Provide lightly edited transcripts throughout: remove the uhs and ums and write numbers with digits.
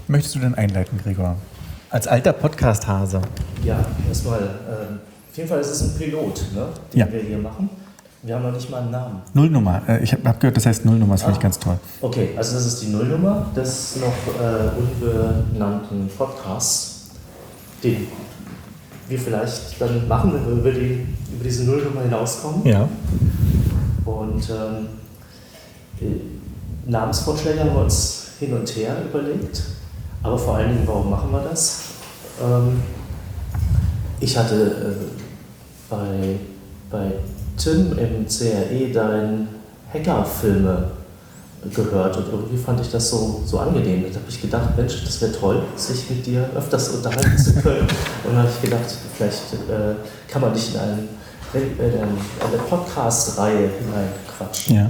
möchtest du denn einleiten, Gregor? Als alter Podcast-Hase. Ja, erstmal, auf jeden Fall ist es ein Pilot, ne, den wir hier machen. Wir haben noch nicht mal einen Namen. Nullnummer. Ich habe gehört, das heißt Nullnummer, das finde ich ganz toll. Okay, also das ist die Nullnummer des noch unbenannten Podcasts, den wir vielleicht dann machen, wenn wir über diese Nullnummer hinauskommen. Ja. Und Namensvorschläge haben wir uns hin und her überlegt. Aber vor allen Dingen, warum machen wir das? Ich hatte bei Tim im CRE deine Hacker-Filme gehört und irgendwie fand ich das so angenehm. Da habe ich gedacht, Mensch, das wäre toll, sich mit dir öfters unterhalten zu können. Und dann habe ich gedacht, vielleicht kann man dich in eine Podcast-Reihe hineinquatschen. Ja.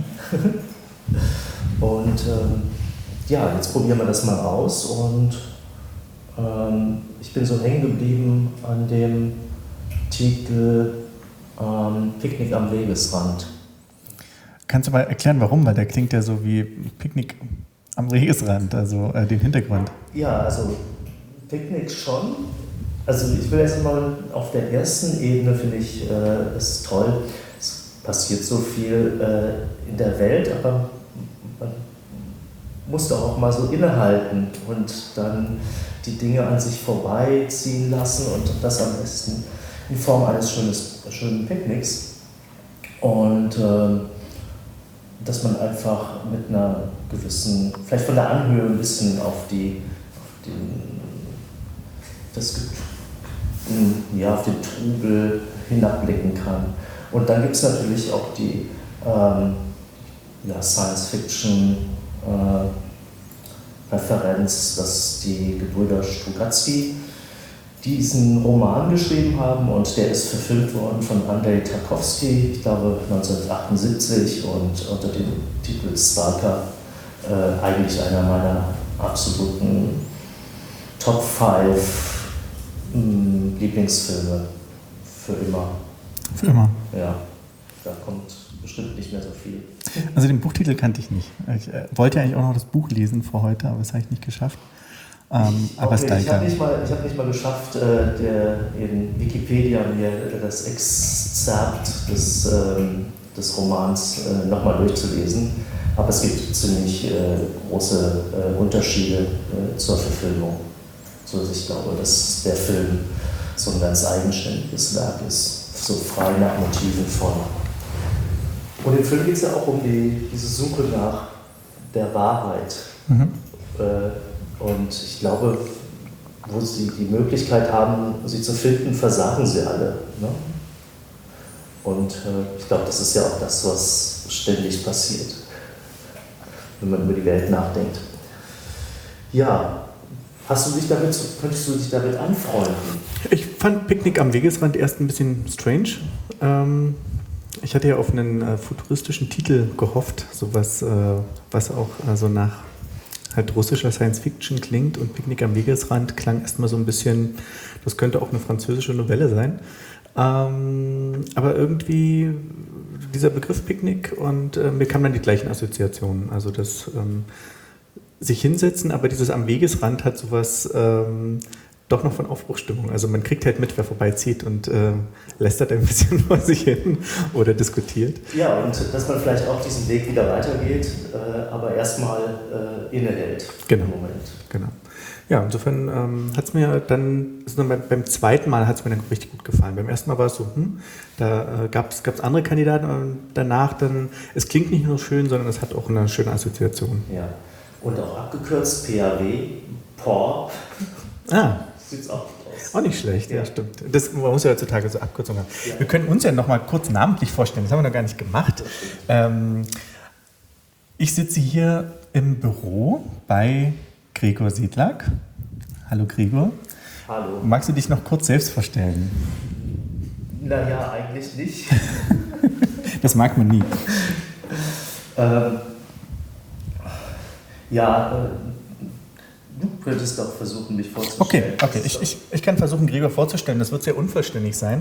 Und jetzt probieren wir das mal aus. Und ich bin so hängen geblieben an dem Titel Picknick am Wegesrand. Kannst du mal erklären, warum? Weil der klingt ja so wie Picknick am Wegesrand, also den Hintergrund. Ja, also Picknick schon. Also ich will jetzt mal auf der ersten Ebene, finde ich, ist toll. Es passiert so viel in der Welt, aber man muss doch auch mal so innehalten und dann die Dinge an sich vorbeiziehen lassen und das am besten in Form eines schönen Picknicks. Und dass man einfach mit einer gewissen, vielleicht von der Anhöhe ein bisschen auf den Trubel hinabblicken kann. Und dann gibt es natürlich auch die Science-Fiction-Referenz, dass die Gebrüder Strugatsky diesen Roman geschrieben haben und der ist verfilmt worden von Andrei Tarkovsky, ich glaube 1978 und unter dem Titel Stalker eigentlich einer meiner absoluten Top 5 Lieblingsfilme für immer. Für immer? Ja, da kommt bestimmt nicht mehr so viel. Also den Buchtitel kannte ich nicht. Ich wollte ja eigentlich auch noch das Buch lesen vor heute, aber das habe ich nicht geschafft. Aber okay, ich habe nicht mal geschafft, in Wikipedia mir das Exzerpt des Romans nochmal durchzulesen. Aber es gibt ziemlich große Unterschiede zur Verfilmung. So dass ich glaube, dass der Film so ein ganz eigenständiges Werk ist, so frei nach Motiven von. Und im Film geht es ja auch um diese Suche nach der Wahrheit. Mhm. Und ich glaube, wo sie die Möglichkeit haben, sie zu finden, versagen sie alle. Ne? Und ich glaube, das ist ja auch das, was ständig passiert, wenn man über die Welt nachdenkt. Ja, könntest du dich damit anfreunden? Ich fand Picknick am Wegesrand erst ein bisschen strange. Ich hatte ja auf einen futuristischen Titel gehofft, sowas, was auch so nach halt russischer Science-Fiction klingt, und Picknick am Wegesrand klang erstmal so ein bisschen, das könnte auch eine französische Novelle sein. Aber irgendwie dieser Begriff Picknick und mir kamen dann die gleichen Assoziationen. Also das sich hinsetzen, aber dieses am Wegesrand hat sowas doch noch von Aufbruchsstimmung. Also man kriegt halt mit, wer vorbeizieht und lästert ein bisschen vor sich hin oder diskutiert. Ja, und dass man vielleicht auch diesen Weg wieder weitergeht, aber erstmal innehält. Genau. Im Moment. Genau. Ja, insofern hat es mir dann, beim zweiten Mal hat es mir dann richtig gut gefallen. Beim ersten Mal war es so, da gab es andere Kandidaten, und danach dann, es klingt nicht nur schön, sondern es hat auch eine schöne Assoziation. Ja, und auch abgekürzt PAW, PAW. Sieht's auch gut aus. Auch nicht schlecht, ja, stimmt. Man muss ja heutzutage so Abkürzungen haben. Ja. Wir können uns ja noch mal kurz namentlich vorstellen, das haben wir noch gar nicht gemacht. Ich sitze hier im Büro bei Gregor Sedlak. Hallo Gregor. Hallo. Magst du dich noch kurz selbst vorstellen? Naja, eigentlich nicht. Das mag man nie. Du könntest doch versuchen, mich vorzustellen. Okay. Ich kann versuchen, Gregor vorzustellen. Das wird sehr unvollständig sein.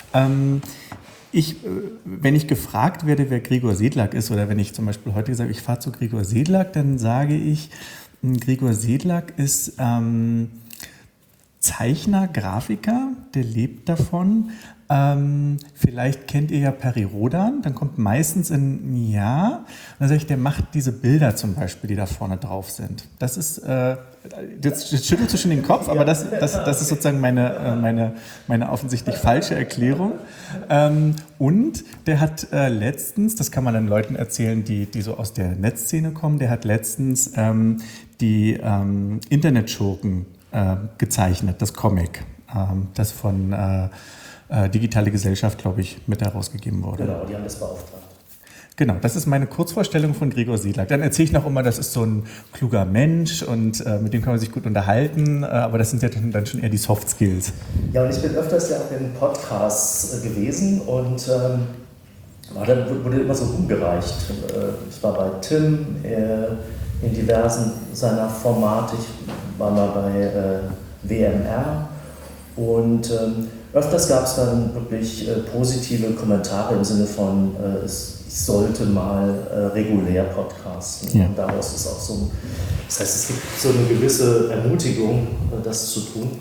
Wenn ich gefragt werde, wer Gregor Sedlak ist, oder wenn ich zum Beispiel heute sage, ich fahre zu Gregor Sedlak, dann sage ich, Gregor Sedlak ist Zeichner, Grafiker, der lebt davon. Vielleicht kennt ihr ja Peri Rodan, dann kommt meistens ein Jahr, und dann sage ich, der macht diese Bilder zum Beispiel, die da vorne drauf sind. Das ist, jetzt schüttelst du schon den Kopf, aber das ist sozusagen meine offensichtlich falsche Erklärung. Und der hat letztens, das kann man dann Leuten erzählen, die so aus der Netzszene kommen, der hat letztens die Internetschurken gezeichnet, das Comic, das von Digitale Gesellschaft, glaube ich, mit herausgegeben wurde. Genau, die haben das beauftragt. Genau, das ist meine Kurzvorstellung von Gregor Sedlak. Dann erzähle ich noch immer, das ist so ein kluger Mensch und mit dem kann man sich gut unterhalten, aber das sind ja dann schon eher die Soft Skills. Ja, und ich bin öfters ja auch in Podcasts gewesen und wurde immer so rumgereicht. Ich war bei Tim in diversen seiner Formate, ich war mal bei WMR und öfters gab es dann wirklich positive Kommentare im Sinne von, ich sollte mal regulär podcasten. Ja. Und daraus ist auch so, das heißt, es gibt so eine gewisse Ermutigung, das zu tun.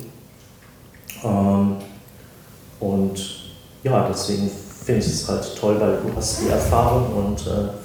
Und ja, deswegen finde ich es halt toll, weil du hast die Erfahrung und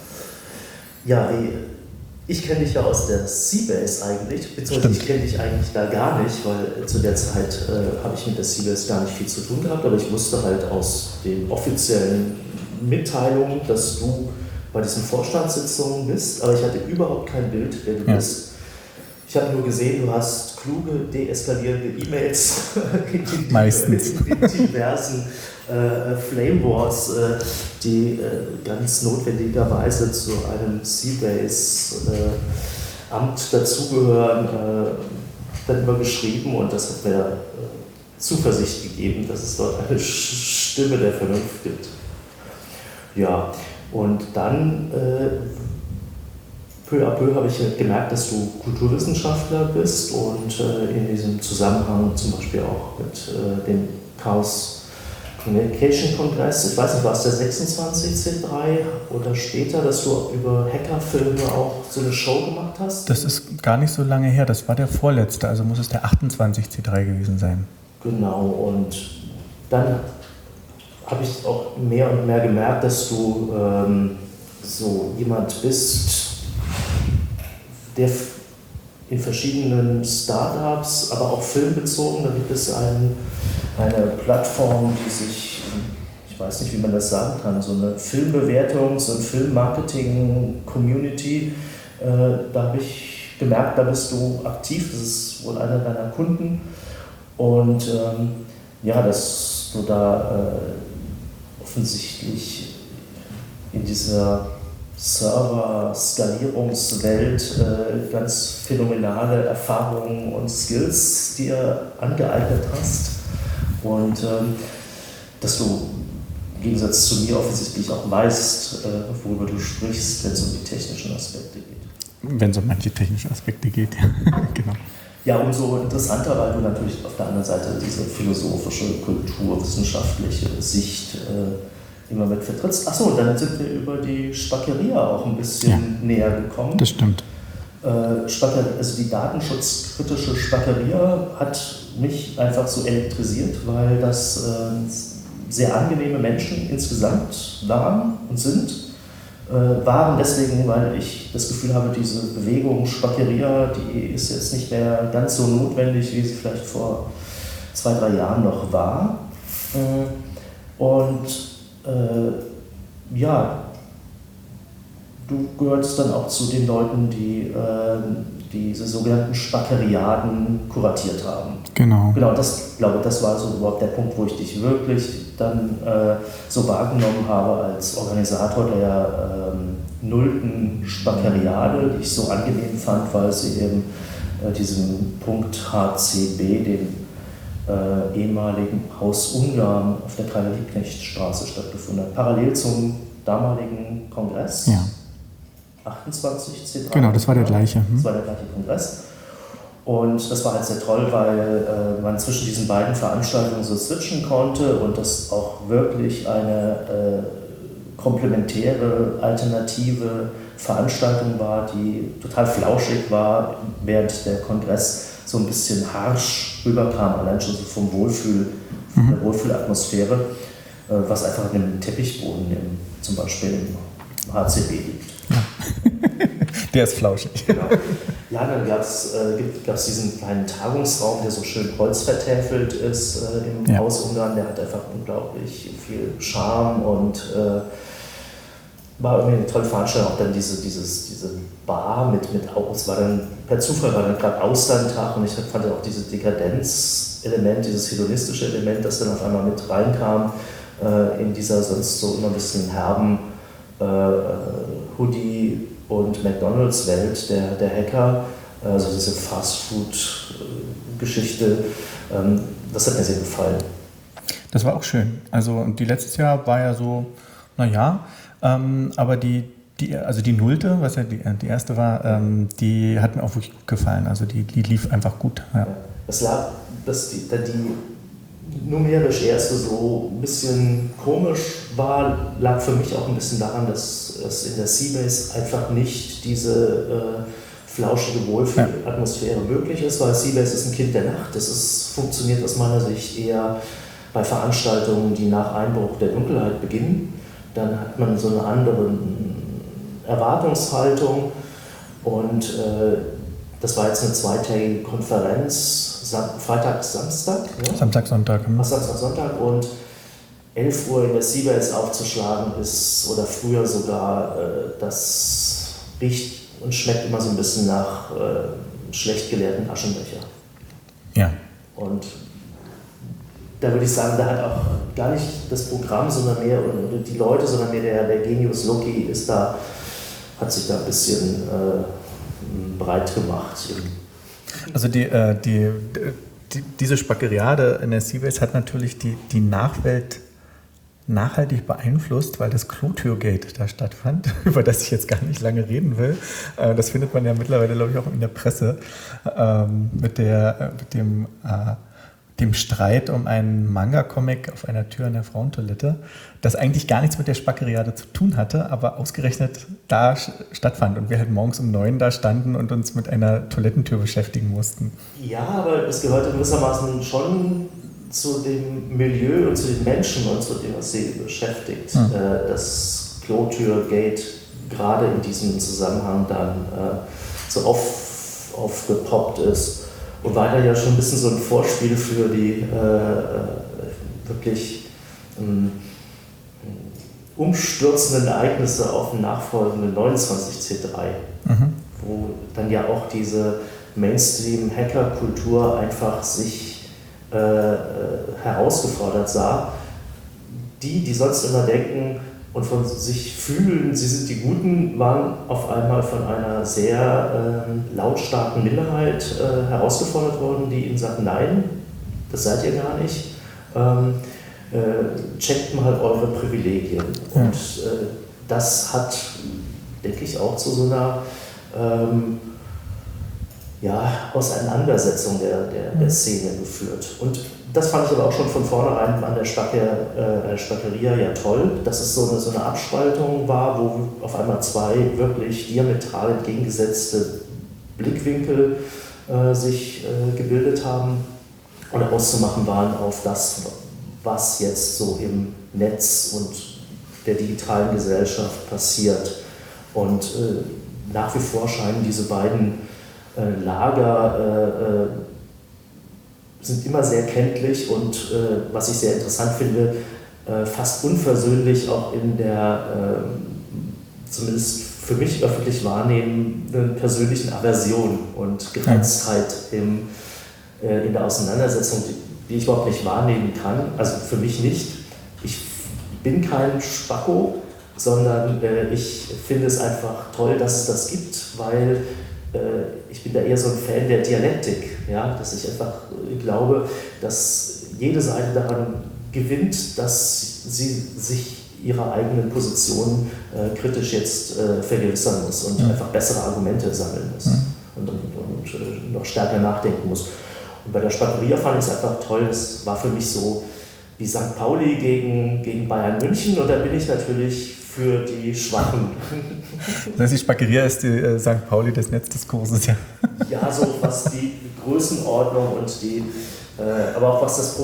ich kenne dich ja aus der Seabase eigentlich, beziehungsweise ich kenne dich eigentlich da gar nicht, weil zu der Zeit habe ich mit der Seabase gar nicht viel zu tun gehabt, aber ich wusste halt aus den offiziellen Mitteilungen, dass du bei diesen Vorstandssitzungen bist, aber ich hatte überhaupt kein Bild, wer du bist. Ich habe nur gesehen, du hast kluge, deeskalierende E-Mails in diversen Flame Wars, die ganz notwendigerweise zu einem Seabase-Amt dazugehören, dann immer geschrieben und das hat mir Zuversicht gegeben, dass es dort eine Stimme der Vernunft gibt. Ja, und dann peu à peu habe ich gemerkt, dass du Kulturwissenschaftler bist und in diesem Zusammenhang zum Beispiel auch mit dem Chaos Communication Kongress, ich weiß nicht, war es der 26 C3 oder später, dass du über Hackerfilme auch so eine Show gemacht hast? Das ist gar nicht so lange her, das war der vorletzte, also muss es der 28 C3 gewesen sein. Genau, und dann habe ich auch mehr und mehr gemerkt, dass du so jemand bist, der in verschiedenen Startups, aber auch filmbezogen, da gibt es eine Plattform, die sich, ich weiß nicht, wie man das sagen kann, so eine Filmbewertungs- und Filmmarketing-Community, da habe ich gemerkt, da bist du aktiv, das ist wohl einer deiner Kunden und dass du da offensichtlich in dieser Server-Skalierungswelt ganz phänomenale Erfahrungen und Skills dir angeeignet hast und dass du im Gegensatz zu mir offensichtlich auch weißt, worüber du sprichst, wenn es um die technischen Aspekte geht. Wenn es um manche technische Aspekte geht, ja. Genau. Ja, umso interessanter, weil du natürlich auf der anderen Seite diese philosophische, kulturwissenschaftliche Sicht immer mit vertrittst. Achso, und dann sind wir über die Spackeria auch ein bisschen näher gekommen. Das stimmt. Also die datenschutzkritische Spackeria hat mich einfach so elektrisiert, weil das sehr angenehme Menschen insgesamt waren und sind. Waren deswegen, weil ich das Gefühl habe, diese Bewegung Spackeria, die ist jetzt nicht mehr ganz so notwendig, wie sie vielleicht vor 2-3 Jahren noch war. Und du gehörst dann auch zu den Leuten, die diese sogenannten Spackeriaden kuratiert haben. Genau. Genau, das war so überhaupt der Punkt, wo ich dich wirklich dann so wahrgenommen habe als Organisator der 0. Spackeriade, die ich so angenehm fand, weil sie eben diesem Punkt HCB, dem ehemaligen Haus Ungarn auf der Karl-Liebknecht-Straße stattgefunden hat, parallel zum damaligen Kongress. Ja. 28 C3. Genau, das war der gleiche. Das war der gleiche Kongress. Und das war halt sehr toll, weil man zwischen diesen beiden Veranstaltungen so switchen konnte und das auch wirklich eine komplementäre, alternative Veranstaltung war, die total flauschig war, während der Kongress so ein bisschen harsch rüberkam, allein schon so vom von der Wohlfühlatmosphäre, was einfach in dem Teppichboden zum Beispiel im HCB liegt. Ja. Der ist flauschig. Genau. Ja, dann gab's diesen kleinen Tagungsraum, der so schön holzvertäfelt ist im Haus Ungarn. Der hat einfach unglaublich viel Charme und war irgendwie eine tolle Veranstaltung. Auch dann diese Bar mit es war dann per Zufall war dann gerade Austerntag und ich fand auch dieses Dekadenz-Element, dieses hedonistische Element, das dann auf einmal mit reinkam in dieser sonst so immer ein bisschen herben Hoodie und McDonalds-Welt der Hacker, also diese Fast-Food-Geschichte, das hat mir sehr gefallen. Das war auch schön. Also die letztes Jahr war ja so, aber die Nullte, was ja die erste war, die hat mir auch wirklich gut gefallen. Also die lief einfach gut. Ja. Es lag, dass die numerisch erste so ein bisschen komisch war, lag für mich auch ein bisschen daran, dass es in der Seabase einfach nicht diese flauschige Wohlfühlatmosphäre möglich ist, weil Seabase ist ein Kind der Nacht. Funktioniert aus meiner Sicht eher bei Veranstaltungen, die nach Einbruch der Dunkelheit beginnen. Dann hat man so eine andere Erwartungshaltung und das war jetzt eine zweitägige Konferenz, Freitag, Samstag? Ne? Samstag, Sonntag. Samstag, Sonntag und 11 Uhr in der Seabase aufzuschlagen ist, oder früher sogar, das riecht und schmeckt immer so ein bisschen nach schlecht geleerten Aschenbecher. Ja. Und da würde ich sagen, da hat auch gar nicht das Programm, sondern mehr oder die Leute, sondern mehr der Genius Loci hat sich da ein bisschen breit gemacht. Also diese Spackeriade in der Seabase hat natürlich die Nachwelt nachhaltig beeinflusst, weil das Klotürgate da stattfand, über das ich jetzt gar nicht lange reden will. Das findet man ja mittlerweile, glaube ich, auch in der Presse, mit dem Streit um einen Manga-Comic auf einer Tür in der Frauentoilette, das eigentlich gar nichts mit der Spackeriade zu tun hatte, aber ausgerechnet da stattfand und wir halt morgens um 9 da standen und uns mit einer Toilettentür beschäftigen mussten. Ja, aber es gehört gewissermaßen schon zu dem Milieu und zu den Menschen und zu dem, was sie beschäftigt. Das Klotürgate gerade in diesem Zusammenhang dann so aufgepoppt ist. Und war da ja schon ein bisschen so ein Vorspiel für die wirklich umstürzenden Ereignisse auf dem nachfolgenden 29C3, wo dann ja auch diese Mainstream-Hacker-Kultur einfach sich herausgefordert sah. Die sonst immer denken und von sich fühlen, sie sind die Guten, waren auf einmal von einer sehr lautstarken Minderheit herausgefordert worden, die ihnen sagt, nein, das seid ihr gar nicht, checkt mal eure Privilegien. Und das hat, denke ich, auch zu so einer Auseinandersetzung der Szene geführt. Und das fand ich aber auch schon von vornherein an der Spackeria ja toll, dass es so eine Abspaltung war, wo auf einmal zwei wirklich diametral entgegengesetzte Blickwinkel sich gebildet haben und auszumachen waren auf das, was jetzt so im Netz und der digitalen Gesellschaft passiert. Und nach wie vor scheinen diese beiden Lager sind immer sehr kenntlich und was ich sehr interessant finde, fast unversöhnlich auch in der zumindest für mich öffentlich wahrnehmenden persönlichen Aversion und Gereiztheit in der Auseinandersetzung, die ich überhaupt nicht wahrnehmen kann, also für mich nicht. Ich bin kein Spacko, sondern ich finde es einfach toll, dass es das gibt, weil ich bin da eher so ein Fan der Dialektik, ja? Dass ich einfach glaube, dass jede Seite daran gewinnt, dass sie sich ihrer eigenen Position kritisch jetzt vergewissern muss und einfach bessere Argumente sammeln muss und noch stärker nachdenken muss. Und bei der Spackeria fand ich es einfach toll, das war für mich so wie St. Pauli gegen Bayern München und da bin ich natürlich für die Schwachen Das heißt, die Spakeria ist die St. Pauli des Netzdiskurses, ja. Ja, so was die Größenordnung und aber auch was das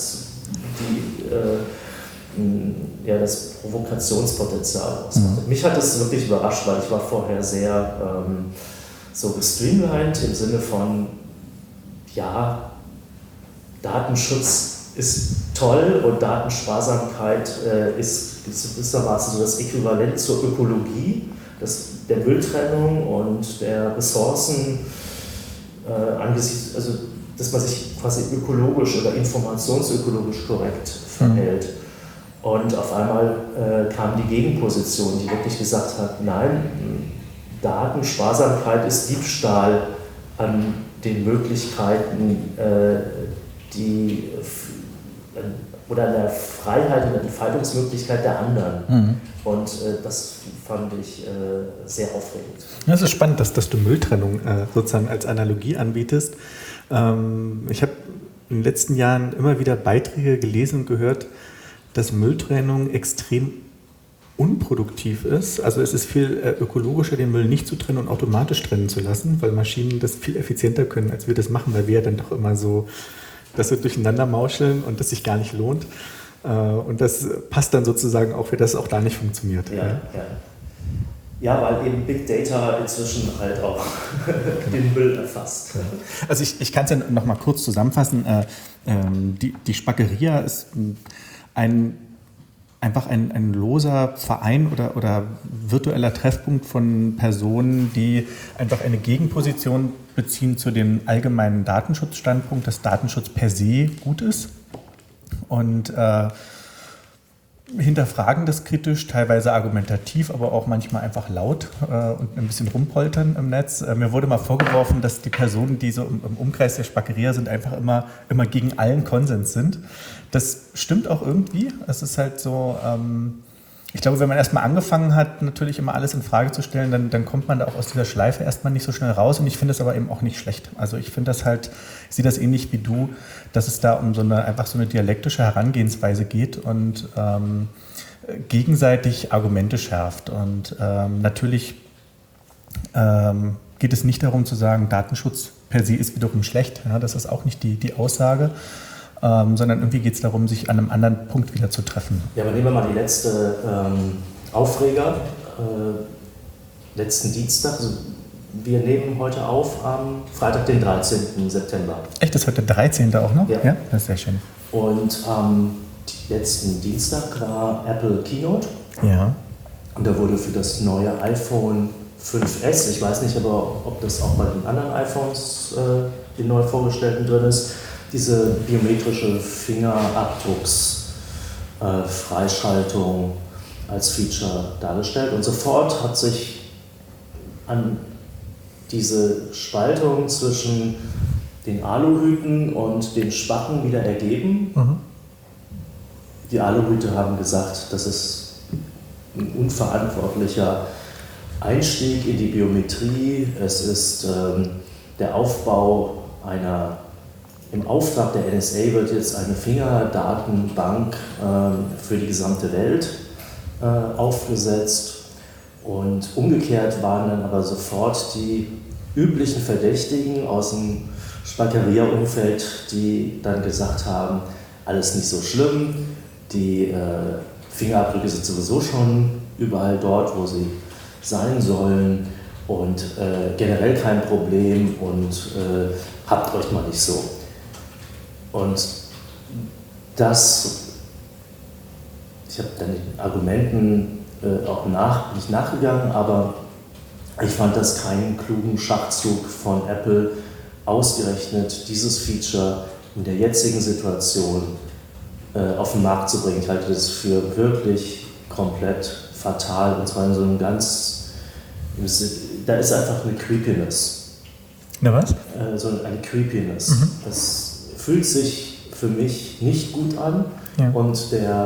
das Provokationspotenzial ausmacht. Mich hat das wirklich überrascht, weil ich war vorher sehr so gestreamlined im Sinne von, ja, Datenschutz ist toll und Datensparsamkeit ist gewissermaßen so das Äquivalent zur Ökologie, der Mülltrennung und der Ressourcen angesichts, also dass man sich quasi ökologisch oder informationsökologisch korrekt verhält. Und auf einmal kam die Gegenposition, die wirklich gesagt hat, nein, Datensparsamkeit ist Diebstahl an den Möglichkeiten, oder an der Freiheit oder Entfaltungsmöglichkeit der anderen. Und das fand ich sehr aufregend. Das ist spannend, dass du Mülltrennung sozusagen als Analogie anbietest. Ich habe in den letzten Jahren immer wieder Beiträge gelesen und gehört, dass Mülltrennung extrem unproduktiv ist. Also es ist viel ökologischer, den Müll nicht zu trennen und automatisch trennen zu lassen, weil Maschinen das viel effizienter können, als wir das machen, weil wir ja dann doch immer so das so durcheinander mauscheln und das sich gar nicht lohnt. Und das passt dann sozusagen auch, für das auch da nicht funktioniert. Ja, weil eben Big Data inzwischen halt auch den Müll erfasst. Also ich kann es ja noch mal kurz zusammenfassen. Die Spakeria ist einfach ein loser Verein oder virtueller Treffpunkt von Personen, die einfach eine Gegenposition beziehen zu dem allgemeinen Datenschutzstandpunkt, dass Datenschutz per se gut ist und hinterfragen das kritisch, teilweise argumentativ, aber auch manchmal einfach laut und ein bisschen rumpoltern im Netz. Mir wurde mal vorgeworfen, dass die Personen, die so im Umkreis der Spakeria sind, einfach immer gegen allen Konsens sind. Das stimmt auch irgendwie. Es ist halt so, ich glaube, wenn man erstmal angefangen hat, natürlich immer alles in Frage zu stellen, dann kommt man da auch aus dieser Schleife erstmal nicht so schnell raus. Und ich finde es aber eben auch nicht schlecht. Also ich finde das halt, ich sehe das ähnlich wie du, dass es da um einfach so eine dialektische Herangehensweise geht und gegenseitig Argumente schärft. Und natürlich geht es nicht darum zu sagen, Datenschutz per se ist wiederum schlecht. Ja, das ist auch nicht die Aussage. Sondern irgendwie geht es darum, sich an einem anderen Punkt wieder zu treffen. Ja, aber nehmen wir mal die letzte Aufreger, letzten Dienstag. Also wir nehmen heute auf am Freitag, den 13. September. Echt, das ist heute der 13. auch noch? Ja. Das ist sehr schön. Und am letzten Dienstag war Apple Keynote. Ja. Und da wurde für das neue iPhone 5S, ich weiß nicht aber, ob das auch bei den anderen iPhones, den neu vorgestellten, drin ist, diese biometrische Fingerabdrucksfreischaltung als Feature dargestellt. Und sofort hat sich an diese Spaltung zwischen den Aluhüten und den Spacken wieder ergeben. Die Aluhüte haben gesagt, das ist ein unverantwortlicher Einstieg in die Biometrie. Es ist der Aufbau im Auftrag der NSA wird jetzt eine Fingerdatenbank für die gesamte Welt aufgesetzt. Und umgekehrt waren dann aber sofort die üblichen Verdächtigen aus dem Spakeria-Umfeld, die dann gesagt haben, alles nicht so schlimm, die Fingerabdrücke sind sowieso schon überall dort, wo sie sein sollen und generell kein Problem und habt euch mal nicht so. Und ich habe dann den Argumenten auch nicht nachgegangen, aber ich fand das keinen klugen Schachzug von Apple, ausgerechnet dieses Feature in der jetzigen Situation auf den Markt zu bringen. Ich halte das für wirklich komplett fatal, und zwar in so einem da ist einfach eine Creepiness. Na was? So eine Creepiness. Das fühlt sich für mich nicht gut an, und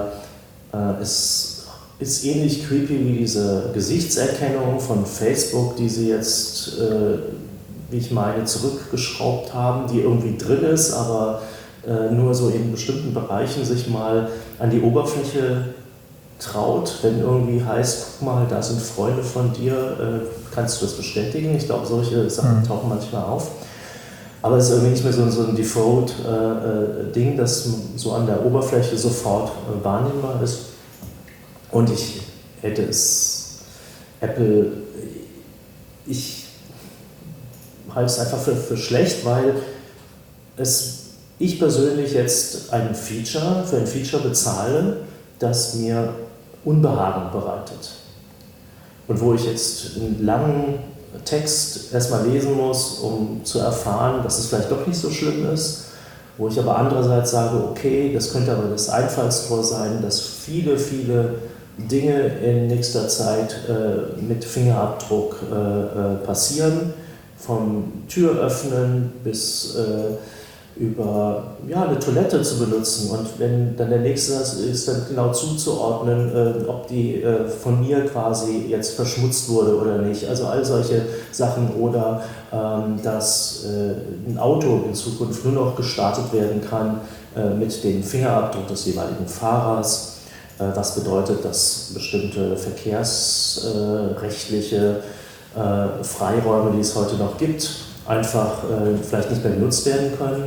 es ist ähnlich creepy wie diese Gesichtserkennung von Facebook, die sie jetzt, wie ich meine, zurückgeschraubt haben, die irgendwie drin ist, aber nur so in bestimmten Bereichen sich mal an die Oberfläche traut, wenn irgendwie heißt, guck mal, da sind Freunde von dir, kannst du das bestätigen? Ich glaube, solche Sachen tauchen manchmal auf. Aber es ist irgendwie nicht mehr so ein Default-Ding, das so an der Oberfläche sofort wahrnehmbar ist. Und ich hätte es Apple, ich halte es einfach für schlecht, weil ich persönlich jetzt für ein Feature bezahle, das mir Unbehagen bereitet. Und wo ich jetzt einen langen Text erstmal lesen muss, um zu erfahren, dass es vielleicht doch nicht so schlimm ist, wo ich aber andererseits sage, okay, das könnte aber das Einfallstor sein, dass viele, viele Dinge in nächster Zeit mit Fingerabdruck passieren, vom Türöffnen bis über eine Toilette zu benutzen, und wenn dann der nächste ist, dann genau zuzuordnen, ob die von mir quasi jetzt verschmutzt wurde oder nicht. Also all solche Sachen, oder dass ein Auto in Zukunft nur noch gestartet werden kann mit dem Fingerabdruck des jeweiligen Fahrers, was bedeutet, dass bestimmte verkehrsrechtliche Freiräume, die es heute noch gibt, einfach vielleicht nicht mehr genutzt werden können.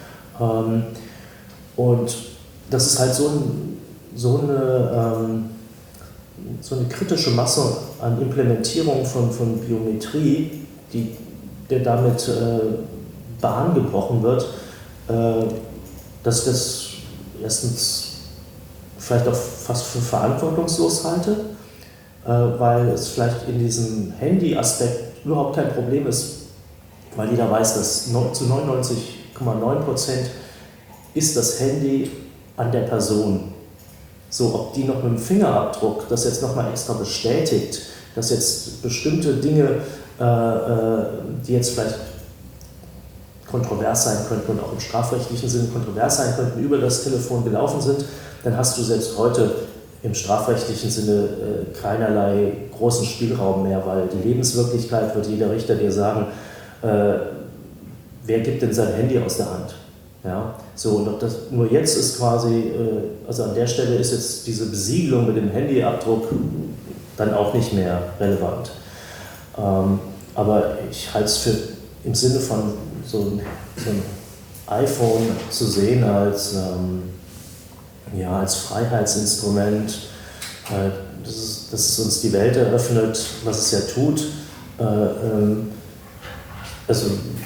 Und das ist halt so eine kritische Masse an Implementierung von Biometrie, der damit Bahn gebrochen wird, dass ich das erstens vielleicht auch fast für verantwortungslos halte, weil es vielleicht in diesem Handy-Aspekt überhaupt kein Problem ist, weil jeder weiß, dass zu 99,9% ist das Handy an der Person. So, ob die noch mit dem Fingerabdruck das jetzt nochmal extra bestätigt, dass jetzt bestimmte Dinge, die jetzt vielleicht kontrovers sein könnten und auch im strafrechtlichen Sinne kontrovers sein könnten, über das Telefon gelaufen sind, dann hast du selbst heute im strafrechtlichen Sinne keinerlei großen Spielraum mehr, weil die Lebenswirklichkeit wird jeder Richter dir sagen, wer gibt denn sein Handy aus der Hand? Ja, so, und ob das nur jetzt ist quasi, also an der Stelle ist jetzt diese Besiegelung mit dem Handyabdruck dann auch nicht mehr relevant. Aber ich halte es für im Sinne von so ein iPhone zu sehen als Freiheitsinstrument, dass es uns die Welt eröffnet, was es ja tut. Also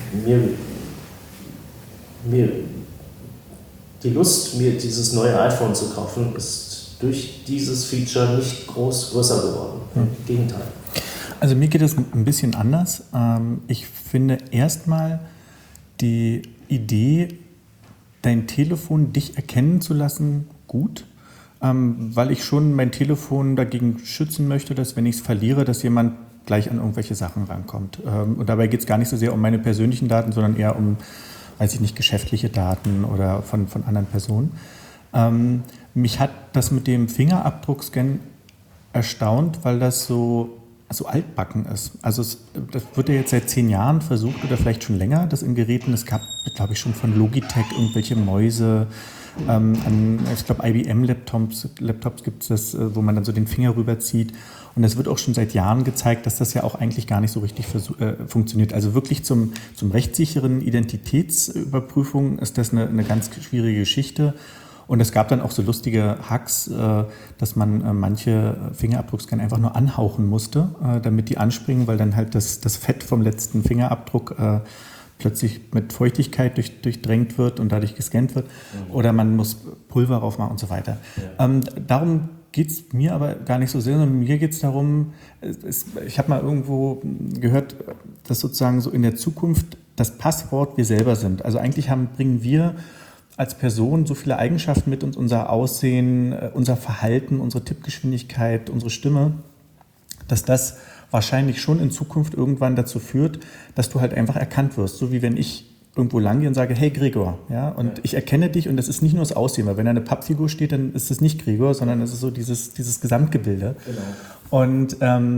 die Lust, mir dieses neue iPhone zu kaufen, ist durch dieses Feature nicht größer geworden. Im Gegenteil. Also mir geht es ein bisschen anders. Ich finde erstmal die Idee, dein Telefon dich erkennen zu lassen, gut, weil ich schon mein Telefon dagegen schützen möchte, dass, wenn ich es verliere, dass jemand gleich an irgendwelche Sachen rankommt. Und dabei geht es gar nicht so sehr um meine persönlichen Daten, sondern eher um, weiß ich nicht, geschäftliche Daten oder von anderen Personen. Mich hat das mit dem Fingerabdruckscan erstaunt, weil das so altbacken ist. Also das wird ja jetzt seit 10 Jahren versucht oder vielleicht schon länger, das in Geräten. Es gab, glaube ich, schon von Logitech irgendwelche Mäuse. Ich glaube, IBM-Laptops gibt es das, wo man dann so den Finger rüberzieht. Und es wird auch schon seit Jahren gezeigt, dass das ja auch eigentlich gar nicht so richtig funktioniert. Also wirklich zum rechtssicheren Identitätsüberprüfung ist das eine ganz schwierige Geschichte. Und es gab dann auch so lustige Hacks, dass man manche Fingerabdruckscanner einfach nur anhauchen musste, damit die anspringen, weil dann halt das Fett vom letzten Fingerabdruck plötzlich mit Feuchtigkeit durchdrängt wird und dadurch gescannt wird. Oder man muss Pulver drauf machen und so weiter. Ja. Darum geht es mir aber gar nicht so sehr, sondern mir geht es darum, ich habe mal irgendwo gehört, dass sozusagen so in der Zukunft das Passwort wir selber sind. Also eigentlich bringen wir als Person so viele Eigenschaften mit uns, unser Aussehen, unser Verhalten, unsere Tippgeschwindigkeit, unsere Stimme, dass das wahrscheinlich schon in Zukunft irgendwann dazu führt, dass du halt einfach erkannt wirst. So wie wenn ich irgendwo lang gehe und sage, hey Gregor, ja, und ich erkenne dich, und das ist nicht nur das Aussehen, weil wenn da eine Pappfigur steht, dann ist es nicht Gregor, sondern es ist so dieses Gesamtgebilde. Genau. Und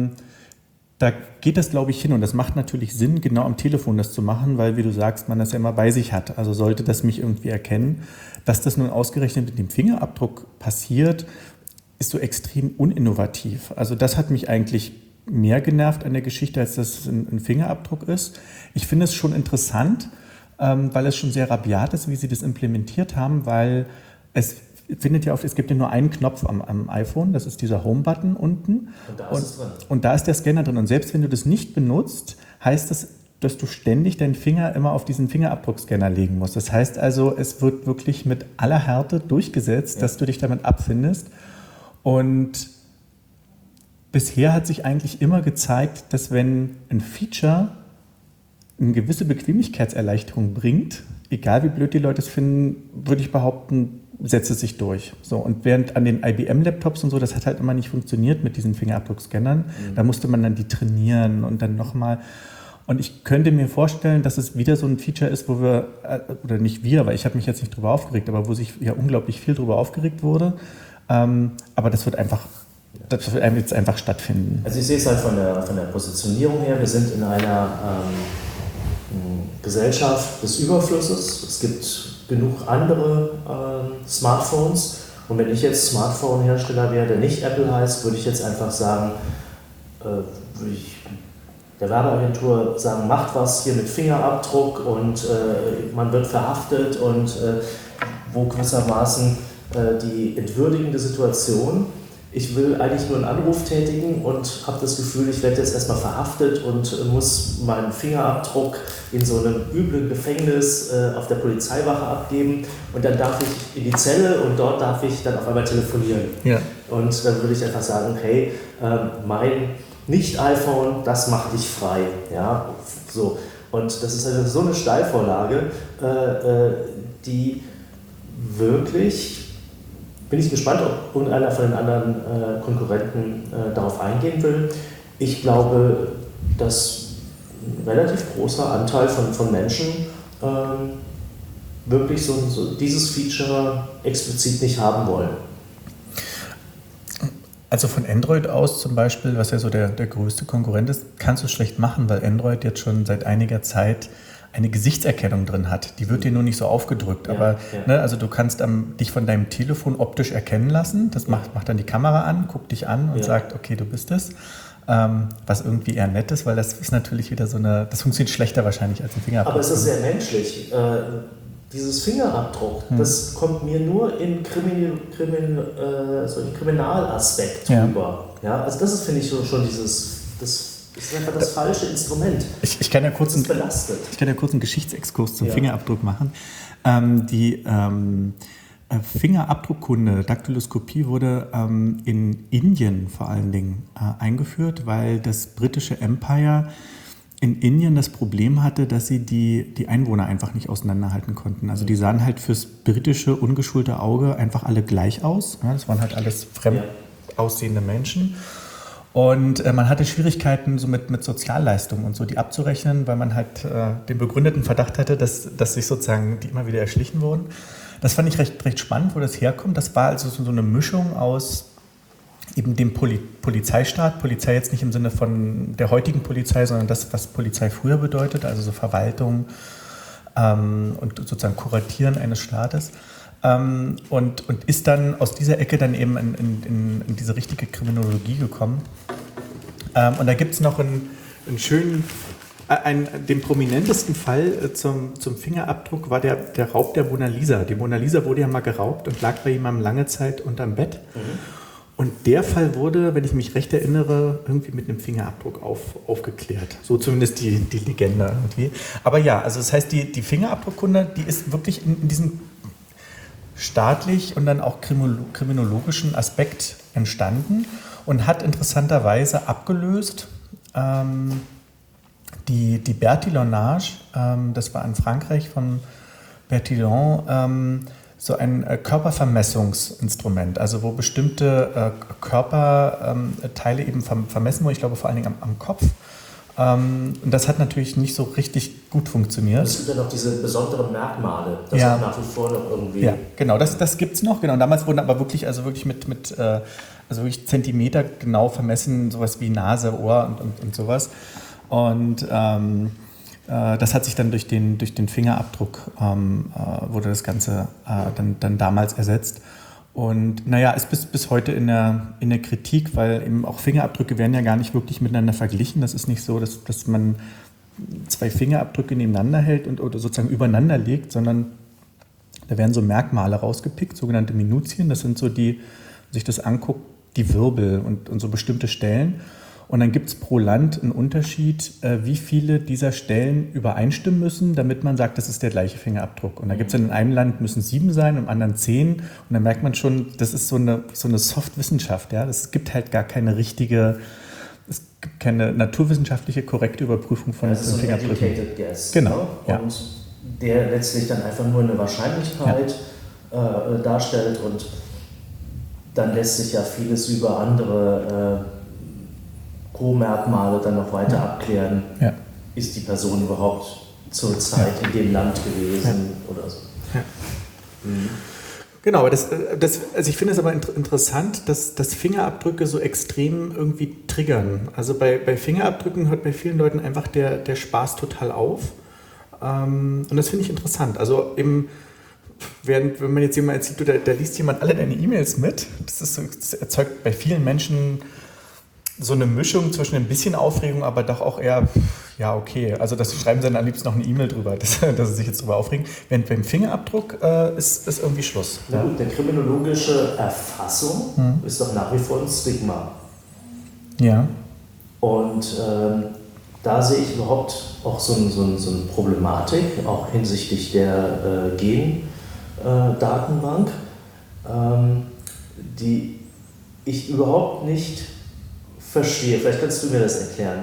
da geht das, glaube ich, hin, und das macht natürlich Sinn, genau am Telefon das zu machen, weil, wie du sagst, man das ja immer bei sich hat. Also sollte das mich irgendwie erkennen. Dass das nun ausgerechnet mit dem Fingerabdruck passiert, ist so extrem uninnovativ. Also das hat mich eigentlich mehr genervt an der Geschichte, als dass es ein Fingerabdruck ist. Ich finde es schon interessant, weil es schon sehr rabiat ist, wie sie das implementiert haben, weil es gibt ja nur einen Knopf am iPhone, das ist dieser Home-Button unten. Und da ist es drin. Und da ist der Scanner drin. Und selbst wenn du das nicht benutzt, heißt das, dass du ständig deinen Finger immer auf diesen Fingerabdruckscanner legen musst. Das heißt also, es wird wirklich mit aller Härte durchgesetzt, dass du dich damit abfindest. Und bisher hat sich eigentlich immer gezeigt, dass wenn ein Feature eine gewisse Bequemlichkeitserleichterung bringt, egal wie blöd die Leute es finden, würde ich behaupten, setzt es sich durch. So, und während an den IBM-Laptops und so, das hat halt immer nicht funktioniert mit diesen Fingerabdruckscannern. Da musste man dann die trainieren und dann nochmal. Und ich könnte mir vorstellen, dass es wieder so ein Feature ist, wo wir, oder nicht wir, weil ich habe mich jetzt nicht drüber aufgeregt, aber wo sich ja unglaublich viel drüber aufgeregt wurde. Aber das wird jetzt einfach stattfinden. Also ich sehe es halt von der Positionierung her, wir sind in einer Gesellschaft des Überflusses. Es gibt genug andere Smartphones. Und wenn ich jetzt Smartphone-Hersteller wäre, der nicht Apple heißt, würde ich jetzt einfach sagen, würde ich der Werbeagentur sagen, macht was hier mit Fingerabdruck und man wird verhaftet und wo gewissermaßen die entwürdigende Situation. Ich will eigentlich nur einen Anruf tätigen und habe das Gefühl, ich werde jetzt erstmal verhaftet und muss meinen Fingerabdruck in so einem üblen Gefängnis auf der Polizeiwache abgeben und dann darf ich in die Zelle und dort darf ich dann auf einmal telefonieren. Ja. Und dann würde ich einfach sagen, hey, mein Nicht-iPhone, das macht dich frei. Ja? So. Und das ist also so eine Steilvorlage, die wirklich... Bin ich gespannt, ob irgendeiner von den anderen Konkurrenten darauf eingehen will. Ich glaube, dass ein relativ großer Anteil von Menschen wirklich so dieses Feature explizit nicht haben wollen. Also von Android aus zum Beispiel, was ja so der größte Konkurrent ist, kannst du es schlecht machen, weil Android jetzt schon seit einiger Zeit eine Gesichtserkennung drin hat. Die wird dir nur nicht so aufgedrückt. Ja, aber ja. Ne, also du kannst dich von deinem Telefon optisch erkennen lassen. Das macht dann die Kamera an, guckt dich an und sagt, okay, du bist es. Was irgendwie eher nett ist, weil das ist natürlich wieder das funktioniert schlechter wahrscheinlich als ein Fingerabdruck. Aber es ist sehr menschlich. Dieses Fingerabdruck, das kommt mir nur im Kriminalaspekt rüber. Ja, also das ist, finde ich, schon das ist einfach das falsche Instrument. Ich kann ja kurz einen Geschichtsexkurs zum Fingerabdruck machen. Die Fingerabdruckkunde, Daktyloskopie, wurde in Indien vor allen Dingen eingeführt, weil das britische Empire in Indien das Problem hatte, dass sie die Einwohner einfach nicht auseinanderhalten konnten. Also die sahen halt fürs britische ungeschulte Auge einfach alle gleich aus. Ja, das waren halt alles fremd aussehende Menschen. Und man hatte Schwierigkeiten so mit Sozialleistungen und so, die abzurechnen, weil man halt den begründeten Verdacht hatte, dass sich sozusagen die immer wieder erschlichen wurden. Das fand ich recht spannend, wo das herkommt. Das war also so eine Mischung aus eben dem Polizeistaat. Polizei jetzt nicht im Sinne von der heutigen Polizei, sondern das, was Polizei früher bedeutet, also so Verwaltung und sozusagen Kuratieren eines Staates. Und ist dann aus dieser Ecke dann eben in diese richtige Kriminologie gekommen. Und da gibt es noch einen schönen, den prominentesten Fall zum Fingerabdruck war der Raub der Mona Lisa. Die Mona Lisa wurde ja mal geraubt und lag bei jemandem lange Zeit unterm Bett. Und der Fall wurde, wenn ich mich recht erinnere, irgendwie mit einem Fingerabdruck aufgeklärt. So zumindest die Legende irgendwie. Aber ja, also das heißt, die Fingerabdruckkunde, die ist wirklich in diesem staatlich und dann auch kriminologischen Aspekt entstanden und hat interessanterweise abgelöst die Bertillonage, das war in Frankreich von Bertillon, so ein Körpervermessungsinstrument, also wo bestimmte Körperteile eben vermessen wurden, ich glaube vor allen Dingen am Kopf. Und das hat natürlich nicht so richtig gut funktioniert. Es gibt ja noch diese besonderen Merkmale, das hat nach wie vor noch irgendwie... Ja, genau, das gibt es noch. Genau. Und damals wurden aber wirklich mit wirklich Zentimeter genau vermessen, sowas wie Nase, Ohr und sowas. Und das hat sich dann durch den Fingerabdruck wurde das Ganze dann damals ersetzt. Und naja, ist bis heute in der Kritik, weil eben auch Fingerabdrücke werden ja gar nicht wirklich miteinander verglichen. Das ist nicht so, dass man 2 Fingerabdrücke nebeneinander hält oder sozusagen übereinander legt, sondern da werden so Merkmale rausgepickt, sogenannte Minutien. Das sind so die, wenn man sich das anguckt, die Wirbel und so bestimmte Stellen. Und dann gibt es pro Land einen Unterschied, wie viele dieser Stellen übereinstimmen müssen, damit man sagt, das ist der gleiche Fingerabdruck. Und da gibt es in einem Land müssen 7 sein, im anderen 10. Und dann merkt man schon, das ist so eine Softwissenschaft. Ja? Es gibt halt gar keine keine naturwissenschaftliche korrekte Überprüfung von Fingerabdrücken. Das ist so ein educated guess. Genau. Ne? Ja. Und der letztlich dann einfach nur eine Wahrscheinlichkeit darstellt und dann lässt sich ja vieles über andere Pro-Merkmale dann noch weiter abklären. Ja. Ist die Person überhaupt zur Zeit in dem Land gewesen oder so. Ja. Genau, aber also ich finde es aber interessant, dass Fingerabdrücke so extrem irgendwie triggern. Also bei Fingerabdrücken hört bei vielen Leuten einfach der Spaß total auf. Und das finde ich interessant. Also eben, wenn man jetzt jemand sieht, da liest jemand alle deine E-Mails mit, das erzeugt bei vielen Menschen so eine Mischung zwischen ein bisschen Aufregung, aber doch auch eher, ja, okay. Also das schreiben sie dann am liebsten noch eine E-Mail drüber, dass sie sich jetzt drüber aufregen. Während beim Fingerabdruck ist irgendwie Schluss. Na gut, der kriminologische Erfassung ist doch nach wie vor ein Stigma. Ja. Und da sehe ich überhaupt auch so eine Problematik, auch hinsichtlich der Gen-Datenbank, die ich überhaupt nicht verstehe. Vielleicht kannst du mir das erklären.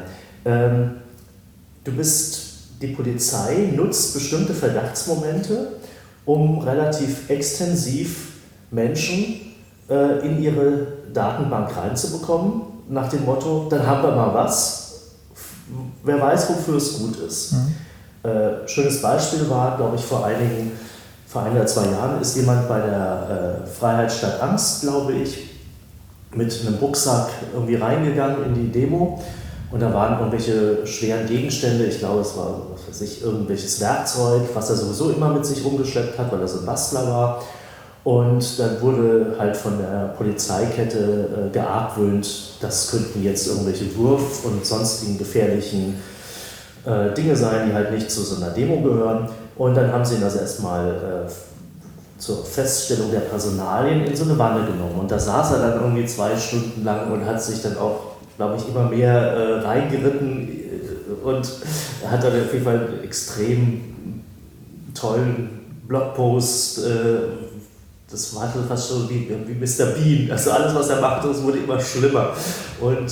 Die Polizei nutzt bestimmte Verdachtsmomente, um relativ extensiv Menschen in ihre Datenbank reinzubekommen, nach dem Motto, dann haben wir mal was, wer weiß, wofür es gut ist. Schönes Beispiel war, glaube ich, vor 1 oder 2 Jahren ist jemand bei der Freiheit statt Angst, glaube ich, mit einem Rucksack irgendwie reingegangen in die Demo und da waren irgendwelche schweren Gegenstände, ich glaube es war irgendwelches Werkzeug, was er sowieso immer mit sich rumgeschleppt hat, weil er so ein Bastler war, und dann wurde halt von der Polizeikette geargwöhnt, das könnten jetzt irgendwelche Wurf- und sonstigen gefährlichen Dinge sein, die halt nicht zu so einer Demo gehören, und dann haben sie ihn also erstmal zur Feststellung der Personalien in so eine Wanne genommen. Und da saß er dann irgendwie 2 Stunden lang und hat sich dann auch, glaube ich, immer mehr reingeritten und hat dann auf jeden Fall einen extrem tollen Blogpost. Das war fast schon wie Mr. Bean. Also alles, was er machte, das wurde immer schlimmer. Und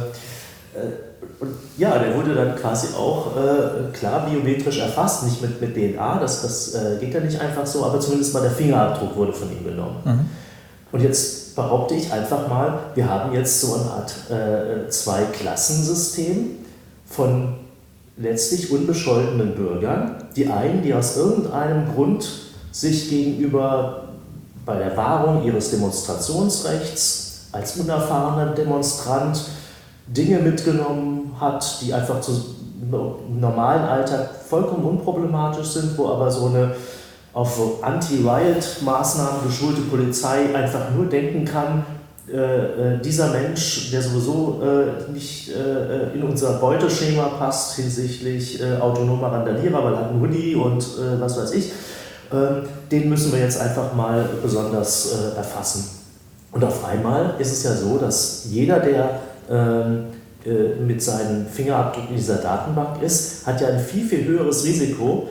ja, der wurde dann quasi auch klar biometrisch erfasst, nicht mit DNA, das geht ja nicht einfach so, aber zumindest mal der Fingerabdruck wurde von ihm genommen. Und jetzt behaupte ich einfach mal, wir haben jetzt so eine Art 2-Klassensystem von letztlich unbescholtenen Bürgern. Die einen, die aus irgendeinem Grund sich gegenüber bei der Wahrung ihres Demonstrationsrechts als unerfahrener Demonstrant Dinge mitgenommen hat, die einfach im normalen Alltag vollkommen unproblematisch sind, wo aber so eine auf so Anti-Riot-Maßnahmen geschulte Polizei einfach nur denken kann, dieser Mensch, der sowieso nicht in unser Beuteschema passt hinsichtlich autonomer Randalierer, weil er hat einen Hoodie und was weiß ich, den müssen wir jetzt einfach mal besonders erfassen. Und auf einmal ist es ja so, dass jeder, der mit seinem Fingerabdruck in dieser Datenbank ist, hat ja ein viel, viel höheres Risiko,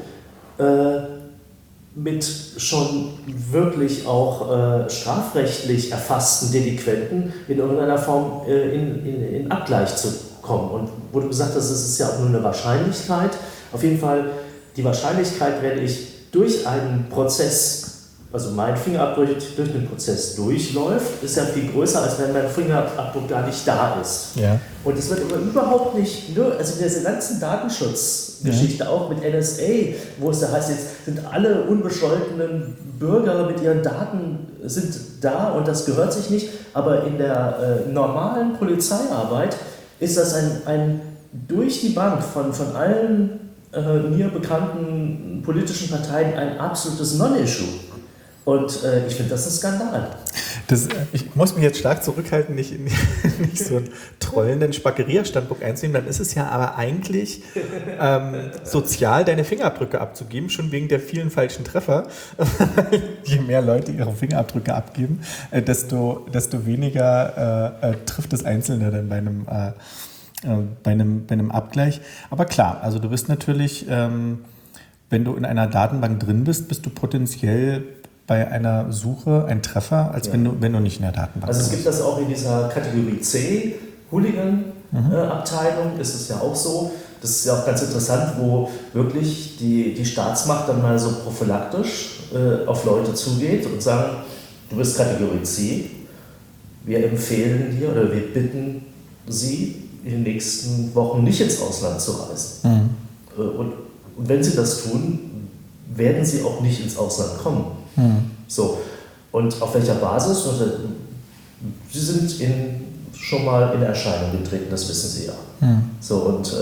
mit schon wirklich auch strafrechtlich erfassten Delinquenten in irgendeiner Form in Abgleich zu kommen. Und wo du gesagt hast, es ist ja auch nur eine Wahrscheinlichkeit. Auf jeden Fall, die Wahrscheinlichkeit, wenn ich durch einen Prozess, also mein Fingerabdruck durch den Prozess durchläuft, ist ja viel größer, als wenn mein Fingerabdruck gar nicht da ist. Ja. Und es wird aber überhaupt nicht, also in dieser ganzen Datenschutzgeschichte, auch mit NSA, wo es da heißt, jetzt sind alle unbescholtenen Bürger mit ihren Daten sind da und das gehört sich nicht, aber in der normalen Polizeiarbeit ist das ein durch die Bank von allen mir bekannten politischen Parteien ein absolutes Non-Issue. Und ich finde das ein Skandal. Ich muss mich jetzt stark zurückhalten, nicht so einen trollenden Spackeria-Standpunkt einzunehmen. Dann ist es ja aber eigentlich sozial, deine Fingerabdrücke abzugeben, schon wegen der vielen falschen Treffer. Je mehr Leute ihre Fingerabdrücke abgeben, desto weniger trifft das Einzelne dann bei einem Abgleich. Aber klar, also du bist natürlich, wenn du in einer Datenbank drin bist, bist du potenziell bei einer Suche ein Treffer, als wenn du nicht in der Datenbank bist. Also es gibt das auch in dieser Kategorie C, Hooligan-Abteilung, ist es ja auch so. Das ist ja auch ganz interessant, wo wirklich die Staatsmacht dann mal so prophylaktisch auf Leute zugeht und sagen, du bist Kategorie C, wir empfehlen dir oder wir bitten Sie, in den nächsten Wochen nicht ins Ausland zu reisen. Und wenn Sie das tun, werden Sie auch nicht ins Ausland kommen. So, und auf welcher Basis? Sie sind schon mal in Erscheinung getreten, das wissen Sie ja. So, und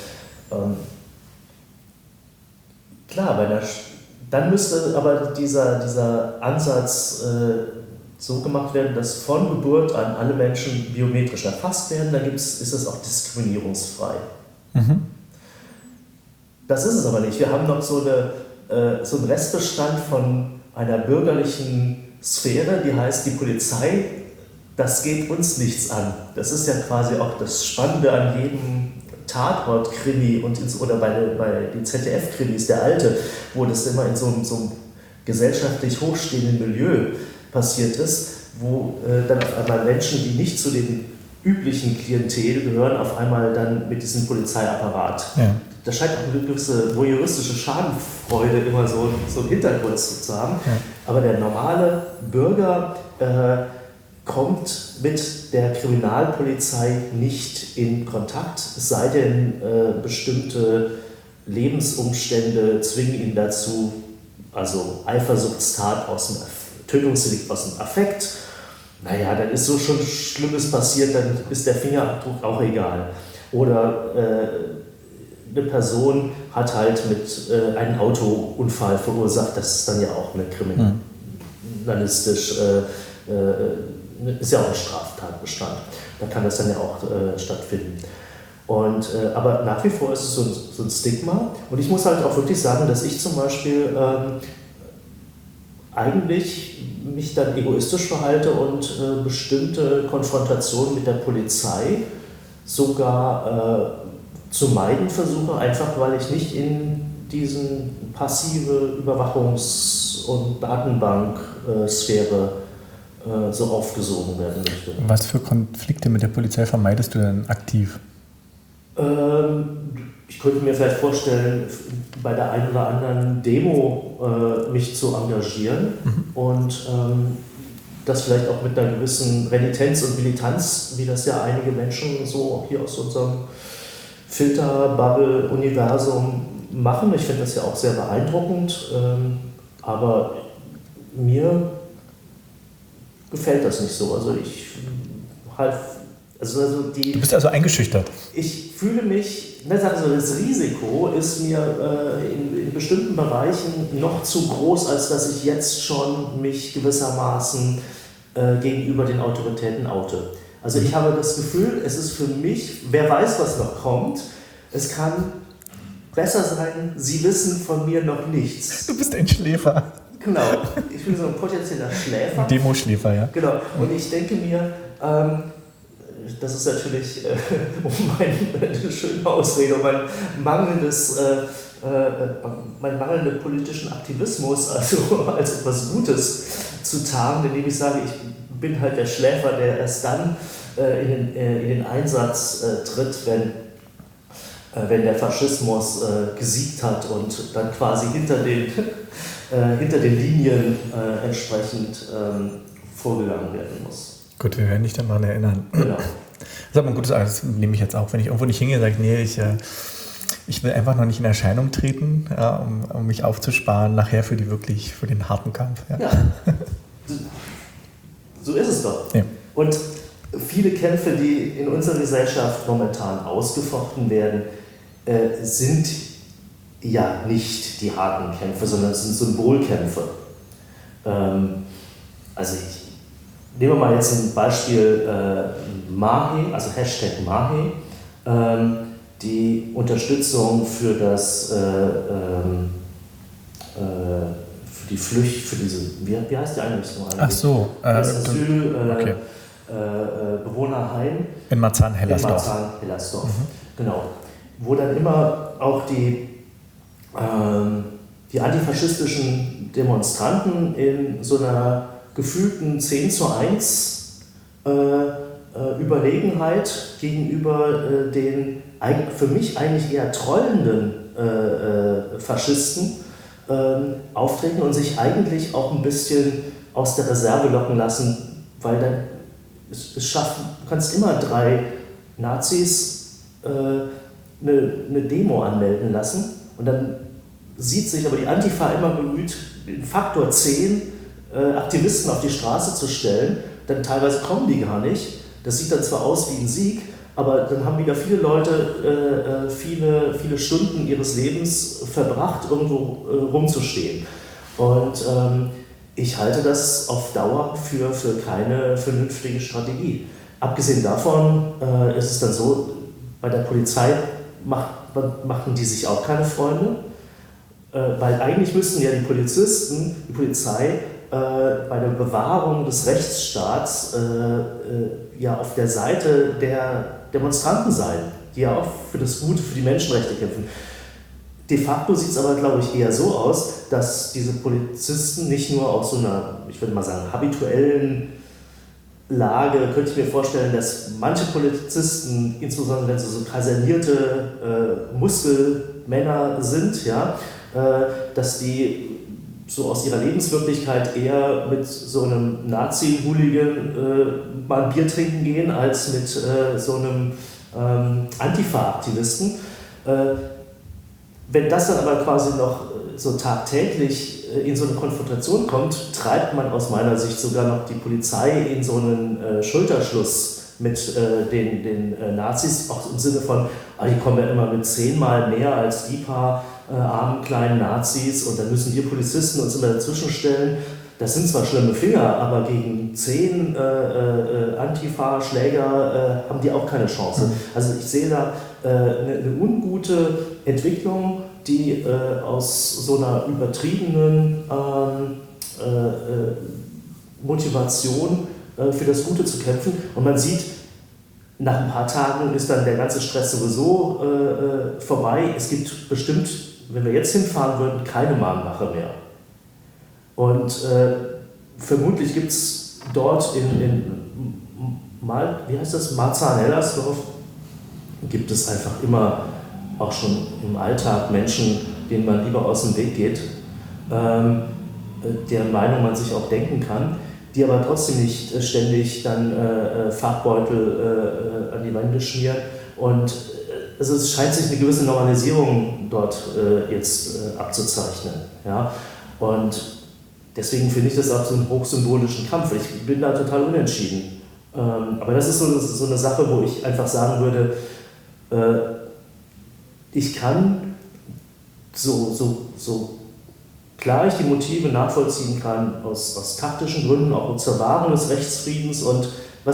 klar, dann müsste aber dieser Ansatz so gemacht werden, dass von Geburt an alle Menschen biometrisch erfasst werden, dann ist das auch diskriminierungsfrei. Das ist es aber nicht. Wir haben noch so einen Restbestand von einer bürgerlichen Sphäre, die heißt, die Polizei, das geht uns nichts an. Das ist ja quasi auch das Spannende an jedem Tatort-Krimi oder bei den ZDF-Krimis, der alte, wo das immer in so einem gesellschaftlich hochstehenden Milieu passiert ist, wo dann auf einmal Menschen, die nicht zu den üblichen Klientel gehören, auf einmal dann mit diesem Polizeiapparat. Ja. Da scheint auch eine gewisse voyeuristische Schadenfreude immer so einen Hintergrund zu haben. Ja. Aber der normale Bürger kommt mit der Kriminalpolizei nicht in Kontakt, es sei denn, bestimmte Lebensumstände zwingen ihn dazu, also Eifersuchtstat Tötungsdelikt aus dem Affekt. Naja, dann ist so schon Schlimmes passiert, dann ist der Fingerabdruck auch egal. Oder eine Person hat halt mit einem Autounfall verursacht, das ist dann ja auch eine kriminalistisch, ist ja auch ein Straftatbestand. Da kann das dann ja auch stattfinden. Aber nach wie vor ist es so ein Stigma. Und ich muss halt auch wirklich sagen, dass ich zum Beispiel eigentlich mich dann egoistisch verhalte und bestimmte Konfrontationen mit der Polizei sogar zu meiden versuche, einfach weil ich nicht in diesen passive Überwachungs- und Datenbank-Sphäre so aufgesogen werden möchte. Was für Konflikte mit der Polizei vermeidest du denn aktiv? Ich könnte mir vielleicht vorstellen, bei der einen oder anderen Demo mich zu engagieren und das vielleicht auch mit einer gewissen Renitenz und Militanz, wie das ja einige Menschen so hier aus unserem Filter-Bubble-Universum machen. Ich finde das ja auch sehr beeindruckend, aber mir gefällt das nicht so. Also du bist also eingeschüchtert? Ich fühle mich, das Risiko ist mir in bestimmten Bereichen noch zu groß, als dass ich jetzt schon mich gewissermaßen gegenüber den Autoritäten oute. Also ich habe das Gefühl, es ist für mich, wer weiß, was noch kommt, es kann besser sein, Sie wissen von mir noch nichts. Du bist ein Schläfer. Genau, ich bin so ein potenzieller Schläfer. Ein Demoschläfer, ja. Genau, und ich denke mir, das ist natürlich meine schöne Ausrede, mein mangelnden politischen Aktivismus also als etwas Gutes zu tarnen, indem ich sage, ich bin halt der Schläfer, der erst dann in den Einsatz tritt, wenn der Faschismus gesiegt hat und dann quasi hinter den Linien entsprechend vorgegangen werden muss. Gut, wir werden dich dann daran erinnern. Genau. Das ist aber ein gutes Argument, das nehme ich jetzt auch. Wenn ich irgendwo nicht hingehe, sage ich, nee, ich will einfach noch nicht in Erscheinung treten, ja, um mich aufzusparen, nachher für den harten Kampf. Ja. Ja. So ist es doch. Ja. Und viele Kämpfe, die in unserer Gesellschaft momentan ausgefochten werden, sind ja nicht die harten Kämpfe, sondern es sind Symbolkämpfe. Also ich nehme mal jetzt ein Beispiel Mahe, also Hashtag Mahe, die Unterstützung für das für die Flucht, für diese, wie heißt die Einrichtung eigentlich? Ach so. Das Asyl, okay. Bewohnerheim in Marzahn-Hellersdorf. Genau. Wo dann immer auch die antifaschistischen Demonstranten in so einer gefühlten 10:1 Überlegenheit gegenüber den für mich eigentlich eher trollenden Faschisten auftreten und sich eigentlich auch ein bisschen aus der Reserve locken lassen, weil dann es schaffen, du kannst immer 3 Nazis eine Demo anmelden lassen und dann sieht sich aber die Antifa immer bemüht, den Faktor 10 Aktivisten auf die Straße zu stellen, dann teilweise kommen die gar nicht. Das sieht dann zwar aus wie ein Sieg, aber dann haben wieder viele Leute viele Stunden ihres Lebens verbracht, irgendwo rumzustehen. Und ich halte das auf Dauer für keine vernünftige Strategie. Abgesehen davon ist es dann so, bei der Polizei machen die sich auch keine Freunde, weil eigentlich müssten ja die Polizei bei der Bewahrung des Rechtsstaats ja auf der Seite der Demonstranten sein, die ja auch für das Gute, für die Menschenrechte kämpfen. De facto sieht es aber, glaube ich, eher so aus, dass diese Polizisten nicht nur aus so einer, ich würde mal sagen, habituellen Lage, könnte ich mir vorstellen, dass manche Polizisten, insbesondere wenn sie so kasernierte Muskelmänner sind, ja, dass die so aus ihrer Lebenswirklichkeit eher mit so einem Nazi-Hooligan mal ein Bier trinken gehen, als mit so einem Antifa-Aktivisten. Wenn das dann aber quasi noch so tagtäglich in so eine Konfrontation kommt, treibt man aus meiner Sicht sogar noch die Polizei in so einen Schulterschluss mit den Nazis, auch im Sinne von, die kommen ja immer mit 10-mal mehr als die paar armen kleinen Nazis und dann müssen wir Polizisten uns immer dazwischen stellen. Das sind zwar schlimme Finger, aber gegen 10 Antifa-Schläger haben die auch keine Chance. Also ich sehe da eine ungute Entwicklung, die aus so einer übertriebenen Motivation für das Gute zu kämpfen. Und man sieht, nach ein paar Tagen ist dann der ganze Stress sowieso vorbei. Es gibt bestimmt, wenn wir jetzt hinfahren würden, keine Mahnwache mehr. Und vermutlich gibt es dort wie heißt das, Marzahn-Hellersdorf, gibt es einfach immer auch schon im Alltag Menschen, denen man lieber aus dem Weg geht, deren Meinung man sich auch denken kann, die aber trotzdem nicht ständig dann Farbbeutel an die Wände schmieren. Und also es scheint sich eine gewisse Normalisierung dort jetzt abzuzeichnen. Ja? Und deswegen finde ich das auch so einen hochsymbolischen Kampf. Ich bin da total unentschieden. Aber das ist so eine Sache, wo ich einfach sagen würde, ich kann so klar ich die Motive nachvollziehen kann, aus taktischen Gründen, auch zur Wahrung des Rechtsfriedens und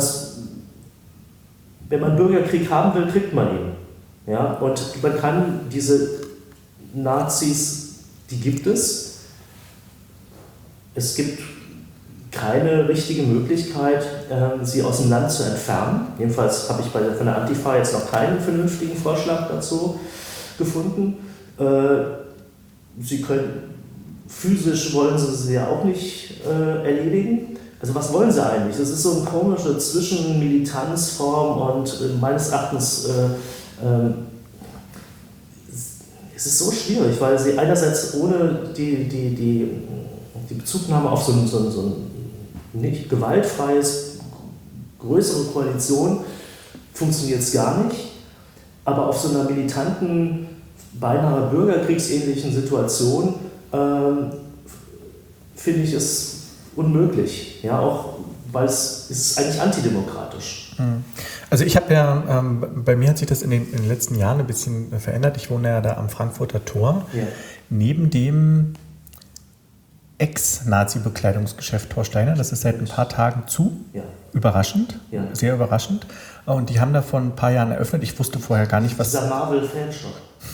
wenn man Bürgerkrieg haben will, kriegt man ihn. Ja? Und man kann diese Nazis, die gibt es. Es gibt keine richtige Möglichkeit, sie aus dem Land zu entfernen. Jedenfalls habe ich von der Antifa jetzt noch keinen vernünftigen Vorschlag dazu gefunden. Sie können, physisch wollen sie ja auch nicht erledigen. Also was wollen sie eigentlich? Das ist so eine komische Zwischenmilitanzform und meines Erachtens es ist so schwierig, weil sie einerseits ohne die Bezugnahme auf so ein nicht gewaltfreies, größere Koalition funktioniert es gar nicht, aber auf so einer militanten, beinahe bürgerkriegsähnlichen Situation finde ich es unmöglich, ja, auch weil es ist eigentlich antidemokratisch. Also ich habe ja, bei mir hat sich das in den letzten Jahren ein bisschen verändert. Ich wohne ja da am Frankfurter Tor, ja. Neben dem Ex-Nazi-Bekleidungsgeschäft Thorsteiner. Das ist seit ein paar Tagen zu. Ja. Überraschend, sehr überraschend. Und die haben da vor ein paar Jahren eröffnet. Ich wusste vorher gar nicht, was... Dieser Marvel-Fanshop.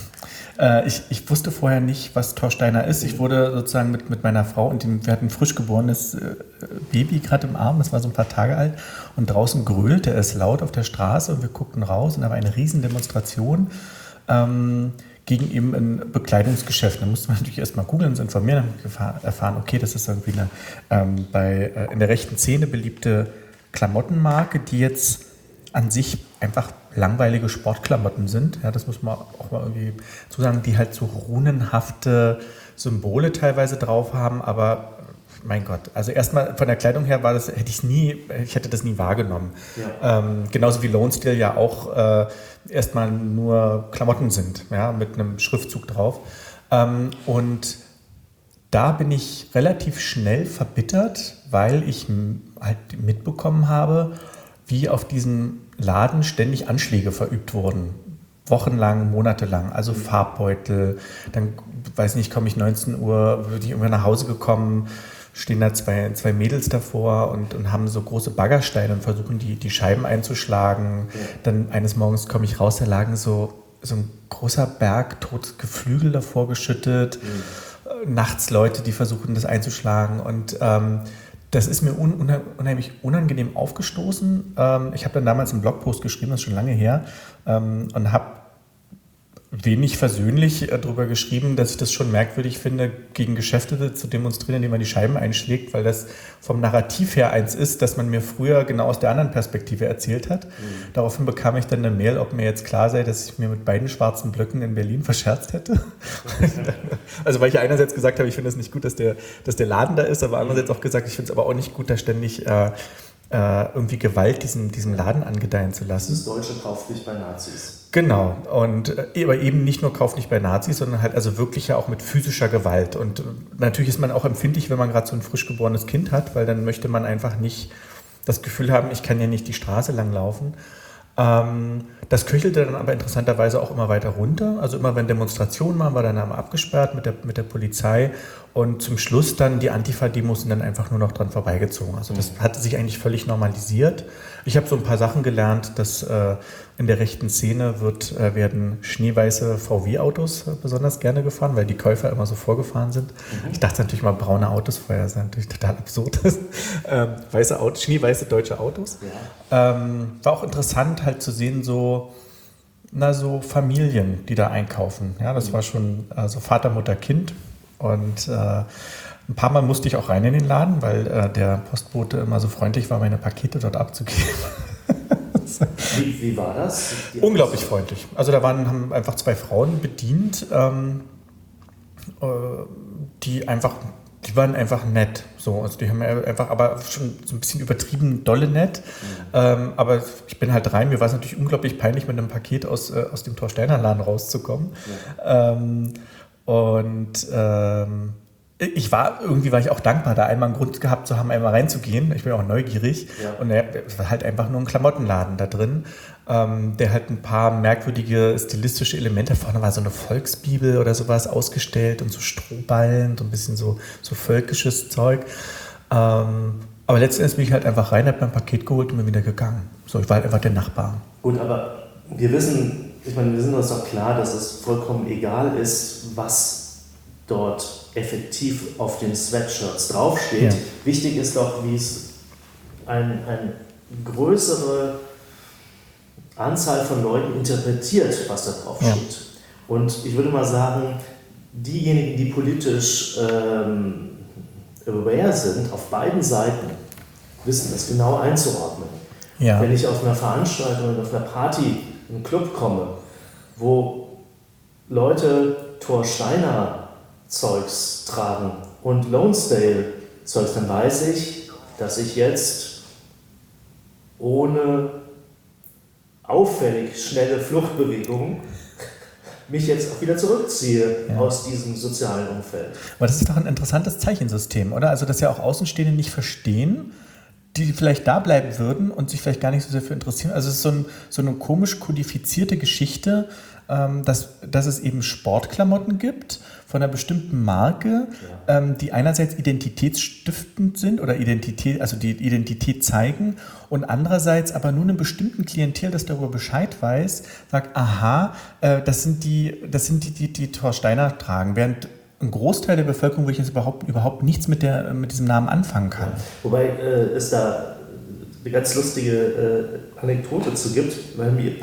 Ich wusste vorher nicht, was Thorsteiner ist. Ich wurde sozusagen mit meiner Frau und wir hatten ein frisch geborenes Baby gerade im Arm, das war so ein paar Tage alt, und draußen grölte es laut auf der Straße und wir guckten raus und da war eine riesen Demonstration gegen eben ein Bekleidungsgeschäft. Da musste man natürlich erstmal googeln, uns informieren, dann erfahren, okay, das ist irgendwie eine in der rechten Szene beliebte Klamottenmarke, die jetzt an sich einfach langweilige Sportklamotten sind. Ja, das muss man auch mal irgendwie so sagen, die halt so runenhafte Symbole teilweise drauf haben, aber mein Gott, also erstmal von der Kleidung her ich hätte das nie wahrgenommen. Ja. Genauso wie Lonesdale ja auch erstmal nur Klamotten sind, ja, mit einem Schriftzug drauf. Und da bin ich relativ schnell verbittert, weil ich halt mitbekommen habe, wie auf diesen Laden ständig Anschläge verübt wurden. Wochenlang, monatelang. Also Farbbeutel. Dann, weiß nicht, komme ich 19 Uhr, würde ich irgendwann nach Hause gekommen, stehen da zwei Mädels davor und haben so große Baggersteine und versuchen, die Scheiben einzuschlagen. Ja. Dann eines Morgens komme ich raus, da lagen so ein großer Berg totes Geflügel davor geschüttet. Nachts Leute, die versuchen, das einzuschlagen. Und das ist mir unheimlich unangenehm aufgestoßen. Ich habe dann damals einen Blogpost geschrieben, das ist schon lange her, und habe wenig versöhnlich darüber geschrieben, dass ich das schon merkwürdig finde, gegen Geschäfte zu demonstrieren, indem man die Scheiben einschlägt, weil das vom Narrativ her eins ist, das man mir früher genau aus der anderen Perspektive erzählt hat. Daraufhin bekam ich dann eine Mail, ob mir jetzt klar sei, dass ich mir mit beiden schwarzen Blöcken in Berlin verscherzt hätte. Also weil ich einerseits gesagt habe, ich finde es nicht gut, dass der Laden da ist, aber andererseits auch gesagt, ich finde es aber auch nicht gut, da ständig irgendwie Gewalt diesem Laden angedeihen zu lassen. Das Deutsche kauft nicht bei Nazis. Genau, und aber eben nicht nur kauft nicht bei Nazis, sondern halt also wirklich ja auch mit physischer Gewalt. Und natürlich ist man auch empfindlich, wenn man gerade so ein frisch geborenes Kind hat, weil dann möchte man einfach nicht das Gefühl haben, ich kann ja nicht die Straße lang laufen. Das köchelte dann aber interessanterweise auch immer weiter runter. Also immer wenn Demonstrationen waren, war dann abgesperrt mit der Polizei. Und zum Schluss dann die Antifa-Demos sind dann einfach nur noch dran vorbeigezogen. Also das hatte sich eigentlich völlig normalisiert. Ich habe so ein paar Sachen gelernt, dass in der rechten Szene werden schneeweiße VW-Autos besonders gerne gefahren, weil die Käufer immer so vorgefahren sind. Ich dachte natürlich mal, braune Autos vorher, das ist natürlich total absurd. Schneeweiße deutsche Autos. Ja. War auch interessant halt zu sehen, so Familien, die da einkaufen. Ja, das war schon Vater, Mutter, Kind. Und ein paar Mal musste ich auch rein in den Laden, weil der Postbote immer so freundlich war, meine Pakete dort abzugeben. Wie war das? Unglaublich freundlich. Also da haben einfach zwei Frauen bedient, die waren einfach nett. So, also die haben einfach, aber schon so ein bisschen übertrieben dolle nett. Aber ich bin halt rein. Mir war es natürlich unglaublich peinlich, mit einem Paket aus dem Thorsteiner Laden rauszukommen. Ja. Ich war auch dankbar, da einmal einen Grund gehabt zu haben, einmal reinzugehen. Ich bin auch neugierig. Ja. Und es war halt einfach nur ein Klamottenladen da drin, der halt ein paar merkwürdige stilistische Elemente, vorne war so eine Volksbibel oder sowas ausgestellt und so Strohballen, so ein bisschen so völkisches Zeug. Aber letztendlich bin ich halt einfach rein, habe mein Paket geholt und bin wieder gegangen. So, ich war halt einfach der Nachbar. Gut, aber wir sind uns doch klar, dass es vollkommen egal ist, was dort effektiv auf den Sweatshirts draufsteht. Ja. Wichtig ist doch, wie es eine größere Anzahl von Leuten interpretiert, was da draufsteht. Ja. Und ich würde mal sagen, diejenigen, die politisch aware sind, auf beiden Seiten, wissen das genau einzuordnen. Ja. Wenn ich auf einer Veranstaltung oder auf einer Party in einen Club komme, wo Leute Thorsteiner Zeugs tragen und Lonesdale Zeugs, dann weiß ich, dass ich jetzt ohne auffällig schnelle Fluchtbewegungen mich jetzt auch wieder zurückziehe aus diesem sozialen Umfeld. Aber das ist doch ein interessantes Zeichensystem, oder? Also, dass ja auch Außenstehende nicht verstehen, die vielleicht da bleiben würden und sich vielleicht gar nicht so sehr für interessieren. Also es ist so eine komisch kodifizierte Geschichte, dass es eben Sportklamotten gibt von einer bestimmten Marke, die einerseits identitätsstiftend sind oder die Identität zeigen und andererseits aber nur einem bestimmten Klientel, das darüber Bescheid weiß, sagt, aha, das sind die Thor Steiner tragen, während ein Großteil der Bevölkerung wirklich jetzt überhaupt nichts mit diesem Namen anfangen kann. Wobei es da eine ganz lustige Anekdote zu gibt, weil mir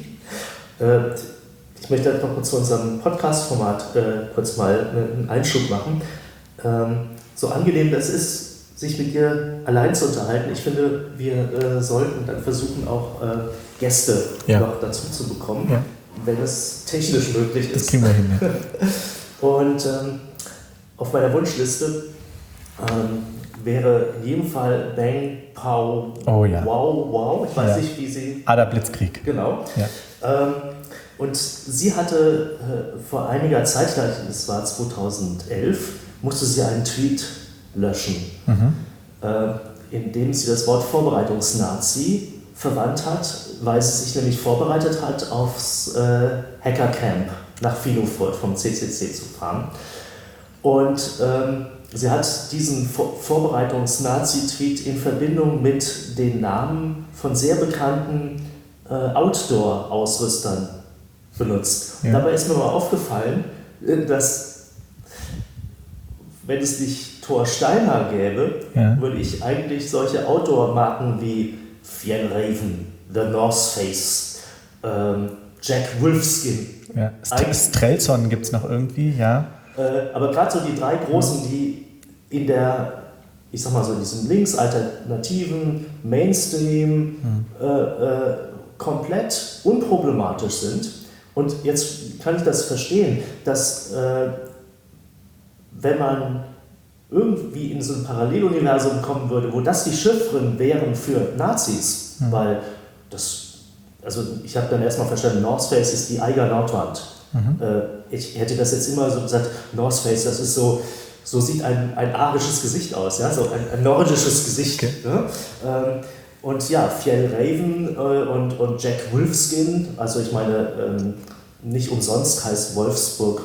ich möchte noch zu unserem Podcast-Format kurz mal einen Einschub machen. So angenehm das ist, sich mit dir allein zu unterhalten, ich finde, wir sollten dann versuchen, auch Gäste noch dazu zu bekommen, wenn es technisch möglich ist. Das kriegen wir hin. Ja. Und auf meiner Wunschliste wäre in jedem Fall Bang, Pow, Wow, Wow. Ich weiß nicht, wie sie... Ada Blitzkrieg. Genau. Ja. Und sie hatte vor einiger Zeit, das war 2011, musste sie einen Tweet löschen, in dem sie das Wort Vorbereitungsnazi verwandt hat, weil sie sich nämlich vorbereitet hat, aufs Hackercamp nach Finofurt vom CCC zu fahren. Und sie hat diesen Vorbereitungs-Nazi-Tweet in Verbindung mit den Namen von sehr bekannten Outdoor-Ausrüstern benutzt. Ja. Dabei ist mir mal aufgefallen, dass, wenn es nicht Thor Steiner gäbe, würde ich eigentlich solche Outdoor-Marken wie Fjällräven, The North Face, Jack Wolfskin. Ja. Strelson gibt es noch irgendwie, ja. Aber gerade so die drei großen, die in der, ich sag mal so, in diesem linksalternativen Mainstream komplett unproblematisch sind. Und jetzt kann ich das verstehen, dass wenn man irgendwie in so ein Paralleluniversum kommen würde, wo das die Chiffren wären für Nazis, weil das, also ich habe dann erstmal verstanden, North Face ist die Eiger Nordwand. Ich hätte das jetzt immer so gesagt, North Face, das ist so sieht ein arisches Gesicht aus, ja? So ein nordisches Gesicht. Okay. Ne? Und ja, Fjällräven und Jack Wolfskin, also ich meine, nicht umsonst heißt Wolfsburg,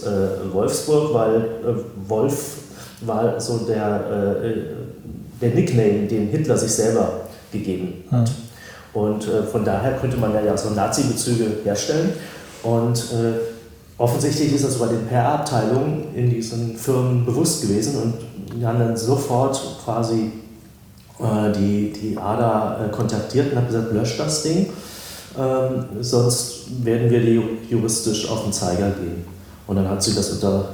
weil Wolf war so der Nickname, den Hitler sich selber gegeben hat. Und von daher könnte man ja so Nazi-Bezüge herstellen. Und offensichtlich ist das bei den PR-Abteilungen in diesen Firmen bewusst gewesen und die haben dann sofort quasi die ADA kontaktiert und hat gesagt, löscht das Ding, sonst werden wir die juristisch auf den Zeiger gehen. Und dann hat sie das unter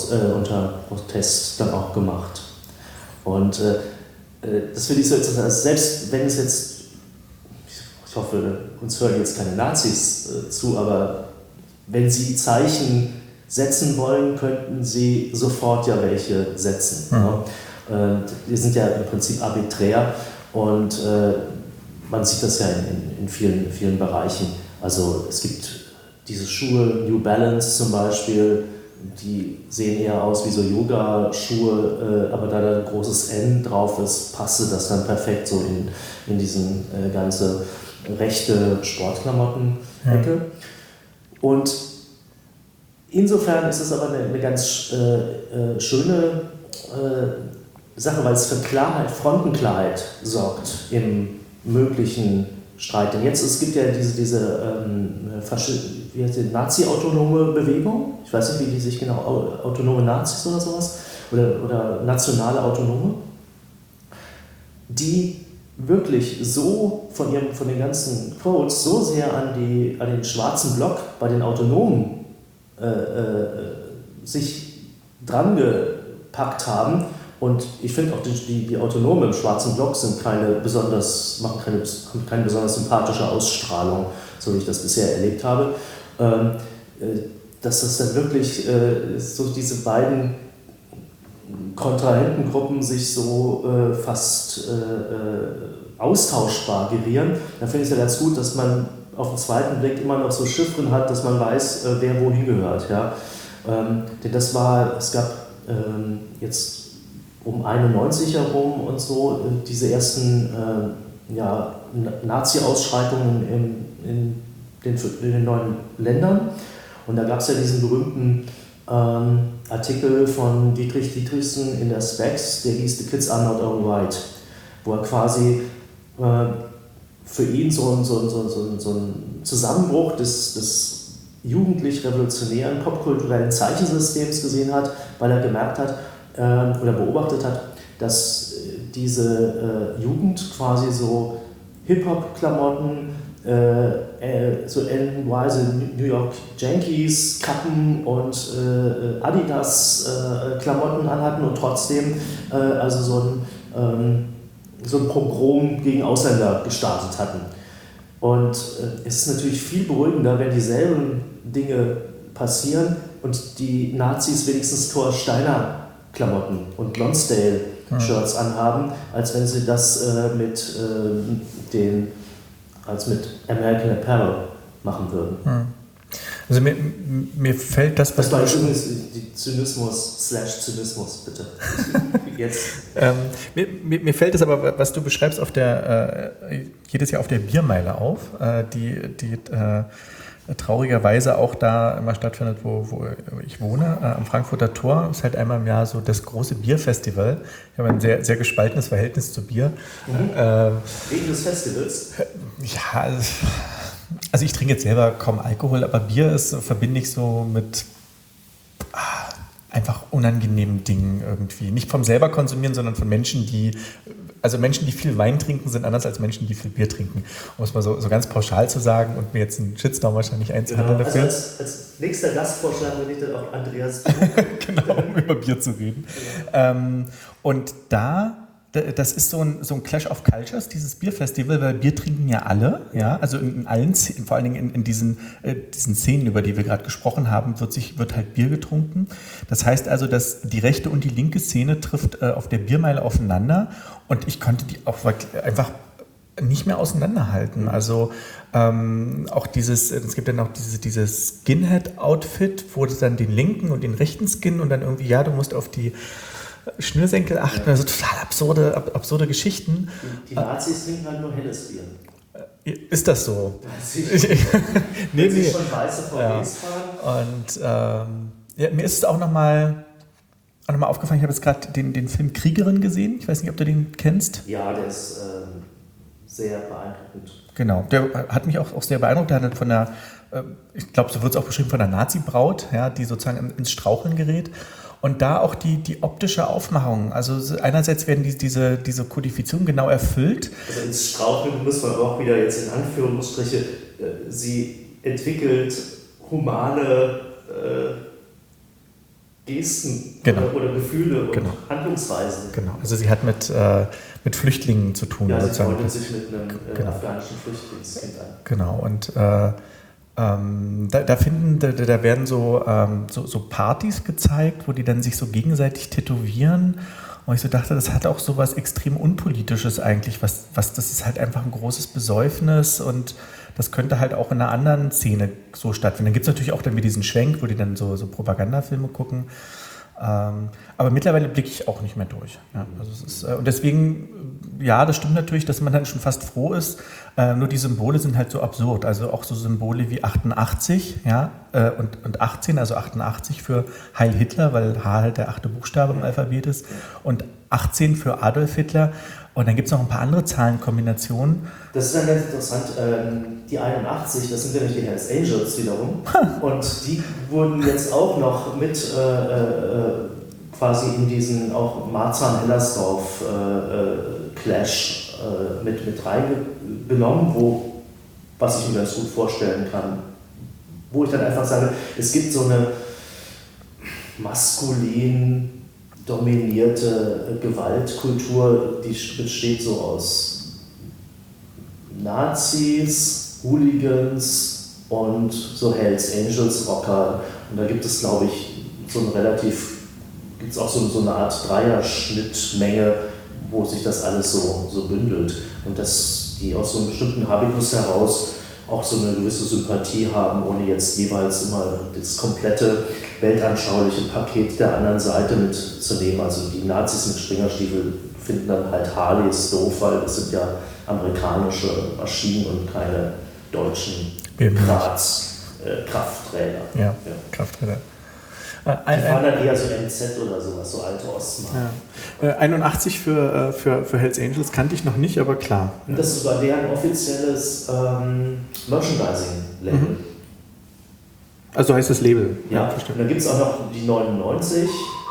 Protest dann auch gemacht. Und das finde ich so interessant, also selbst wenn es jetzt, ich hoffe, uns hören jetzt keine Nazis zu, aber wenn sie Zeichen setzen wollen, könnten sie sofort ja welche setzen. Ja. Die sind ja im Prinzip arbiträr und man sieht das ja in vielen, vielen Bereichen. Also es gibt diese Schuhe, New Balance zum Beispiel, die sehen eher aus wie so Yoga-Schuhe, aber da ein großes N drauf ist, passte das dann perfekt so in diesen ganze rechte Sportklamotten-Ecke. Und insofern ist es aber eine ganz schöne Sache, weil es für Klarheit, Frontenklarheit sorgt im möglichen Streit. Denn jetzt, es gibt ja diese Nazi-autonome Bewegung, ich weiß nicht, wie die sich genau, autonome Nazis oder sowas, oder nationale Autonome, die wirklich so von den ganzen Quotes so sehr an den schwarzen Block bei den Autonomen sich dran gepackt haben. Und ich finde auch, die Autonomen im schwarzen Block haben keine besonders sympathische Ausstrahlung, so wie ich das bisher erlebt habe. Dass das dann wirklich so diese beiden Kontrahentengruppen sich so fast austauschbar gerieren, dann finde ich es ja ganz gut, dass man auf den zweiten Blick immer noch so Chiffren hat, dass man weiß, wer wohin gehört. Ja? Denn es gab jetzt um 91 herum und so diese ersten Nazi-Ausschreitungen in den neuen Ländern. Und da gab es ja diesen berühmten Artikel von Dietrich Dietrichson in der Specs, der hieß The Kids Are Not All Right, wo er quasi für ihn so ein Zusammenbruch des jugendlich-revolutionären popkulturellen Zeichensystems gesehen hat, weil er gemerkt hat oder beobachtet hat, dass diese Jugend quasi so Hip-Hop-Klamotten, so NY, New York Yankees, Kappen und Adidas Klamotten anhatten und trotzdem also so ein Pogrom gegen Ausländer gestartet hatten. Und es ist natürlich viel beruhigender, wenn dieselben Dinge passieren und die Nazis wenigstens Thor Steiner Klamotten und Lonsdale Shirts anhaben, als wenn sie das mit American Apparel machen würden. Also mir fällt das, was das war übrigens die Zynismus, bitte. Jetzt. Mir fällt es aber, was du beschreibst, jedes Jahr auf der Biermeile auf, die traurigerweise auch da immer stattfindet, wo ich wohne, am Frankfurter Tor. Ist halt einmal im Jahr so das große Bierfestival. Ich habe ein sehr, sehr gespaltenes Verhältnis zu Bier. Wegen des Festivals? Ja, also ich trinke jetzt selber kaum Alkohol, aber Bier verbinde ich so mit einfach unangenehmen Dingen irgendwie. Nicht vom selber konsumieren, sondern von Menschen, die viel Wein trinken, sind anders als Menschen, die viel Bier trinken. Um es mal so ganz pauschal zu sagen und mir jetzt einen Shitstorm wahrscheinlich einzuhandeln dafür. Also als nächster Gastvorschlag würde ich dann auch Andreas genau, um über Bier zu reden. Ja. Und das ist so ein Clash of Cultures, dieses Bierfestival, weil Bier trinken ja alle, ja, also in allen, vor allen Dingen in diesen Szenen, über die wir gerade gesprochen haben, wird halt Bier getrunken. Das heißt also, dass die rechte und die linke Szene trifft auf der Biermeile aufeinander und ich konnte die auch einfach nicht mehr auseinanderhalten. Also auch es gibt dann auch dieses Skinhead-Outfit, wo du dann den linken und den rechten Skin und dann irgendwie, ja, du musst auf die Schnürsenkel achten, also total absurde Geschichten. Die Nazis trinken halt nur helles Bier. Ist das so? Nee. Schon weiße VWs fahren. Und mir ist es auch nochmal aufgefallen, ich habe jetzt gerade den Film Kriegerin gesehen. Ich weiß nicht, ob du den kennst. Ja, der ist sehr beeindruckend. Genau, der hat mich auch sehr beeindruckt. Der hat von der, ich glaube, so wird es auch beschrieben, von der Nazi-Braut, ja, die sozusagen ins Straucheln gerät. Und da auch die optische Aufmachung. Also einerseits werden diese Kodifizierungen genau erfüllt. Also ins Straucheln muss man auch wieder jetzt in Anführungsstriche, sie entwickelt humane Gesten oder Gefühle und Handlungsweisen. Genau, also sie hat mit Flüchtlingen zu tun. Ja, sie freundet sich mit einem afghanischen Flüchtlingskind an. Genau, und da werden so Partys gezeigt, wo die dann sich so gegenseitig tätowieren. Und ich so dachte, das hat auch so was extrem Unpolitisches eigentlich. Das ist halt einfach ein großes Besäufnis und das könnte halt auch in einer anderen Szene so stattfinden. Dann gibt es natürlich auch dann wieder diesen Schwenk, wo die dann so Propagandafilme gucken. Aber mittlerweile blicke ich auch nicht mehr durch. Ja, also es ist, und deswegen, ja, das stimmt natürlich, dass man dann schon fast froh ist. Nur die Symbole sind halt so absurd. Also auch so Symbole wie 88, ja, und 18, also 88 für Heil Hitler, weil H halt der 8. Buchstabe im Alphabet ist. Und 18 für Adolf Hitler. Und dann gibt es noch ein paar andere Zahlenkombinationen. Das ist dann ganz interessant. Die 81, das sind ja nicht die Hells Angels wiederum. Und die wurden jetzt auch noch mit quasi in diesen auch Marzahn-Hellersdorf-Clash mit reingenommen, was ich mir ganz gut vorstellen kann. Wo ich dann einfach sage, es gibt so eine maskulin dominierte Gewaltkultur, die besteht so aus Nazis, Hooligans und so Hells Angels Rocker. Und da gibt es, glaube ich, so eine Art Dreier-Schnittmenge, wo sich das alles so bündelt. Und dass die aus so einem bestimmten Habitus heraus auch so eine gewisse Sympathie haben, ohne jetzt jeweils immer das komplette weltanschauliche Paket der anderen Seite mitzunehmen. Also die Nazis mit Springerstiefel finden dann halt Harleys doof, weil das sind ja amerikanische Maschinen und keine deutschen Kraftträger. Ja, Kraftträger. Die waren dann eher so MZ oder sowas, so alte Ostmark. Ja. 81 für Hells Angels kannte ich noch nicht, aber klar. Und das ist sogar deren offizielles Merchandising-Label. Also heißt das Label. Ja, und dann gibt es auch noch die 99.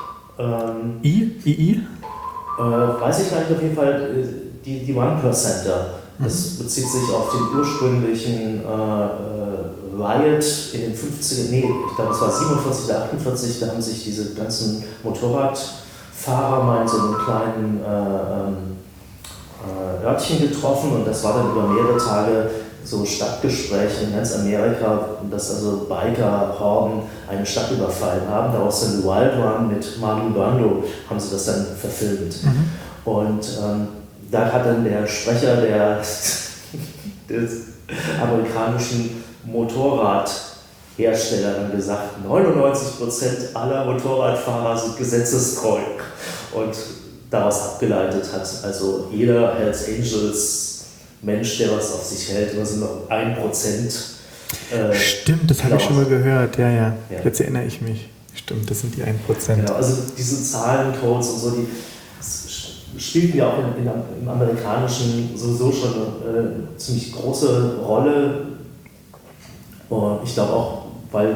II? Weiß ich gar nicht, auf jeden Fall die One-Percenter. Das bezieht sich auf den ursprünglichen Riot in den 50er, ich glaube es war 47 oder 48, da haben sich diese ganzen Motorradfahrer mal in so einem kleinen Örtchen getroffen und das war dann über mehrere Tage so Stadtgespräche in ganz Amerika, dass also Biker-Horden eine Stadt überfallen haben. Daraus dann The Wild Run mit Marlon Brando haben sie das dann verfilmt. Und da hat dann der Sprecher des amerikanischen Motorradhersteller dann gesagt, 99% aller Motorradfahrer sind gesetzestreu. Und daraus abgeleitet hat also jeder Hells Angels Mensch, der was auf sich hält, immer so noch 1%. Stimmt, das habe ich schon mal gehört, ja. Jetzt erinnere ich mich. Stimmt, das sind die 1%. Genau, also diese Zahlencodes und so, die spielten ja auch im Amerikanischen sowieso schon eine ziemlich große Rolle. Und ich glaube auch, weil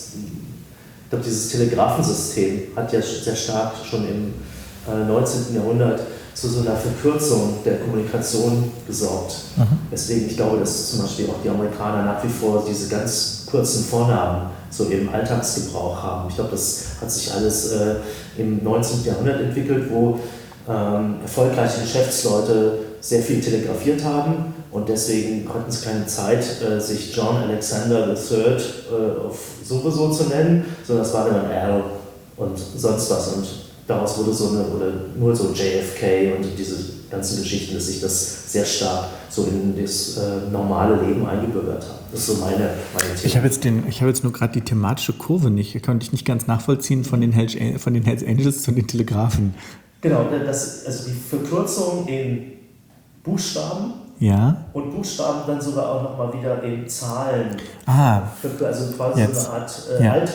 dieses Telegrafensystem hat ja sehr stark schon im 19. Jahrhundert zu so einer Verkürzung der Kommunikation gesorgt. Deswegen, ich glaube, dass zum Beispiel auch die Amerikaner nach wie vor diese ganz kurzen Vornamen so im Alltagsgebrauch haben. Ich glaube, das hat sich alles im 19. Jahrhundert entwickelt, wo erfolgreiche Geschäftsleute sehr viel telegrafiert haben und deswegen hatten sie keine Zeit, sich John Alexander III sowieso zu nennen, sondern das war dann Al und sonst was. Und daraus wurde nur so JFK und diese ganzen Geschichten, dass sich das sehr stark so in das normale Leben eingebürgert hat. Das ist so meine Thema. Ich habe jetzt nur gerade die thematische Kurve nicht, konnte ich nicht ganz nachvollziehen von den Hells Angels zu den Telegrafen. Genau, also die Verkürzung in Buchstaben. Ja. Und Buchstaben dann sogar auch nochmal wieder in Zahlen. Also quasi jetzt. So eine Art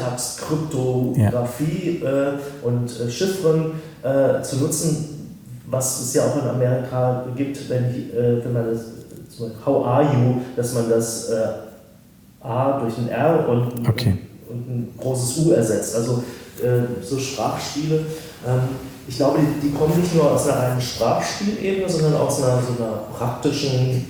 Alltagskryptographie und Chiffren zu nutzen, was es ja auch in Amerika gibt, wenn man das, how are you, dass man das A durch ein R und ein großes U ersetzt. Also so Sprachspiele. Ich glaube, die kommen nicht nur aus einer reinen Sprachspielebene, sondern aus einer praktischen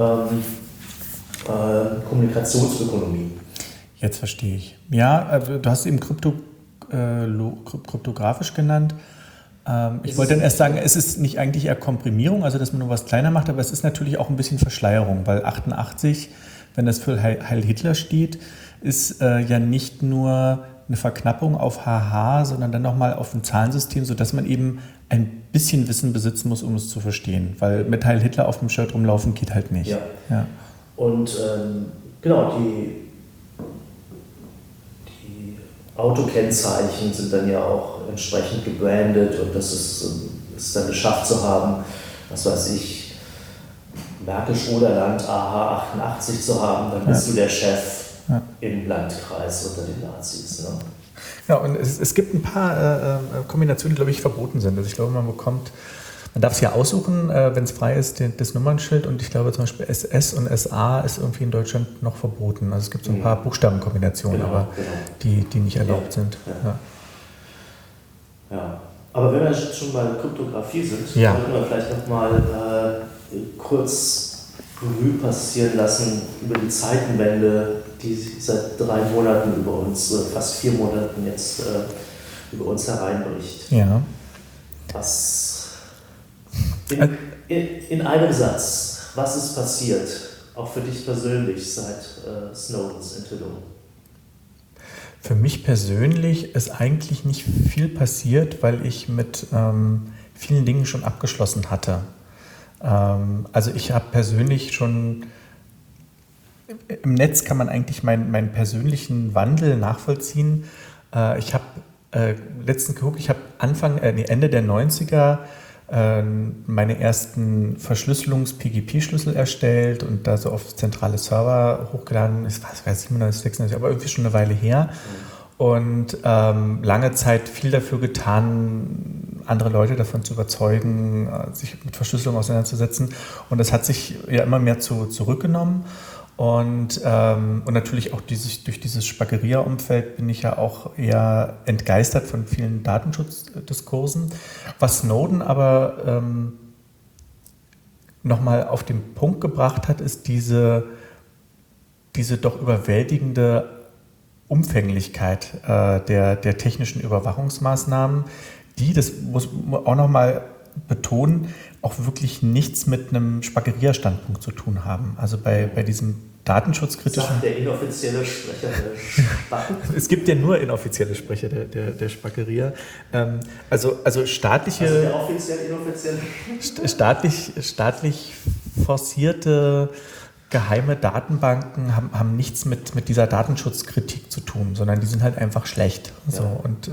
Kommunikationsökonomie. Jetzt verstehe ich. Ja, du hast eben kryptografisch genannt. Ich wollte dann erst sagen, es ist nicht eigentlich eher Komprimierung, also dass man nur was kleiner macht, aber es ist natürlich auch ein bisschen Verschleierung, weil 88, wenn das für Heil Hitler steht, ist ja nicht nur eine Verknappung auf HH, sondern dann nochmal auf ein Zahlensystem, sodass man eben ein bisschen Wissen besitzen muss, um es zu verstehen. Weil mit Heil Hitler auf dem Shirt rumlaufen geht halt nicht. Ja. Und genau, die Autokennzeichen sind dann ja auch entsprechend gebrandet und das ist dann geschafft zu haben, was weiß ich, Märkisch-Oderland AH88 zu haben, dann bist du der Chef im Landkreis unter den Nazis. Ne? Ja, und es gibt ein paar Kombinationen, die, glaube ich, verboten sind. Also ich glaube, man darf es ja aussuchen, wenn es frei ist, das Nummernschild. Und ich glaube zum Beispiel SS und SA ist irgendwie in Deutschland noch verboten. Also es gibt so ein paar Buchstabenkombinationen, die nicht erlaubt sind. Ja. Aber wenn wir schon bei Kryptographie sind, sollten wir vielleicht nochmal kurz Revue passieren lassen über die Zeitenwende, die seit 3 Monaten über uns, fast 4 Monaten jetzt über uns hereinbricht. Ja. Was in einem Satz, was ist passiert, auch für dich persönlich seit Snowdens Enthüllung? Für mich persönlich ist eigentlich nicht viel passiert, weil ich mit vielen Dingen schon abgeschlossen hatte. Also ich habe persönlich schon, im Netz kann man eigentlich meinen persönlichen Wandel nachvollziehen. Ich habe letztens geguckt, ich habe Ende der 90er meine ersten Verschlüsselungs-PGP-Schlüssel erstellt und da so auf zentrale Server hochgeladen. Ich weiß 97, 96, aber irgendwie schon eine Weile her. Und lange Zeit viel dafür getan, andere Leute davon zu überzeugen, sich mit Verschlüsselung auseinanderzusetzen. Und das hat sich ja immer mehr zurückgenommen. Und natürlich auch durch dieses Spagheria-Umfeld bin ich ja auch eher entgeistert von vielen Datenschutzdiskursen. Was Snowden aber nochmal auf den Punkt gebracht hat, ist diese doch überwältigende Umfänglichkeit der technischen Überwachungsmaßnahmen, die, das muss man auch nochmal betonen, auch wirklich nichts mit einem Spagheria-Standpunkt zu tun haben. Also bei diesem datenschutzkritischen... Sagt der inoffizielle Sprecher der Spagheria. Es gibt ja nur inoffizielle Sprecher der Spagheria. Also staatliche... Also der offiziell inoffizielle... Staatlich forcierte geheime Datenbanken haben nichts mit dieser Datenschutzkritik zu tun, sondern die sind halt einfach schlecht. Ja. So, und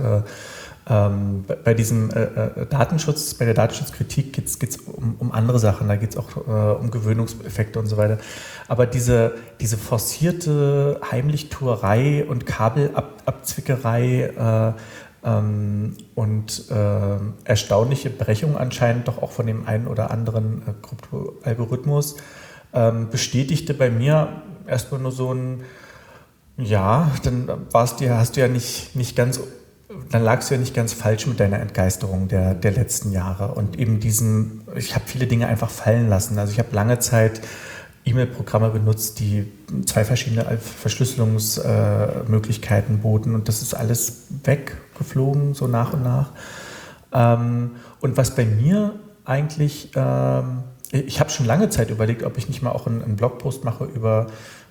bei diesem bei der Datenschutzkritik geht es um andere Sachen, da geht es auch um Gewöhnungseffekte und so weiter. Aber diese forcierte Heimlichtuerei und Kabelabzwickerei und erstaunliche Brechung anscheinend doch auch von dem einen oder anderen Kryptoalgorithmus bestätigte bei mir erstmal nur so ein, ja, dann lagst du ja nicht ganz falsch mit deiner Entgeisterung der letzten Jahre und eben ich habe viele Dinge einfach fallen lassen. Also ich habe lange Zeit E-Mail-Programme benutzt, die 2 verschiedene Verschlüsselungsmöglichkeiten boten und das ist alles weggeflogen, so nach und nach. Und was bei mir eigentlich, ich habe schon lange Zeit überlegt, ob ich nicht mal auch einen Blogpost mache über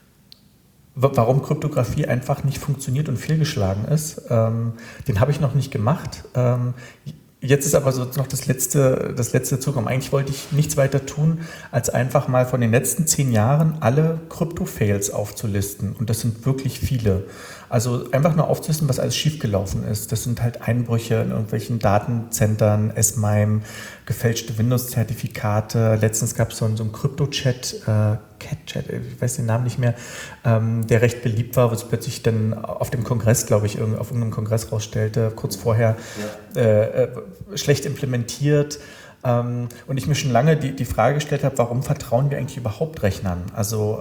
warum Kryptographie einfach nicht funktioniert und fehlgeschlagen ist. Den habe ich noch nicht gemacht. Jetzt ist aber so noch das letzte Zukommen. Eigentlich wollte ich nichts weiter tun, als einfach mal von den letzten 10 Jahren alle Krypto-Fails aufzulisten. Und das sind wirklich viele. Also einfach nur aufzulisten, was alles schiefgelaufen ist. Das sind halt Einbrüche in irgendwelchen Datenzentren, S-MIME, gefälschte Windows-Zertifikate. Letztens gab es so einen Krypto-Chat, Cat-Chat, ich weiß den Namen nicht mehr, der recht beliebt war, wo es plötzlich dann auf dem Kongress, glaube ich, auf irgendeinem Kongress rausstellte, kurz vorher schlecht implementiert. Und ich mir schon lange die Frage gestellt habe, warum vertrauen wir eigentlich überhaupt Rechnern? Also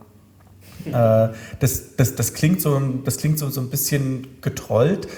das klingt so ein bisschen getrollt.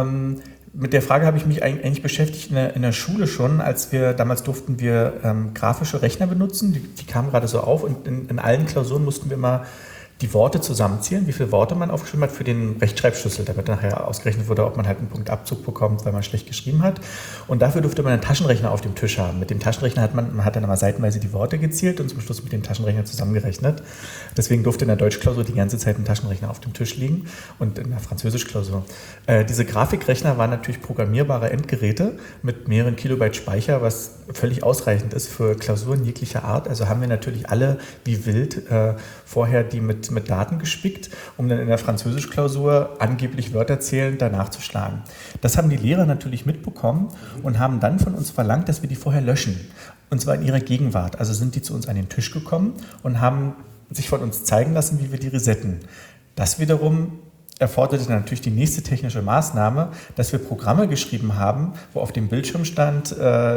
Mit der Frage habe ich mich eigentlich beschäftigt in der Schule schon, damals durften wir grafische Rechner benutzen, die kamen gerade so auf und in allen Klausuren mussten wir immer die Worte zusammenzählen, wie viele Worte man aufgeschrieben hat für den Rechtschreibschlüssel, damit nachher ausgerechnet wurde, ob man halt einen Punktabzug bekommt, weil man schlecht geschrieben hat. Und dafür durfte man einen Taschenrechner auf dem Tisch haben. Mit dem Taschenrechner hat man dann immer seitenweise die Worte gezählt und zum Schluss mit dem Taschenrechner zusammengerechnet. Deswegen durfte in der Deutschklausur die ganze Zeit ein Taschenrechner auf dem Tisch liegen und in der Französischklausur. Diese Grafikrechner waren natürlich programmierbare Endgeräte mit mehreren Kilobyte Speicher, was völlig ausreichend ist für Klausuren jeglicher Art. Also haben wir natürlich alle wie wild vorher die mit Daten gespickt, um dann in der Französischklausur angeblich Wörter zählend danach zu schlagen. Das haben die Lehrer natürlich mitbekommen und haben dann von uns verlangt, dass wir die vorher löschen. Und zwar in ihrer Gegenwart. Also sind die zu uns an den Tisch gekommen und haben sich von uns zeigen lassen, wie wir die resetten. Das wiederum erforderte natürlich die nächste technische Maßnahme, dass wir Programme geschrieben haben, wo auf dem Bildschirm stand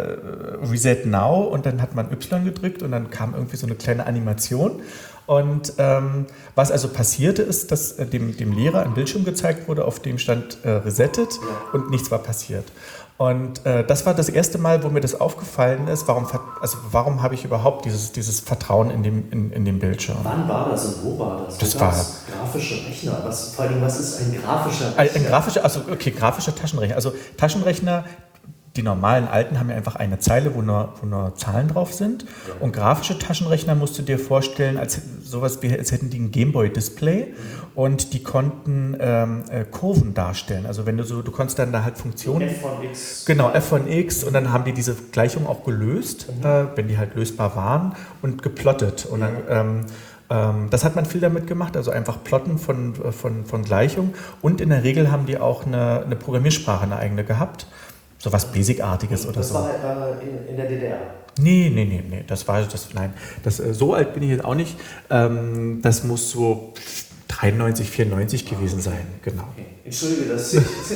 Reset Now und dann hat man Y gedrückt und dann kam irgendwie so eine kleine Animation. Und was also passierte ist, dass dem Lehrer ein Bildschirm gezeigt wurde, auf dem stand resettet und nichts war passiert. Und das war das erste Mal, wo mir das aufgefallen ist, warum habe ich überhaupt dieses Vertrauen in dem Bildschirm. Wann war das und wo war das? Das war grafische Rechner. Vor allem, was ist ein grafischer Rechner? Grafischer Taschenrechner. Also Taschenrechner, die normalen alten haben ja einfach eine Zeile, wo nur Zahlen drauf sind. Ja. Und grafische Taschenrechner musst du dir vorstellen, als hätten die ein Gameboy-Display und die konnten Kurven darstellen. Also du konntest dann da halt Funktionen... F von X. Genau, F von X. Und dann haben die diese Gleichung auch gelöst, wenn die halt lösbar waren, und geplottet. Und dann... das hat man viel damit gemacht, also einfach Plotten von Gleichungen. Und in der Regel haben die auch eine Programmiersprache, eine eigene gehabt. sowas Basic-artiges oder das so. war in der DDR? Nee, nein. So alt bin ich jetzt auch nicht. Das muss so 93, 94 gewesen sein, genau. Okay. Entschuldige, das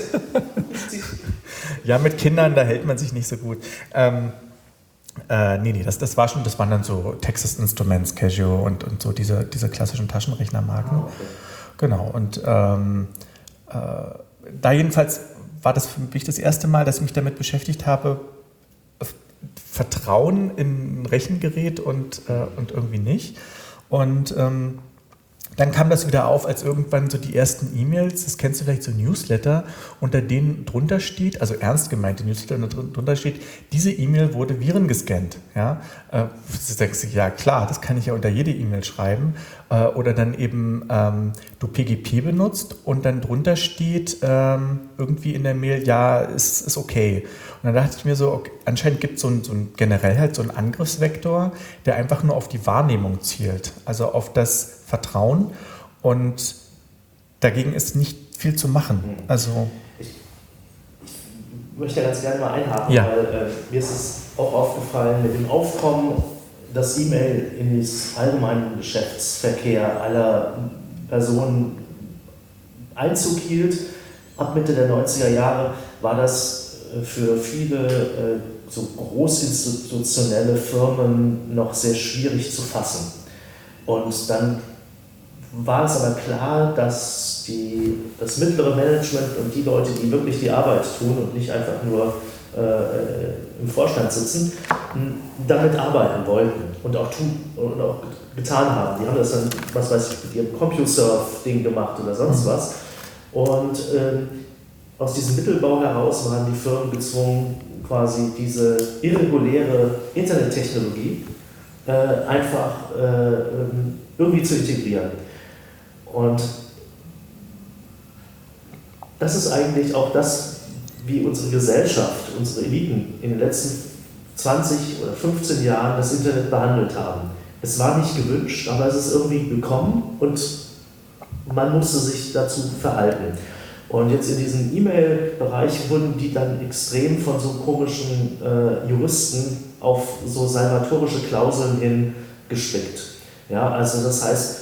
Ja, mit Kindern, da hält man sich nicht so gut. Das waren dann so Texas Instruments, Casio und so diese klassischen Taschenrechnermarken. Okay. Genau, und da jedenfalls war das für mich das erste Mal, dass ich mich damit beschäftigt habe, Vertrauen in ein Rechengerät und irgendwie nicht. Und dann kam das wieder auf, als irgendwann so die ersten E-Mails, das kennst du vielleicht, so Newsletter, unter denen drunter steht, also ernst gemeinte Newsletter, drunter steht, diese E-Mail wurde virengescannt. Ja? Du denkst, ja klar, das kann ich ja unter jede E-Mail schreiben. Oder dann eben du PGP benutzt und dann drunter steht irgendwie in der Mail, ja, ist okay. Und dann dachte ich mir so, okay, anscheinend gibt es so ein generell halt so einen Angriffsvektor, der einfach nur auf die Wahrnehmung zielt, also auf das Vertrauen, und dagegen ist nicht viel zu machen. Also ich möchte ganz gerne mal einhaken, ja. weil mir ist es auch aufgefallen mit dem Aufkommen, dass E-Mail in den allgemeinen Geschäftsverkehr aller Personen Einzug hielt. Ab Mitte der 90er Jahre war das für viele so großinstitutionelle Firmen noch sehr schwierig zu fassen. Und dann war es aber klar, dass das mittlere Management und die Leute, die wirklich die Arbeit tun und nicht einfach nur im Vorstand sitzen, damit arbeiten wollten und auch tun und auch getan haben. Die haben das dann, was weiß ich, mit ihrem CompuServe-Ding gemacht oder sonst was. Und aus diesem Mittelbau heraus waren die Firmen gezwungen, quasi diese irreguläre Internettechnologie einfach irgendwie zu integrieren. Und das ist eigentlich auch das, wie unsere Gesellschaft, unsere Eliten in den letzten 20 oder 15 Jahren das Internet behandelt haben. Es war nicht gewünscht, aber es ist irgendwie gekommen und man musste sich dazu verhalten. Und jetzt in diesem E-Mail-Bereich wurden die dann extrem von so komischen Juristen auf so salvatorische Klauseln hin gespickt. Ja, also das heißt,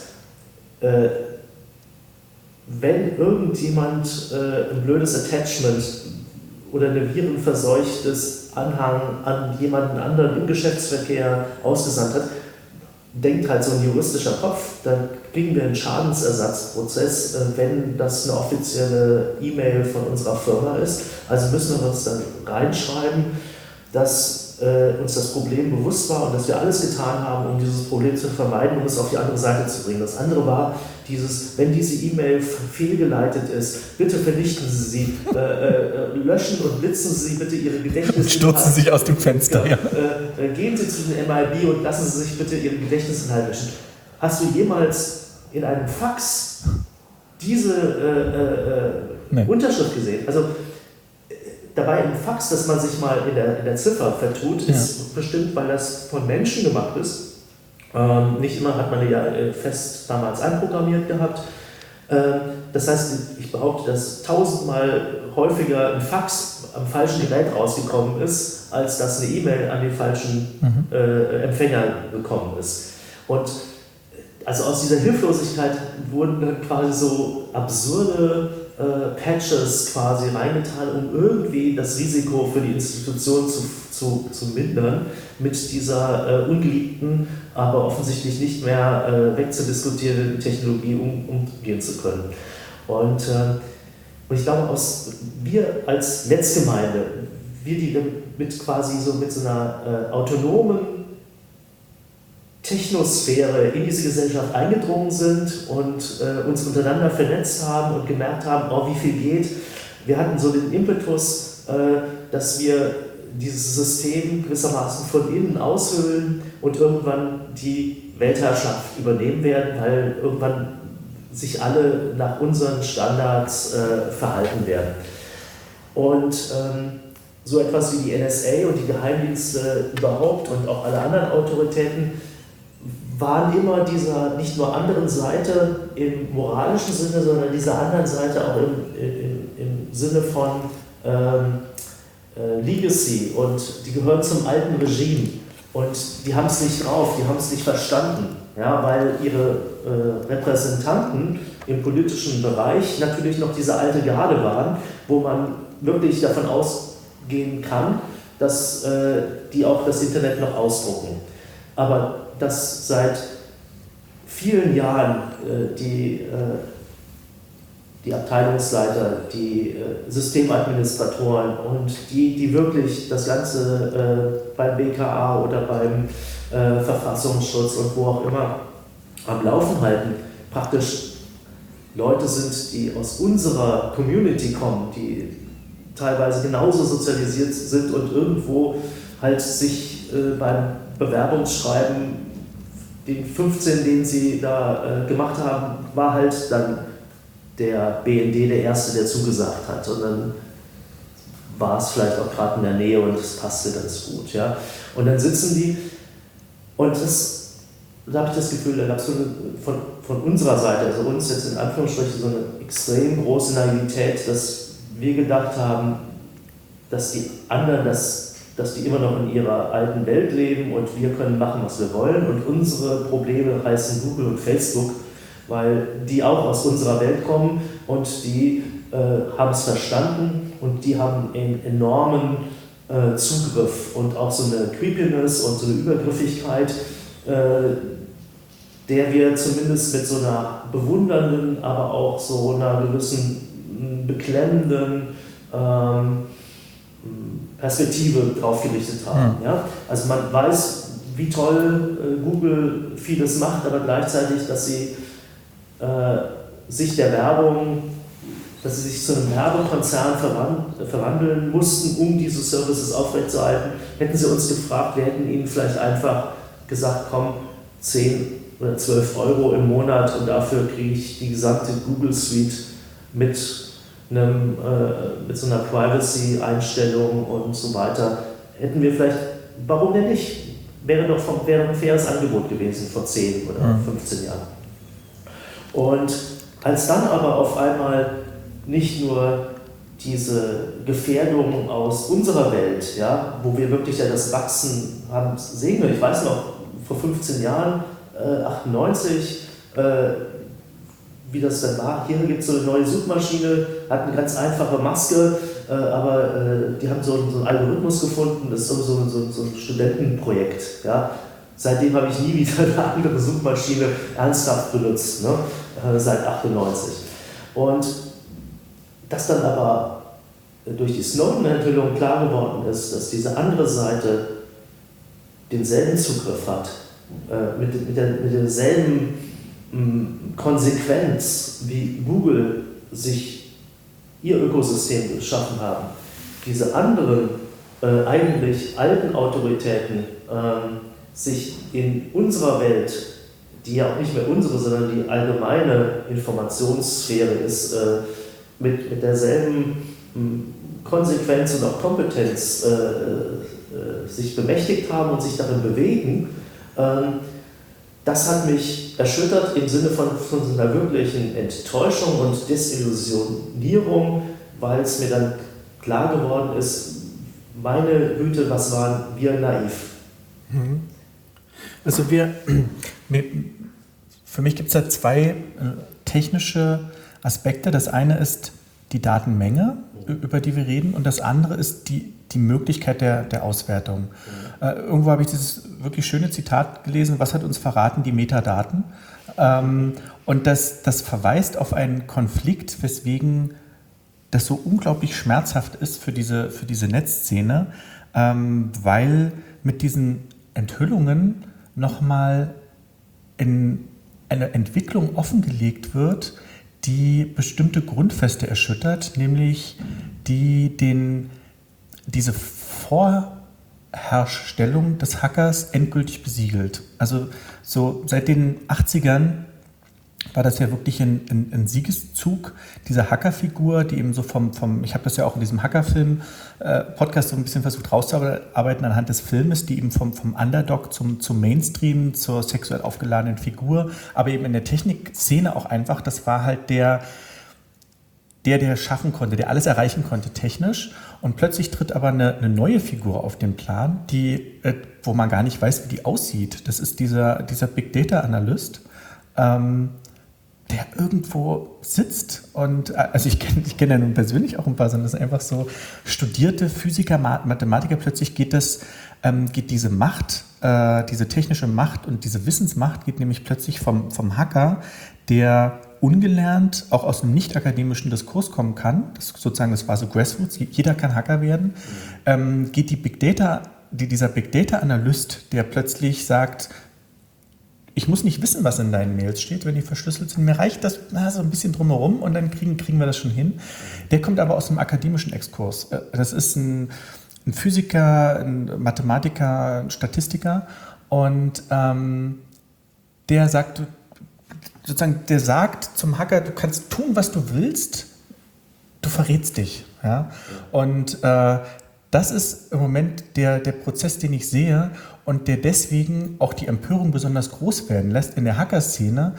wenn irgendjemand ein blödes Attachment oder eine virenverseuchtes Anhang an jemanden anderen im Geschäftsverkehr ausgesandt hat, denkt halt so ein juristischer Kopf, dann kriegen wir einen Schadensersatzprozess, wenn das eine offizielle E-Mail von unserer Firma ist. Also müssen wir uns dann reinschreiben, dass uns das Problem bewusst war und dass wir alles getan haben, um dieses Problem zu vermeiden, um es auf die andere Seite zu bringen. Das andere war wenn diese E-Mail fehlgeleitet ist, bitte vernichten Sie sie, löschen und blitzen Sie bitte Ihre Gedächtnisse. Und stürzen sich aus dem Fenster. Ja. Gehen Sie zu den MIB und lassen Sie sich bitte Ihre Gedächtnisinhalte löschen. Hast du jemals in einem Fax diese Unterschrift gesehen? Also dabei im Fax, dass man sich mal in der Ziffer vertut, ist bestimmt, weil das von Menschen gemacht ist. Nicht immer hat man ja fest damals einprogrammiert gehabt. Das heißt, ich behaupte, dass 1000-mal häufiger ein Fax am falschen Gerät rausgekommen ist, als dass eine E-Mail an den falschen Empfänger gekommen ist. Und also aus dieser Hilflosigkeit wurden dann quasi so absurde Patches quasi reingetan, um irgendwie das Risiko für die Institution zu mindern, mit dieser ungeliebten, aber offensichtlich nicht mehr wegzudiskutierenden Technologie umgehen zu können. Und ich glaube, wir als Netzgemeinde, wir die mit quasi so mit so einer autonomen Technosphäre in diese Gesellschaft eingedrungen sind und uns untereinander vernetzt haben und gemerkt haben, oh, wie viel geht. Wir hatten so den Impetus, dass wir dieses System gewissermaßen von innen aushöhlen und irgendwann die Weltherrschaft übernehmen werden, weil irgendwann sich alle nach unseren Standards verhalten werden. Und so etwas wie die NSA und die Geheimdienste überhaupt und auch alle anderen Autoritäten waren immer dieser nicht nur anderen Seite im moralischen Sinne, sondern dieser anderen Seite auch im Sinne von Legacy und die gehören zum alten Regime und die haben es nicht drauf, die haben es nicht verstanden, ja, weil ihre Repräsentanten im politischen Bereich natürlich noch diese alte Garde waren, wo man wirklich davon ausgehen kann, dass die auch das Internet noch ausdrucken. Aber dass seit vielen Jahren die Abteilungsleiter, die Systemadministratoren und die wirklich das Ganze beim BKA oder beim Verfassungsschutz und wo auch immer am Laufen halten, praktisch Leute sind, die aus unserer Community kommen, die teilweise genauso sozialisiert sind und irgendwo halt sich beim Bewerbungsschreiben, den 15, den sie da gemacht haben, war halt dann der BND der Erste, der zugesagt hat. Und dann war es vielleicht auch gerade in der Nähe und es passte ganz gut. Ja? Und dann sitzen die und da habe ich das Gefühl, da gab es so von unserer Seite, also uns jetzt in Anführungsstrichen, so eine extrem große Naivität, dass wir gedacht haben, dass die anderen, dass die immer noch in ihrer alten Welt leben und wir können machen, was wir wollen und unsere Probleme heißen Google und Facebook, weil die auch aus unserer Welt kommen und die haben es verstanden und die haben einen enormen Zugriff und auch so eine Creepiness und so eine Übergriffigkeit, der wir zumindest mit so einer bewundernden, aber auch so einer gewissen beklemmenden Perspektive drauf gerichtet haben. Ja? Also man weiß, wie toll Google vieles macht, aber gleichzeitig, dass sie sich der Werbung, dass sie sich zu einem Werbekonzern verwandeln mussten, um diese Services aufrechtzuerhalten. Hätten sie uns gefragt, wir hätten ihnen vielleicht einfach gesagt, komm, 10 oder 12 Euro im Monat und dafür kriege ich die gesamte Google Suite mit so einer Privacy-Einstellung und so weiter. Hätten wir vielleicht, warum denn nicht? Wäre ein faires Angebot gewesen vor 10 oder 15 Jahren. Und als dann aber auf einmal nicht nur diese Gefährdung aus unserer Welt, ja, wo wir wirklich ja das Wachsen haben sehen können. Ich weiß noch, vor 15 Jahren, 98, wie das dann war. Hier gibt es so eine neue Suchmaschine, hat eine ganz einfache Maske, aber die haben so einen Algorithmus gefunden, das ist so ein Studentenprojekt. Ja. Seitdem habe ich nie wieder eine andere Suchmaschine ernsthaft benutzt, ne? Seit 98. Und dass dann aber durch die Snowden-Enthüllung klar geworden ist, dass diese andere Seite denselben Zugriff hat, mit derselben Konsequenz, wie Google sich ihr Ökosystem geschaffen haben, diese anderen eigentlich alten Autoritäten sich in unserer Welt, die ja auch nicht mehr unsere, sondern die allgemeine Informationssphäre ist, mit derselben Konsequenz und auch Kompetenz sich bemächtigt haben und sich darin bewegen, das hat mich erschüttert im Sinne von so einer wirklichen Enttäuschung und Desillusionierung, weil es mir dann klar geworden ist, meine Güte, was waren wir naiv. Also für mich gibt es da zwei technische Aspekte. Das eine ist die Datenmenge, über die wir reden, und das andere ist die Möglichkeit der Auswertung. Irgendwo habe ich dieses wirklich schöne Zitat gelesen: Was hat uns verraten? Die Metadaten. Und das verweist auf einen Konflikt, weswegen das so unglaublich schmerzhaft ist für diese Netzszene, weil mit diesen Enthüllungen nochmal eine Entwicklung offengelegt wird, die bestimmte Grundfeste erschüttert, nämlich diese Vorherrschstellung des Hackers endgültig besiegelt. Also so seit den 80ern war das ja wirklich ein Siegeszug dieser Hackerfigur, die eben so ich habe das ja auch in diesem Hackerfilm-Podcast so ein bisschen versucht rauszuarbeiten anhand des Filmes, die eben vom Underdog zum Mainstream, zur sexuell aufgeladenen Figur, aber eben in der Technikszene auch einfach, das war halt der der schaffen konnte, der alles erreichen konnte technisch. Und plötzlich tritt aber eine neue Figur auf den Plan, wo man gar nicht weiß, wie die aussieht. Das ist dieser Big Data Analyst, der irgendwo sitzt. Und also ich kenn ja nun persönlich auch ein paar, sondern das sind einfach so studierte Physiker, Mathematiker. Plötzlich geht diese Macht, diese technische Macht und diese Wissensmacht geht nämlich plötzlich vom Hacker, der ungelernt auch aus einem nicht-akademischen Diskurs kommen kann, das war so Grassroots, jeder kann Hacker werden, geht dieser Big Data Analyst, der plötzlich sagt, ich muss nicht wissen, was in deinen Mails steht, wenn die verschlüsselt sind, mir reicht das so ein bisschen drumherum und dann kriegen wir das schon hin. Der kommt aber aus dem akademischen Exkurs. Das ist ein Physiker, ein Mathematiker, ein Statistiker und der sagt zum Hacker, du kannst tun, was du willst, du verrätst dich. Ja? Und das ist im Moment der Prozess, den ich sehe und der deswegen auch die Empörung besonders groß werden lässt in der Hacker-Szene,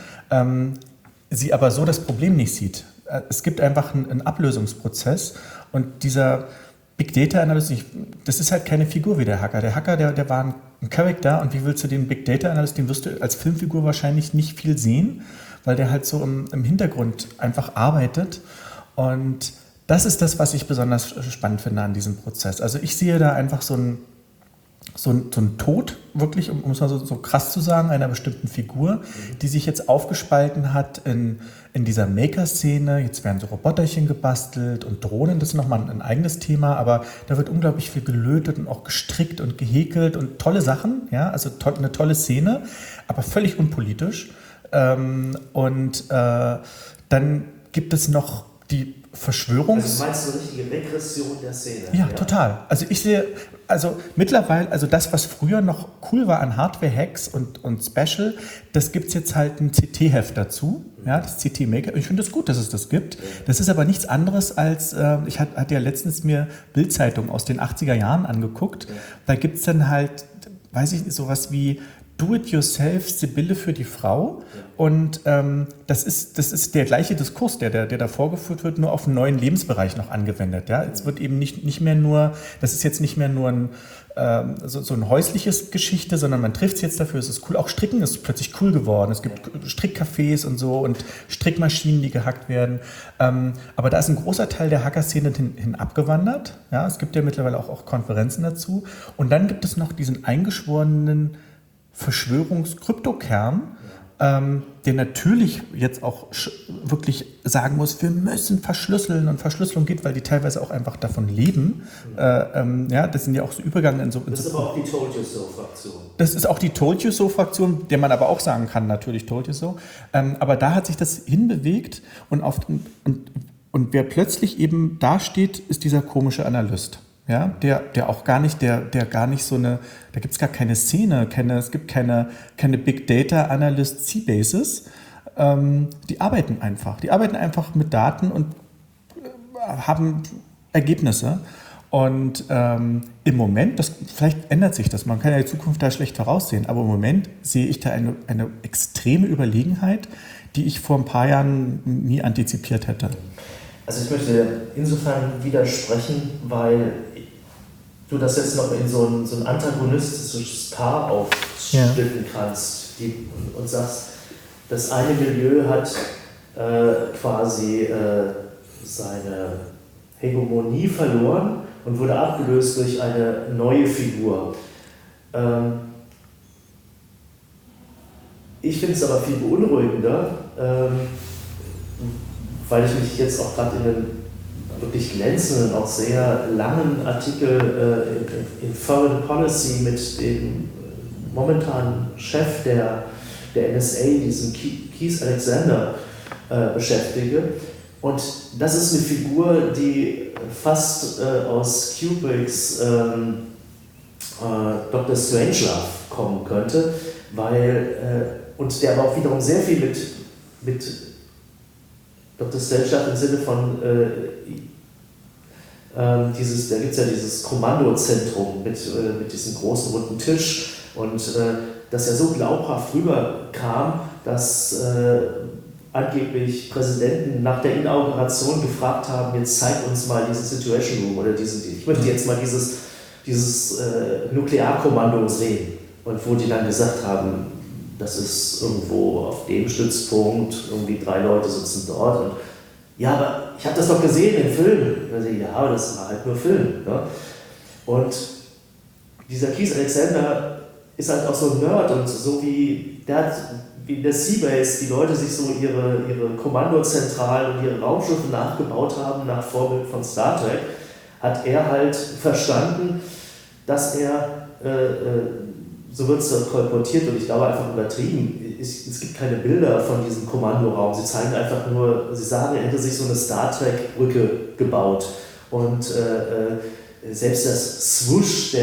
sie aber so das Problem nicht sieht. Es gibt einfach einen Ablösungsprozess und dieser Big Data Analyst, das ist halt keine Figur wie der Hacker. Der Hacker, der war ein Charakter und wie willst du den Big Data Analyst, den wirst du als Filmfigur wahrscheinlich nicht viel sehen, weil der halt so im Hintergrund einfach arbeitet und das ist das, was ich besonders spannend finde an diesem Prozess. Also ich sehe da einfach so ein Tod, wirklich, um es mal so krass zu sagen, einer bestimmten Figur, die sich jetzt aufgespalten hat in dieser Maker-Szene. Jetzt werden so Roboterchen gebastelt und Drohnen, das ist nochmal ein eigenes Thema, aber da wird unglaublich viel gelötet und auch gestrickt und gehäkelt und tolle Sachen, ja, also eine tolle Szene, aber völlig unpolitisch. Und dann gibt es noch die Verschwörung. Also du meinst eine richtige Regression der Szene? Ja, total. Also ich sehe, mittlerweile, das, was früher noch cool war an Hardware-Hacks und Special, das gibt es jetzt halt ein CT-Heft dazu, ja, das CT-Maker. Ich finde es gut, dass es das gibt. Das ist aber nichts anderes als, ich hatte ja letztens mir Bild-Zeitung aus den 80er Jahren angeguckt. Da gibt es dann halt, weiß ich nicht, sowas wie Do-it-yourself, Sibylle für die Frau. Und das ist der gleiche Diskurs, der da vorgeführt wird, nur auf einen neuen Lebensbereich noch angewendet. Ja? Es wird eben nicht mehr nur, das ist jetzt nicht mehr nur so ein häusliches Geschichte, sondern man trifft es jetzt dafür, es ist cool. Auch Stricken ist plötzlich cool geworden. Es gibt Strickcafés und so und Strickmaschinen, die gehackt werden. Aber da ist ein großer Teil der Hacker-Szene hin abgewandert. Ja? Es gibt ja mittlerweile auch Konferenzen dazu. Und dann gibt es noch diesen eingeschworenen Verschwörungskryptokern, der natürlich jetzt auch wirklich sagen muss, wir müssen verschlüsseln und Verschlüsselung geht, weil die teilweise auch einfach davon leben. Ja, das sind ja auch so Übergänge in so. Das ist aber auch die Told You So-Fraktion. Das ist auch die Told You So-Fraktion, der man aber auch sagen kann, natürlich Told You So. Aber da hat sich das hinbewegt und wer plötzlich eben da steht, ist dieser komische Analyst. Ja, der auch gar nicht, der gar nicht so eine, da gibt es gar keine Szene, es gibt keine Big Data Analyst C-Bases, die arbeiten einfach mit Daten und haben Ergebnisse und im Moment, vielleicht ändert sich das, man kann ja die Zukunft da schlecht voraussehen, aber im Moment sehe ich da eine extreme Überlegenheit, die ich vor ein paar Jahren nie antizipiert hätte. Also ich möchte insofern widersprechen, weil du das jetzt noch in so ein antagonistisches Paar aufsplitten kannst und sagst, das eine Milieu hat quasi seine Hegemonie verloren und wurde abgelöst durch eine neue Figur. Ich finde es aber viel beunruhigender, weil ich mich jetzt auch gerade in einem wirklich glänzenden, auch sehr langen Artikel in Foreign Policy mit dem momentanen Chef der NSA, diesem Keith Alexander, beschäftige. Und das ist eine Figur, die fast aus Kubricks Dr. Strangelove kommen könnte, und der aber auch wiederum sehr viel mit Dr. Strangelove im Sinne von da gibt es ja dieses Kommandozentrum mit diesem großen runden Tisch und das ja so glaubhaft rüberkam, dass angeblich Präsidenten nach der Inauguration gefragt haben, jetzt zeig uns mal diesen Situation Room oder ich möchte jetzt mal dieses Nuklearkommando sehen. Und wo die dann gesagt haben, das ist irgendwo auf dem Stützpunkt, irgendwie 3 Leute sitzen dort. Und ja, aber ich habe das doch gesehen im Film. Also, ja, aber das war halt nur Film. Ne? Und dieser Keith Alexander ist halt auch so ein Nerd und so wie in der Seabase die Leute sich so ihre Kommandozentralen und ihre Raumschiffe nachgebaut haben, nach Vorbild von Star Trek, hat er halt verstanden, dass er, so wird es kolportiert und ich glaube einfach übertrieben, es gibt keine Bilder von diesem Kommandoraum, sie zeigen einfach nur, sie sagen, er hätte sich so eine Star Trek-Brücke gebaut und selbst das Swoosh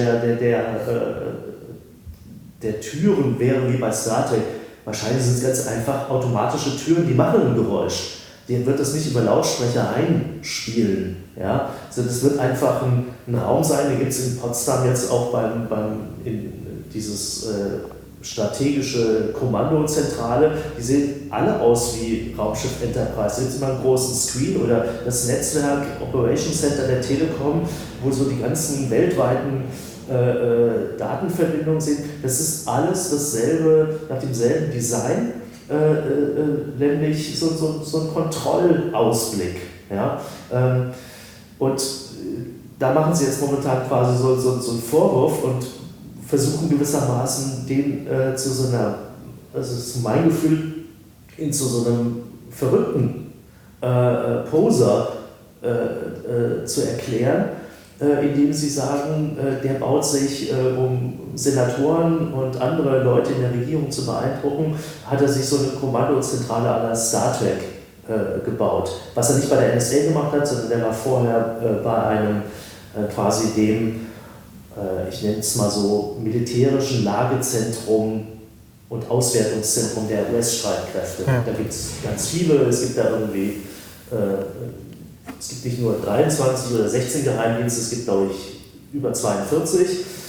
der Türen wäre wie bei Star Trek. Wahrscheinlich sind es ganz einfach automatische Türen, die machen ein Geräusch. Den wird das nicht über Lautsprecher einspielen. Ja? Also das wird einfach ein Raum sein, den gibt es in Potsdam jetzt auch dieses strategische Kommandozentrale. Die sehen alle aus wie Raumschiff Enterprise. Da gibt es immer einen großen Screen oder das Netzwerk Operation Center der Telekom, wo so die ganzen weltweiten Datenverbindungen sind. Das ist alles dasselbe, nach demselben Design, nämlich so ein Kontrollausblick. Ja? Und da machen sie jetzt momentan quasi so einen Vorwurf und versuchen gewissermaßen den zu mein Gefühl, zu so einem verrückten Poser zu erklären, indem sie sagen, der baut sich, um Senatoren und andere Leute in der Regierung zu beeindrucken, hat er sich so eine Kommandozentrale à la Star Trek gebaut. Was er nicht bei der NSA gemacht hat, sondern der war vorher bei einem quasi dem, ich nenne es mal so, militärischen Lagezentrum und Auswertungszentrum der US-Streitkräfte. Ja. Da gibt es ganz viele, es gibt da irgendwie es gibt nicht nur 23 oder 16 Geheimdienste, es gibt, glaube ich, über 42.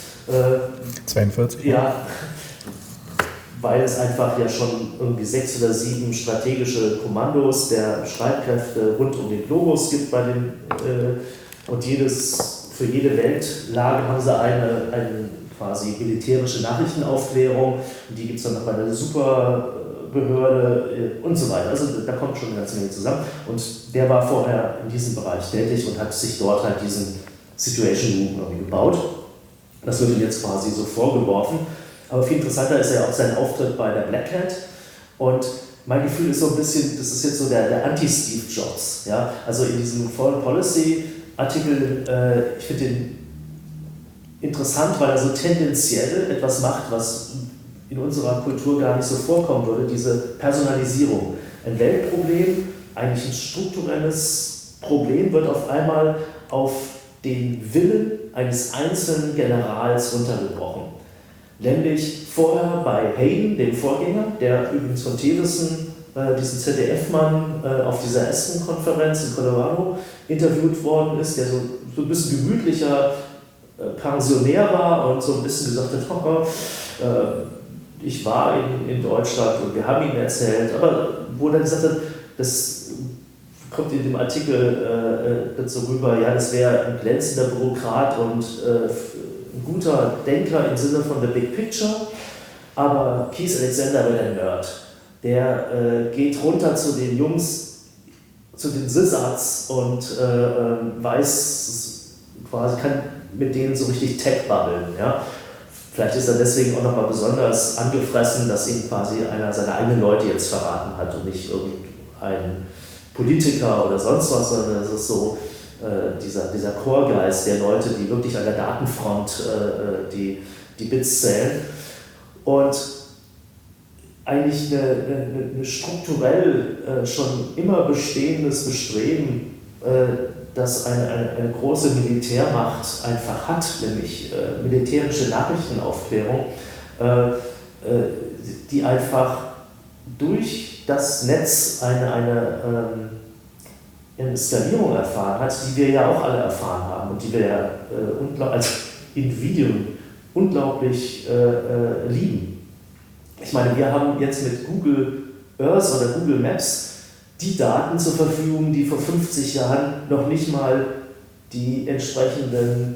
42? Ja, weil es einfach ja schon irgendwie 6 oder 7 strategische Kommandos der Streitkräfte rund um den Globus gibt und für jede Weltlage haben sie eine quasi militärische Nachrichtenaufklärung und die gibt es dann noch bei der Superbehörde und so weiter. Also da kommt schon eine ganze Menge zusammen. Und der war vorher in diesem Bereich tätig und hat sich dort halt diesen Situation Room irgendwie gebaut. Das wird ihm jetzt quasi so vorgeworfen. Aber viel interessanter ist ja auch sein Auftritt bei der Black Hat. Und mein Gefühl ist so ein bisschen, das ist jetzt so der Anti-Steve Jobs. Ja? Also in diesem Foreign Policy Artikel, ich finde den interessant, weil er so tendenziell etwas macht, was in unserer Kultur gar nicht so vorkommen würde, diese Personalisierung. Ein Weltproblem, eigentlich ein strukturelles Problem, wird auf einmal auf den Willen eines einzelnen Generals runtergebrochen. Nämlich vorher bei Hayden, dem Vorgänger, der übrigens von Thewissen, diesen ZDF-Mann, auf dieser Aspen-Konferenz in Colorado interviewt worden ist, der so ein bisschen gemütlicher Pensionär war und so ein bisschen gesagt hat, ich war in Deutschland und wir haben ihm erzählt, aber wo er gesagt hat, das kommt in dem Artikel so rüber, ja, das wäre ein glänzender Bürokrat und ein guter Denker im Sinne von the big picture, aber Keith Alexander wäre der Nerd. Der geht runter zu den Jungs, zu den Sizzards und weiß quasi, kann mit denen so richtig Tech babbeln. Ja? Vielleicht ist er deswegen auch nochmal besonders angefressen, dass ihn quasi einer seiner eigenen Leute jetzt verraten hat und nicht irgendein Politiker oder sonst was, sondern es ist so dieser Chorgeist der Leute, die wirklich an der Datenfront die Bits zählen. Und eigentlich eine strukturell schon immer bestehendes Bestreben, das eine große Militärmacht einfach hat, nämlich militärische Nachrichtenaufklärung, die einfach durch das Netz eine Skalierung erfahren hat, die wir ja auch alle erfahren haben und die wir ja als Individuen unglaublich lieben. Ich meine, wir haben jetzt mit Google Earth oder Google Maps die Daten zur Verfügung, die vor 50 Jahren noch nicht mal die entsprechenden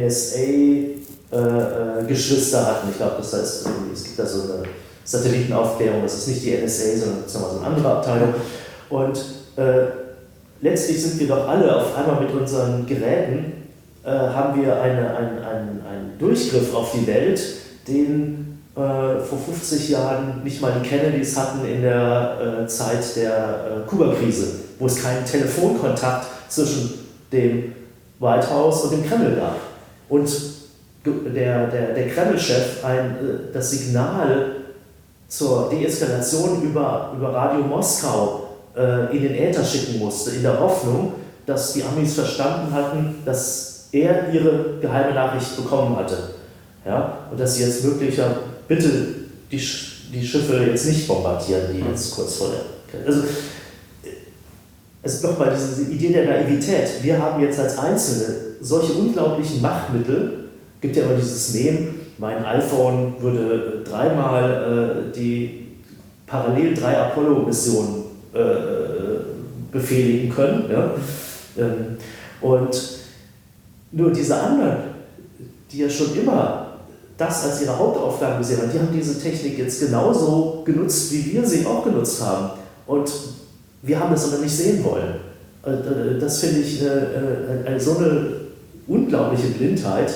NSA-Geschwister hatten. Ich glaube, das heißt, es gibt da so eine Satellitenaufklärung, das ist nicht die NSA, sondern das ist nochmal so eine andere Abteilung. Und letztlich sind wir doch alle auf einmal mit unseren Geräten, haben wir einen Durchgriff auf die Welt, den vor 50 Jahren nicht mal die Kennedys hatten in der Zeit der Kuba-Krise, wo es keinen Telefonkontakt zwischen dem White House und dem Kreml gab. Und der Kreml-Chef das Signal zur Deeskalation über Radio Moskau in den Äther schicken musste, in der Hoffnung, dass die Amis verstanden hatten, dass er ihre geheime Nachricht bekommen hatte. Ja? Und dass sie jetzt wirklich, bitte die Schiffe jetzt nicht bombardieren, die jetzt kurz vor der... Also, es ist nochmal diese Idee der Naivität. Wir haben jetzt als Einzelne solche unglaublichen Machtmittel. Es gibt ja immer dieses Meme, mein iPhone würde dreimal parallel 3 Apollo-Missionen befehligen können. Ja? Und nur diese anderen, die ja schon immer das als ihre Hauptaufgabe gesehen haben, die haben diese Technik jetzt genauso genutzt, wie wir sie auch genutzt haben. Und wir haben das aber nicht sehen wollen. Das finde ich so eine unglaubliche Blindheit,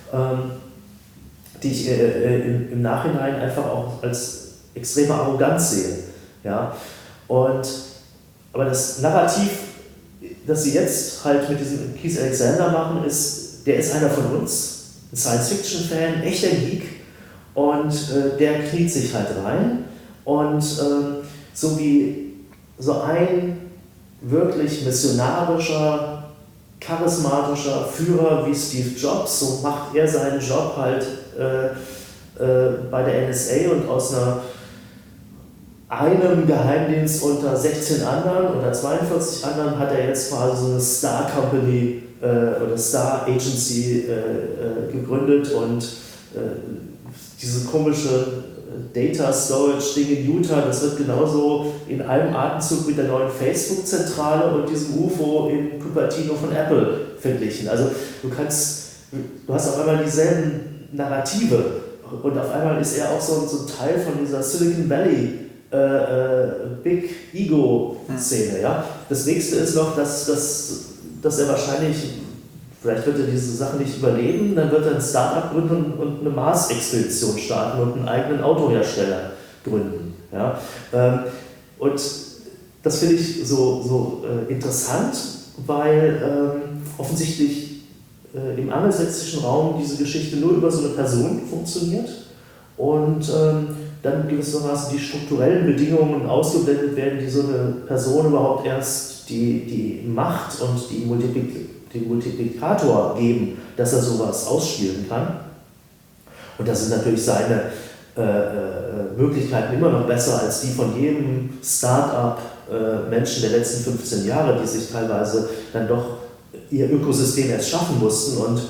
die ich im Nachhinein einfach auch als extreme Arroganz sehe. Ja? Aber das Narrativ, das sie jetzt halt mit diesem Keith Alexander machen, der ist einer von uns, ein Science-Fiction-Fan, echter Geek, und der kniet sich halt rein. Und so wie so ein wirklich missionarischer, charismatischer Führer wie Steve Jobs, so macht er seinen Job halt bei der NSA, und aus einem Geheimdienst unter 16 anderen oder 42 anderen hat er jetzt quasi so eine Star Company oder Star Agency gegründet, und diese komische Data Storage Ding in Utah, das wird genauso in einem Atemzug mit der neuen Facebook-Zentrale und diesem UFO in Cupertino von Apple verglichen. Also du hast auf einmal dieselben Narrative, und auf einmal ist er auch so ein Teil von dieser Silicon Valley Big Ego-Szene. Ja? Das nächste ist noch, dass er wahrscheinlich, vielleicht wird er diese Sachen nicht überleben, dann wird er ein Start-up gründen und eine Mars-Expedition starten und einen eigenen Autohersteller gründen. Ja? Und das finde ich so interessant, weil offensichtlich im angelsächsischen Raum diese Geschichte nur über so eine Person funktioniert und dann gewissermaßen die strukturellen Bedingungen ausgeblendet werden, die so eine Person überhaupt erst die Macht und den Multiplikator geben, dass er sowas ausspielen kann. Und das sind natürlich seine Möglichkeiten immer noch besser als die von jedem Start-up-Menschen der letzten 15 Jahre, die sich teilweise dann doch ihr Ökosystem erst schaffen mussten, und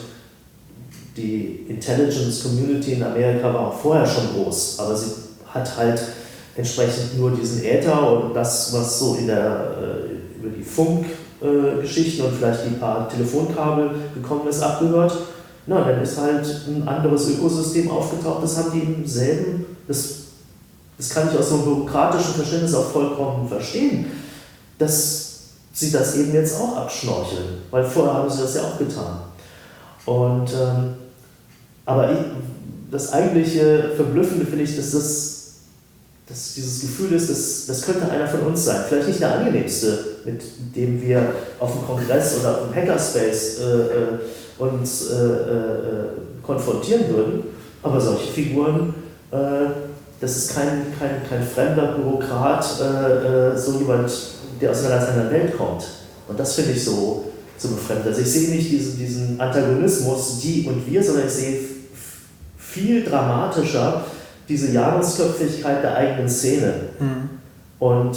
die Intelligence Community in Amerika war auch vorher schon groß, aber sie hat halt entsprechend nur diesen Äther und das, was so über die Funkgeschichten und vielleicht die paar Telefonkabel gekommen ist, abgehört. Na, dann ist halt ein anderes Ökosystem aufgetaucht, das haben die im selben, das kann ich aus so einem bürokratischen Verständnis auch vollkommen verstehen, dass sie das eben jetzt auch abschnorcheln, weil vorher haben sie das ja auch getan. Und, aber das eigentliche Verblüffende finde ich, dass dieses Gefühl ist, das könnte einer von uns sein. Vielleicht nicht der angenehmste, mit dem wir auf dem Kongress oder auf dem Hackerspace uns konfrontieren würden, aber solche Figuren, das ist kein fremder Bürokrat, so jemand, der aus einer ganz anderen Welt kommt. Und das finde ich so befremdend. Also ich sehe nicht diesen Antagonismus, die und wir, sondern ich sehe viel dramatischer diese Jahresköpfigkeit der eigenen Szene. Mhm. Und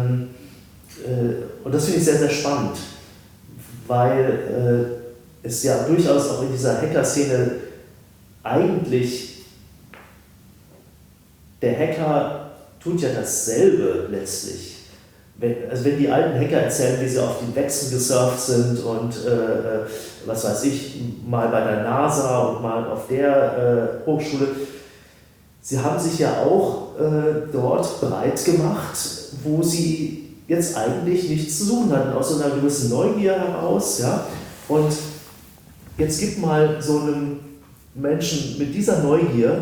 das finde ich sehr, sehr spannend, weil es ja durchaus auch in dieser Hacker-Szene eigentlich, der Hacker tut ja dasselbe letztlich. wenn die alten Hacker erzählen, wie sie auf den Wechsel gesurft sind und was weiß ich, mal bei der NASA und mal auf der Hochschule, sie haben sich ja auch dort breit gemacht, wo sie jetzt eigentlich nichts zu suchen hatten, aus so einer gewissen Neugier heraus. Ja? Und jetzt gib mal so einem Menschen mit dieser Neugier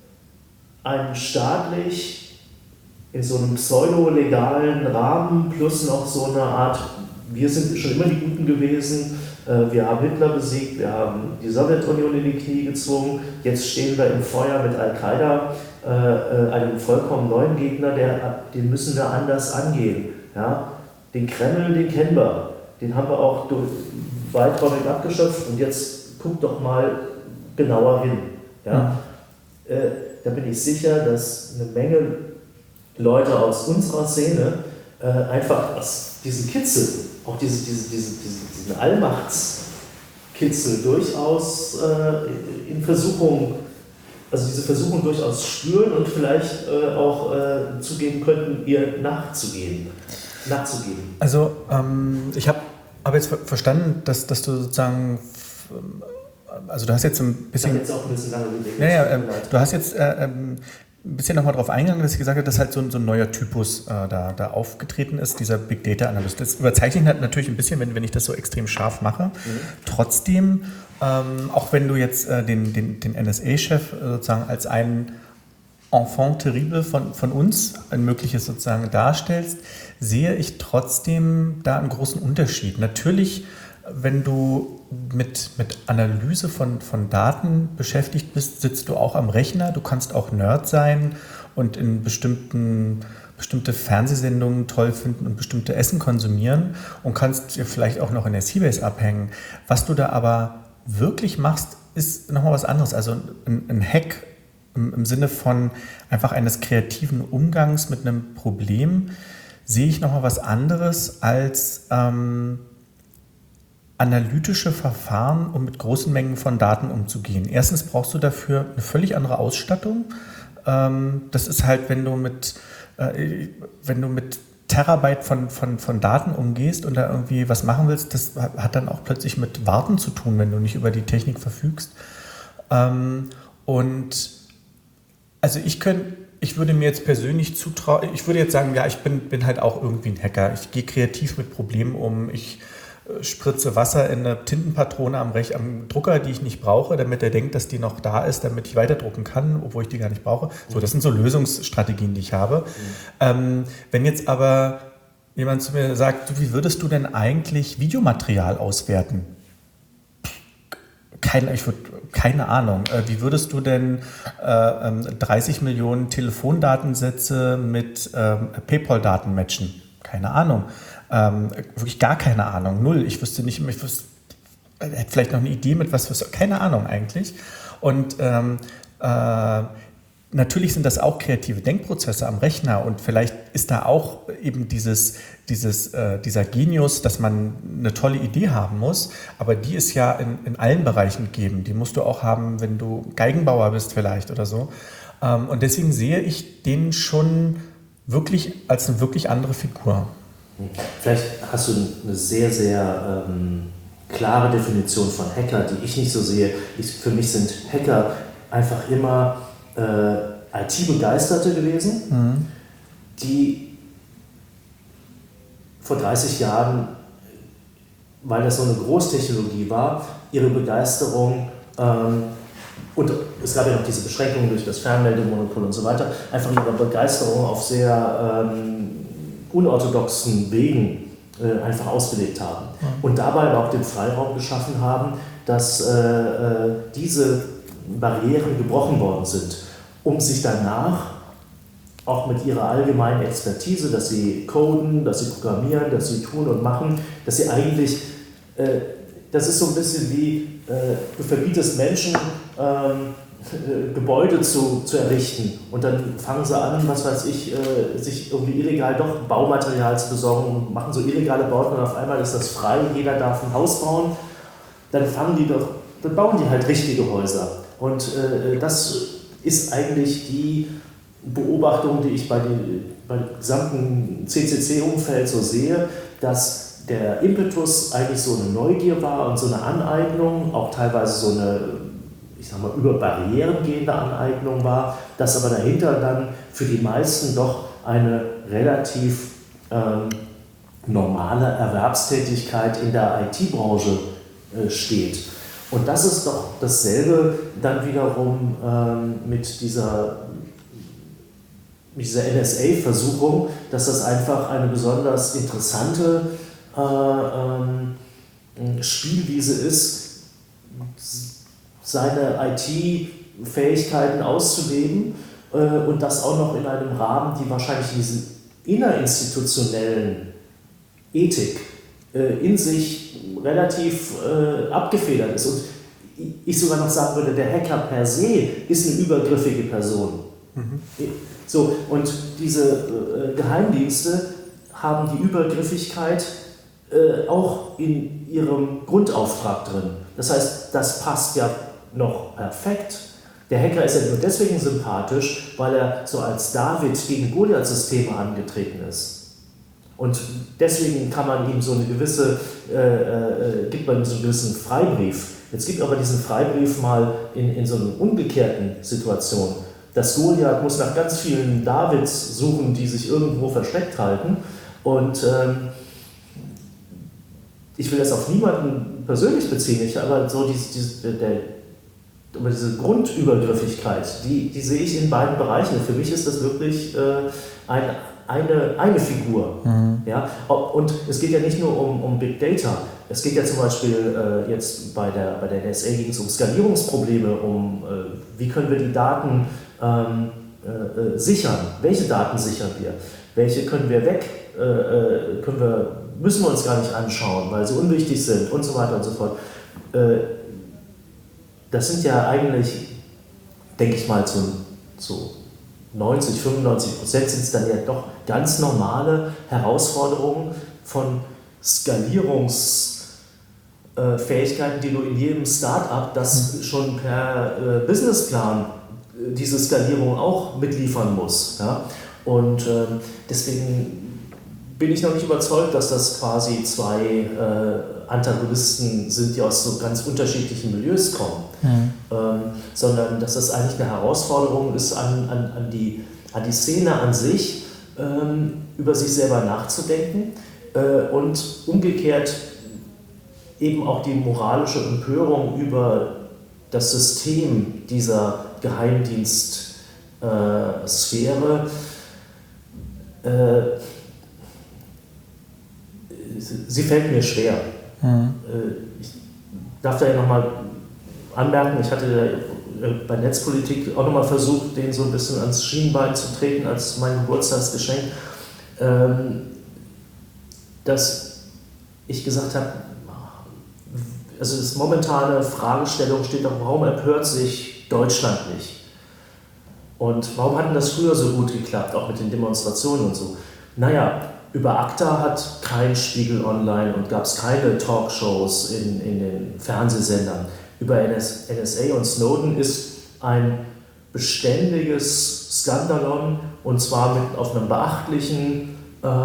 einen staatlich in so einem pseudo-legalen Rahmen plus noch so eine Art, wir sind schon immer die Guten gewesen, wir haben Hitler besiegt, wir haben die Sowjetunion in die Knie gezwungen, jetzt stehen wir im Feuer mit Al-Qaida, einem vollkommen neuen Gegner, den müssen wir anders angehen. Ja? Den Kreml, den kennen wir, den haben wir auch weiträumig abgeschöpft und jetzt guckt doch mal genauer hin. Ja? Da bin ich sicher, dass eine Menge Leute aus unserer Szene einfach aus diesem Kitzel, auch diesen Allmachtskitzel durchaus in Versuchung, also diese Versuchung durchaus spüren und vielleicht auch zugeben könnten, ihr nachzugeben. Also ich habe jetzt verstanden, dass du sozusagen, also du hast jetzt ein bisschen... Ich habe jetzt auch ein bisschen lange überlegt. Du hast jetzt ein bisschen nochmal darauf eingegangen, dass ich gesagt habe, dass halt so ein neuer Typus da aufgetreten ist, dieser Big Data Analyst. Das überzeichnet halt natürlich ein bisschen, wenn ich das so extrem scharf mache. Trotzdem, auch wenn du jetzt den NSA-Chef sozusagen als einen Enfant terrible von uns, ein mögliches sozusagen darstellst, sehe ich trotzdem da einen großen Unterschied. Natürlich, wenn du mit Analyse von Daten beschäftigt bist, sitzt du auch am Rechner. Du kannst auch Nerd sein und in bestimmte Fernsehsendungen toll finden und bestimmte Essen konsumieren und kannst dir vielleicht auch noch in der Seabase abhängen. Was du da aber wirklich machst, ist nochmal was anderes. Also ein Hack im Sinne von einfach eines kreativen Umgangs mit einem Problem sehe ich nochmal was anderes als analytische Verfahren, um mit großen Mengen von Daten umzugehen. Erstens brauchst du dafür eine völlig andere Ausstattung. Das ist halt, wenn du mit Terabyte von Daten umgehst und da irgendwie was machen willst, das hat dann auch plötzlich mit Warten zu tun, wenn du nicht über die Technik verfügst. Und also ich würde mir jetzt persönlich zutrauen, ich würde jetzt sagen, ja, ich bin halt auch irgendwie ein Hacker. Ich gehe kreativ mit Problemen um, ich spritze Wasser in eine Tintenpatrone am Drucker, die ich nicht brauche, damit er denkt, dass die noch da ist, damit ich weiterdrucken kann, obwohl ich die gar nicht brauche. So, das sind so Lösungsstrategien, die ich habe. Wenn jetzt aber jemand zu mir sagt, wie würdest du denn eigentlich Videomaterial auswerten? Keine Ahnung. Wie würdest du denn 30 Millionen Telefondatensätze mit PayPal-Daten matchen? Keine Ahnung. Wirklich gar keine Ahnung. Null. Ich wüsste nicht, hätte vielleicht noch eine Idee mit was, keine Ahnung eigentlich. Und natürlich sind das auch kreative Denkprozesse am Rechner und vielleicht ist da auch eben dieser Genius, dass man eine tolle Idee haben muss, aber die ist ja in allen Bereichen gegeben. Die musst du auch haben, wenn du Geigenbauer bist vielleicht oder so. Und deswegen sehe ich den schon wirklich als eine wirklich andere Figur. Vielleicht hast du eine sehr, sehr klare Definition von Hacker, die ich nicht so sehe. Für mich sind Hacker einfach immer IT-Begeisterte gewesen, die vor 30 Jahren, weil das so eine Großtechnologie war, ihre Begeisterung und es gab ja noch diese Beschränkungen durch das Fernmeldemonopol und so weiter, einfach ihre Begeisterung auf sehr unorthodoxen Wegen einfach ausgelebt haben. Und dabei aber auch den Freiraum geschaffen haben, dass diese Barrieren gebrochen worden sind, um sich danach auch mit ihrer allgemeinen Expertise, dass sie coden, dass sie programmieren, dass sie tun und machen, dass sie eigentlich, das ist so ein bisschen wie, du verbietest Menschen, Gebäude zu errichten und dann fangen sie an, was weiß ich, sich irgendwie illegal doch Baumaterial zu besorgen und machen so illegale Bauten und auf einmal ist das frei, jeder darf ein Haus bauen, dann bauen die halt richtige Häuser. Und das ist eigentlich Beobachtung, die ich beim gesamten CCC-Umfeld so sehe, dass der Impetus eigentlich so eine Neugier war und so eine Aneignung, auch teilweise so eine, ich sag mal, über Barrieren gehende Aneignung war, dass aber dahinter dann für die meisten doch eine relativ normale Erwerbstätigkeit in der IT-Branche steht. Und das ist doch dasselbe dann wiederum mit dieser NSA-Versuchung, dass das einfach eine besonders interessante Spielwiese ist, seine IT-Fähigkeiten auszuleben und das auch noch in einem Rahmen, die wahrscheinlich diesen innerinstitutionellen Ethik in sich relativ abgefedert ist. Und ich sogar noch sagen würde, der Hacker per se ist eine übergriffige Person. Mhm. So, und diese Geheimdienste haben die Übergriffigkeit auch in ihrem Grundauftrag drin. Das heißt, das passt ja noch perfekt. Der Hacker ist ja nur deswegen sympathisch, weil er so als David gegen Goliath-Systeme angetreten ist. Und deswegen kann man ihm so eine gewisse, gibt man so einen gewissen Freibrief. Jetzt gibt aber diesen Freibrief mal in so einer umgekehrten Situation. Das Goliath muss nach ganz vielen Davids suchen, die sich irgendwo versteckt halten. Und ich will das auf niemanden persönlich beziehen, aber so diese Grundübergriffigkeit, die sehe ich in beiden Bereichen. Für mich ist das wirklich eine Figur. Mhm. Ja? Und es geht ja nicht nur um Big Data. Es geht ja zum Beispiel jetzt bei der NSA ging es um Skalierungsprobleme, wie können wir die Daten sichern. Welche Daten sichern wir? Welche können wir weg? Müssen wir uns gar nicht anschauen, weil sie unwichtig sind und so weiter und so fort. Das sind ja eigentlich, denke ich mal, zu 90-95% sind es dann ja doch ganz normale Herausforderungen von Skalierungsfähigkeiten, die du in jedem Start-up, das schon per Businessplan diese Skalierung auch mitliefern muss. Ja? Und deswegen bin ich noch nicht überzeugt, dass das quasi zwei Antagonisten sind, die aus so ganz unterschiedlichen Milieus kommen, sondern dass das eigentlich eine Herausforderung ist an die Szene an sich, über sich selber nachzudenken und umgekehrt eben auch die moralische Empörung über das System dieser Geheimdienstsphäre sie fällt mir schwer. Ich darf da ja nochmal anmerken, ich hatte bei Netzpolitik auch nochmal versucht, denen so ein bisschen ans Schienbein zu treten als mein Geburtstagsgeschenk, dass ich gesagt habe, also das momentane Fragestellung steht auch, warum empört sich Deutschland nicht? Und warum hat denn das früher so gut geklappt, auch mit den Demonstrationen und so? Naja, über ACTA hat kein Spiegel Online und gab es keine Talkshows in den Fernsehsendern. Über NSA und Snowden ist ein beständiges Skandalon und zwar auf einem beachtlichen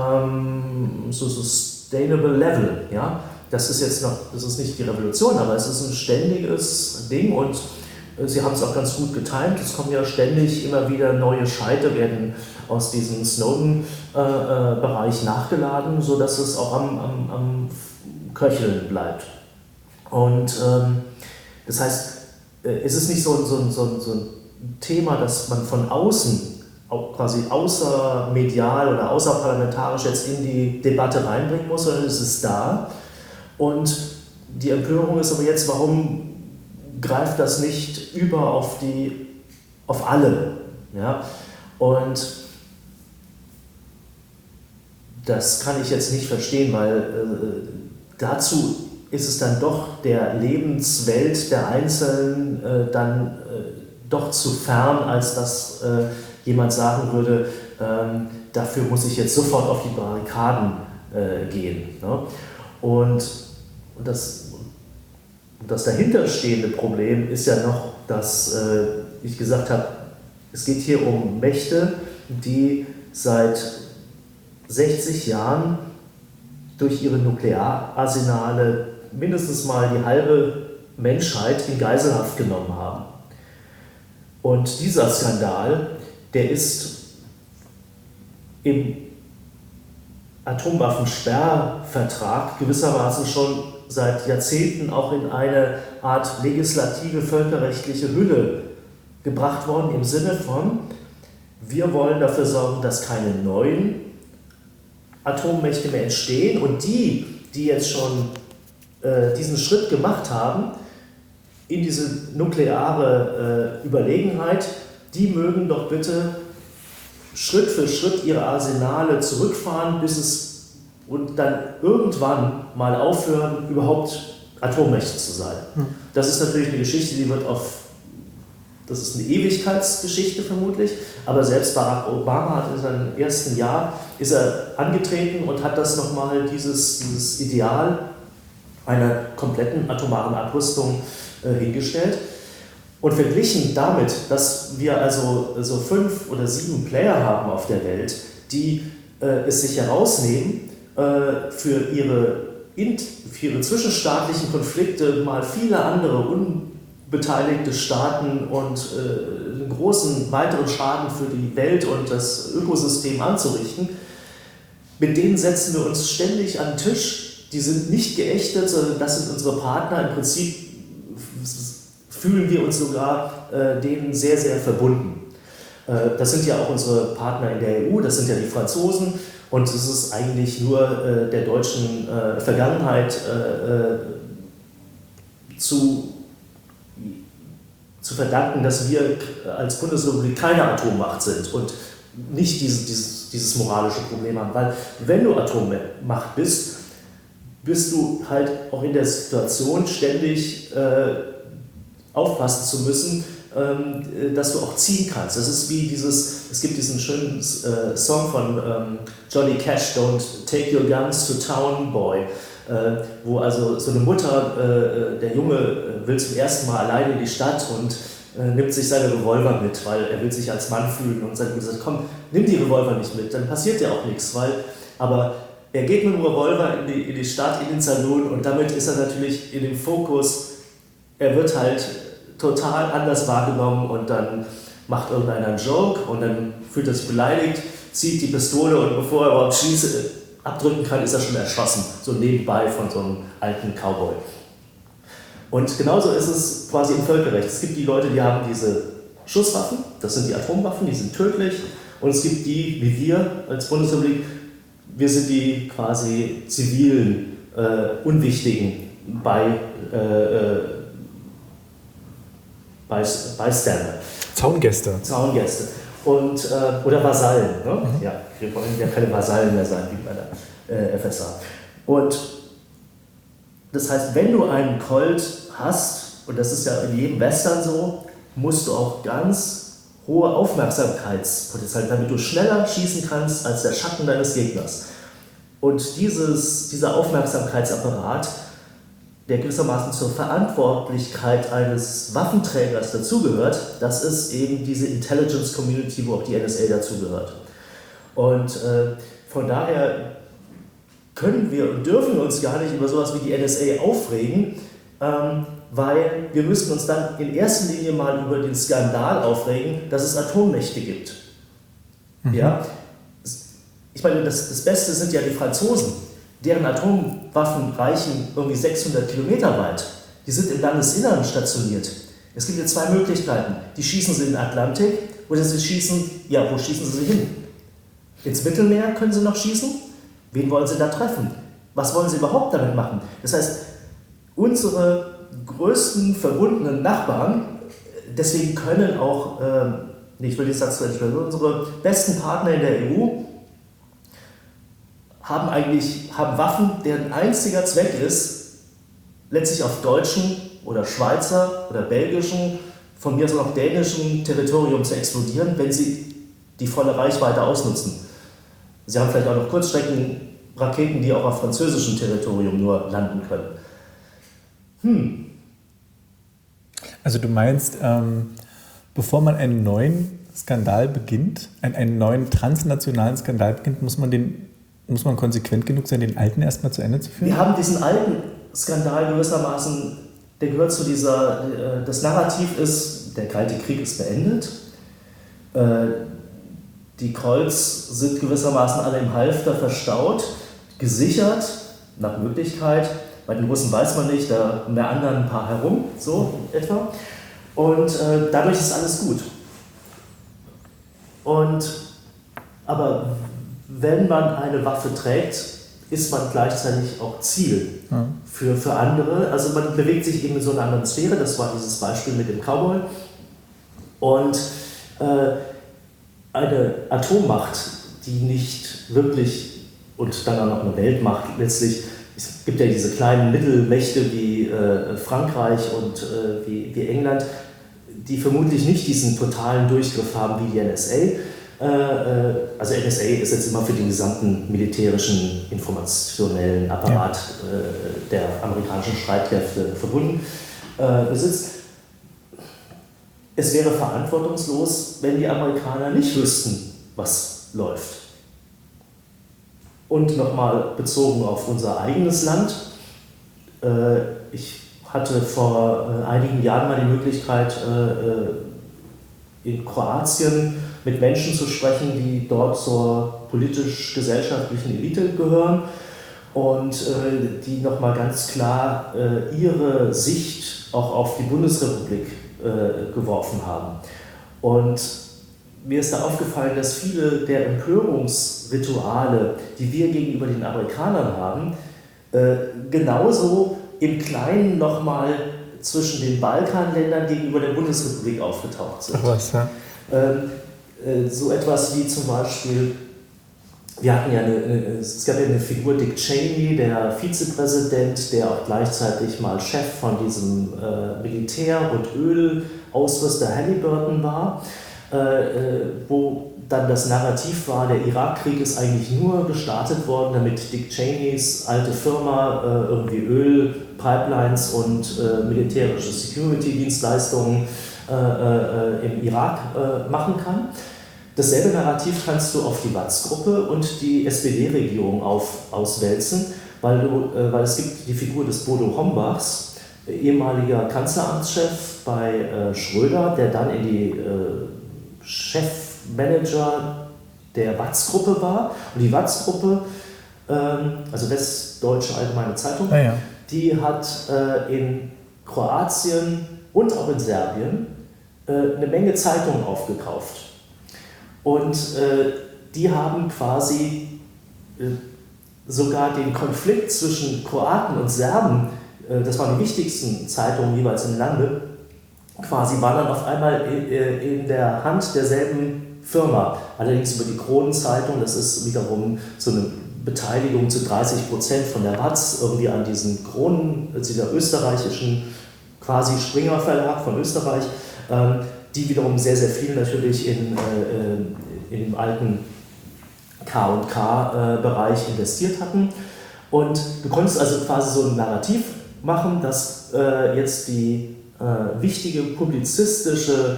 sustainable Level. Ja? Das ist nicht die Revolution, aber es ist ein ständiges Ding und sie haben es auch ganz gut getimt. Es kommen ja ständig immer wieder neue Scheite, werden aus diesem Snowden-Bereich nachgeladen, sodass es auch am Köcheln bleibt. Und das heißt, es ist nicht so ein Thema, das man von außen, auch quasi außermedial oder außerparlamentarisch jetzt in die Debatte reinbringen muss, sondern es ist da. Und die Empörung ist aber jetzt, warum greift das nicht über auf alle? Ja? Und das kann ich jetzt nicht verstehen, weil dazu ist es dann doch der Lebenswelt der Einzelnen dann doch zu fern, als dass jemand sagen würde, dafür muss ich jetzt sofort auf die Barrikaden gehen. Ne? Und das dahinterstehende Problem ist ja noch, dass ich gesagt habe, Es geht hier um Mächte, die seit 60 Jahren durch ihre Nukleararsenale mindestens mal die halbe Menschheit in Geiselhaft genommen haben. Und dieser Skandal, der ist im Atomwaffensperrvertrag gewissermaßen schon seit Jahrzehnten auch in eine Art legislative, völkerrechtliche Hülle gebracht worden, im Sinne von, wir wollen dafür sorgen, dass keine neuen Atommächte mehr entstehen, und die jetzt schon diesen Schritt gemacht haben in diese nukleare Überlegenheit, die mögen doch bitte Schritt für Schritt ihre Arsenale zurückfahren, und dann irgendwann mal aufhören, überhaupt Atommächte zu sein. Das ist natürlich eine Geschichte, das ist eine Ewigkeitsgeschichte vermutlich, aber selbst Barack Obama hat in seinem ersten Jahr ist er angetreten und hat das nochmal, dieses Ideal einer kompletten atomaren Abrüstung hingestellt. Und verglichen damit, dass wir also so 5 oder 7 Player haben auf der Welt, die es sich herausnehmen, für ihre zwischenstaatlichen Konflikte mal viele andere unbeteiligte Staaten und einen großen weiteren Schaden für die Welt und das Ökosystem anzurichten, mit denen setzen wir uns ständig an den Tisch. Die sind nicht geächtet, sondern das sind unsere Partner. Im Prinzip fühlen wir uns sogar denen sehr, sehr verbunden. Das sind ja auch unsere Partner in der EU, das sind ja die Franzosen, und es ist eigentlich nur der deutschen Vergangenheit zu verdanken, dass wir als Bundesrepublik keine Atommacht sind und nicht dieses moralische Problem haben. Weil wenn du Atommacht bist du halt auch in der Situation, ständig aufpassen zu müssen, dass du auch ziehen kannst. Das ist wie es gibt diesen schönen Song von Johnny Cash, Don't Take Your Guns to Town, Boy, wo also so eine Mutter, der Junge will zum ersten Mal alleine in die Stadt und nimmt sich seine Revolver mit, weil er will sich als Mann fühlen, und sagt, komm, nimm die Revolver nicht mit, dann passiert ja auch nichts, aber er geht mit dem Revolver in die Stadt, in den Saloon, und damit ist er natürlich in dem Fokus, er wird halt total anders wahrgenommen, und dann macht irgendeiner einen Joke und dann fühlt er sich beleidigt, zieht die Pistole, und bevor er überhaupt abdrücken kann, ist er schon erschossen, so nebenbei von so einem alten Cowboy. Und genauso ist es quasi im Völkerrecht. Es gibt die Leute, die haben diese Schusswaffen, das sind die Atomwaffen, die sind tödlich, und es gibt die, wie wir als Bundesrepublik, wir sind die quasi zivilen, unwichtigen Bystander. Zaungäste. Und, oder Vasallen. Ne? Ja, wir wollen ja keine Vasallen mehr sein, wie bei der FSA. Und das heißt, wenn du einen Colt hast, und das ist ja in jedem Western so, musst du auch ganz hohe Aufmerksamkeitspotenzial, damit du schneller schießen kannst als der Schatten deines Gegners. Und dieser Aufmerksamkeitsapparat, der gewissermaßen zur Verantwortlichkeit eines Waffenträgers dazugehört, das ist eben diese Intelligence Community, wo auch die NSA dazugehört. Und von daher können wir und dürfen wir uns gar nicht über sowas wie die NSA aufregen, weil wir müssten uns dann in erster Linie mal über den Skandal aufregen, dass es Atommächte gibt. Ja? Ich meine, das Beste sind ja die Franzosen. Deren Atomwaffen reichen irgendwie 600 Kilometer weit. Die sind im Landesinneren stationiert. Es gibt jetzt 2 Möglichkeiten. Die schießen sie in den Atlantik, oder sie schießen, wo schießen sie hin? Ins Mittelmeer können sie noch schießen? Wen wollen sie da treffen? Was wollen sie überhaupt damit machen? Das heißt, unsere größten verbundenen Nachbarn, deswegen können auch, ich will den Satz nicht mehr, unsere besten Partner in der EU haben Waffen, deren einziger Zweck ist, letztlich auf deutschen oder Schweizer oder belgischen, von mir aus auch dänischen Territorium zu explodieren, wenn sie die volle Reichweite ausnutzen. Sie haben vielleicht auch noch Kurzstreckenraketen, die auch auf französischem Territorium nur landen können. Also du meinst, bevor man einen neuen Skandal beginnt, einen neuen transnationalen Skandal beginnt, muss man konsequent genug sein, den alten erstmal zu Ende zu führen? Wir haben diesen alten Skandal gewissermaßen, der gehört zu das Narrativ ist, der Kalte Krieg ist beendet. Die Colts sind gewissermaßen alle im Halfter verstaut, gesichert, nach Möglichkeit. Bei den Russen weiß man nicht, da meandern ein paar herum, so etwa. Und dadurch ist alles gut. Aber wenn man eine Waffe trägt, ist man gleichzeitig auch Ziel für andere. Also man bewegt sich eben in so einer anderen Sphäre, das war dieses Beispiel mit dem Cowboy. Und eine Atommacht, die nicht wirklich, und dann auch noch eine Weltmacht letztlich, es gibt ja diese kleinen Mittelmächte wie Frankreich und wie England, die vermutlich nicht diesen totalen Durchgriff haben wie die NSA. Also NSA ist jetzt immer für den gesamten militärischen, informationellen Apparat der amerikanischen Streitkräfte verbunden, besitzt. Es wäre verantwortungslos, wenn die Amerikaner nicht wüssten, was läuft. Und nochmal bezogen auf unser eigenes Land. Ich hatte vor einigen Jahren mal die Möglichkeit, in Kroatien mit Menschen zu sprechen, die dort zur politisch-gesellschaftlichen Elite gehören und die nochmal ganz klar ihre Sicht auch auf die Bundesrepublik geworfen haben. Und mir ist da aufgefallen, dass viele der Empörungsrituale, die wir gegenüber den Amerikanern haben, genauso im Kleinen nochmal zwischen den Balkanländern gegenüber der Bundesrepublik aufgetaucht sind. Ach was, ja. So etwas wie zum Beispiel, es gab ja eine Figur, Dick Cheney, der Vizepräsident, der auch gleichzeitig mal Chef von diesem Militär- und Ölausrüster Halliburton war, wo dann das Narrativ war, der Irakkrieg ist eigentlich nur gestartet worden, damit Dick Cheneys alte Firma irgendwie Ölpipelines und militärische Security-Dienstleistungen im Irak machen kann. Dasselbe Narrativ kannst du auf die Watz-Gruppe und die SPD-Regierung auswälzen, weil es gibt die Figur des Bodo Hombachs, ehemaliger Kanzleramtschef bei Schröder, der dann in die Chefmanager der Watz-Gruppe war. Und die Watz-Gruppe, also Westdeutsche Allgemeine Zeitung, die hat in Kroatien und auch in Serbien eine Menge Zeitungen aufgekauft. Und die haben quasi sogar den Konflikt zwischen Kroaten und Serben, das waren die wichtigsten Zeitungen jeweils im Lande, quasi waren dann auf einmal in der Hand derselben Firma. Allerdings über die Kronenzeitung, das ist wiederum so eine Beteiligung zu 30% von der Watz irgendwie an diesen Kronen, dieser österreichischen quasi Springer Verlag von Österreich, die wiederum sehr, sehr viel natürlich im alten K&K-Bereich investiert hatten. Und du konntest also quasi so ein Narrativ machen, dass jetzt die wichtige publizistische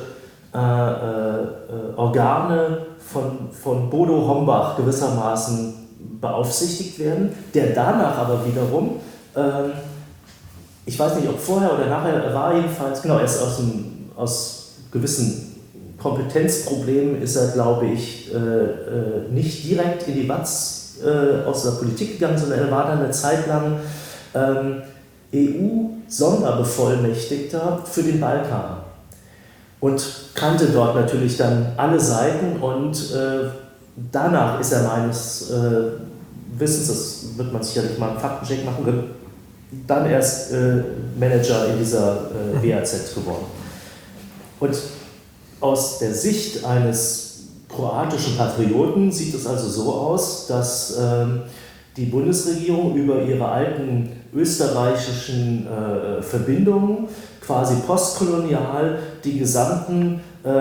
Organe von Bodo Hombach gewissermaßen beaufsichtigt werden, der danach aber wiederum, ich weiß nicht, ob vorher oder nachher, er war jedenfalls, genau, erst aus gewissen Kompetenzproblemen ist er, glaube ich, nicht direkt in die Watz aus der Politik gegangen, sondern er war dann eine Zeit lang EU-Sonderbevollmächtigter für den Balkan und kannte dort natürlich dann alle Seiten und danach ist er meines Wissens, das wird man sicherlich mal einen Faktencheck machen können, dann erst Manager in dieser WAZ geworden. Und aus der Sicht eines kroatischen Patrioten sieht es also so aus, dass die Bundesregierung über ihre alten österreichischen Verbindungen quasi postkolonial die gesamten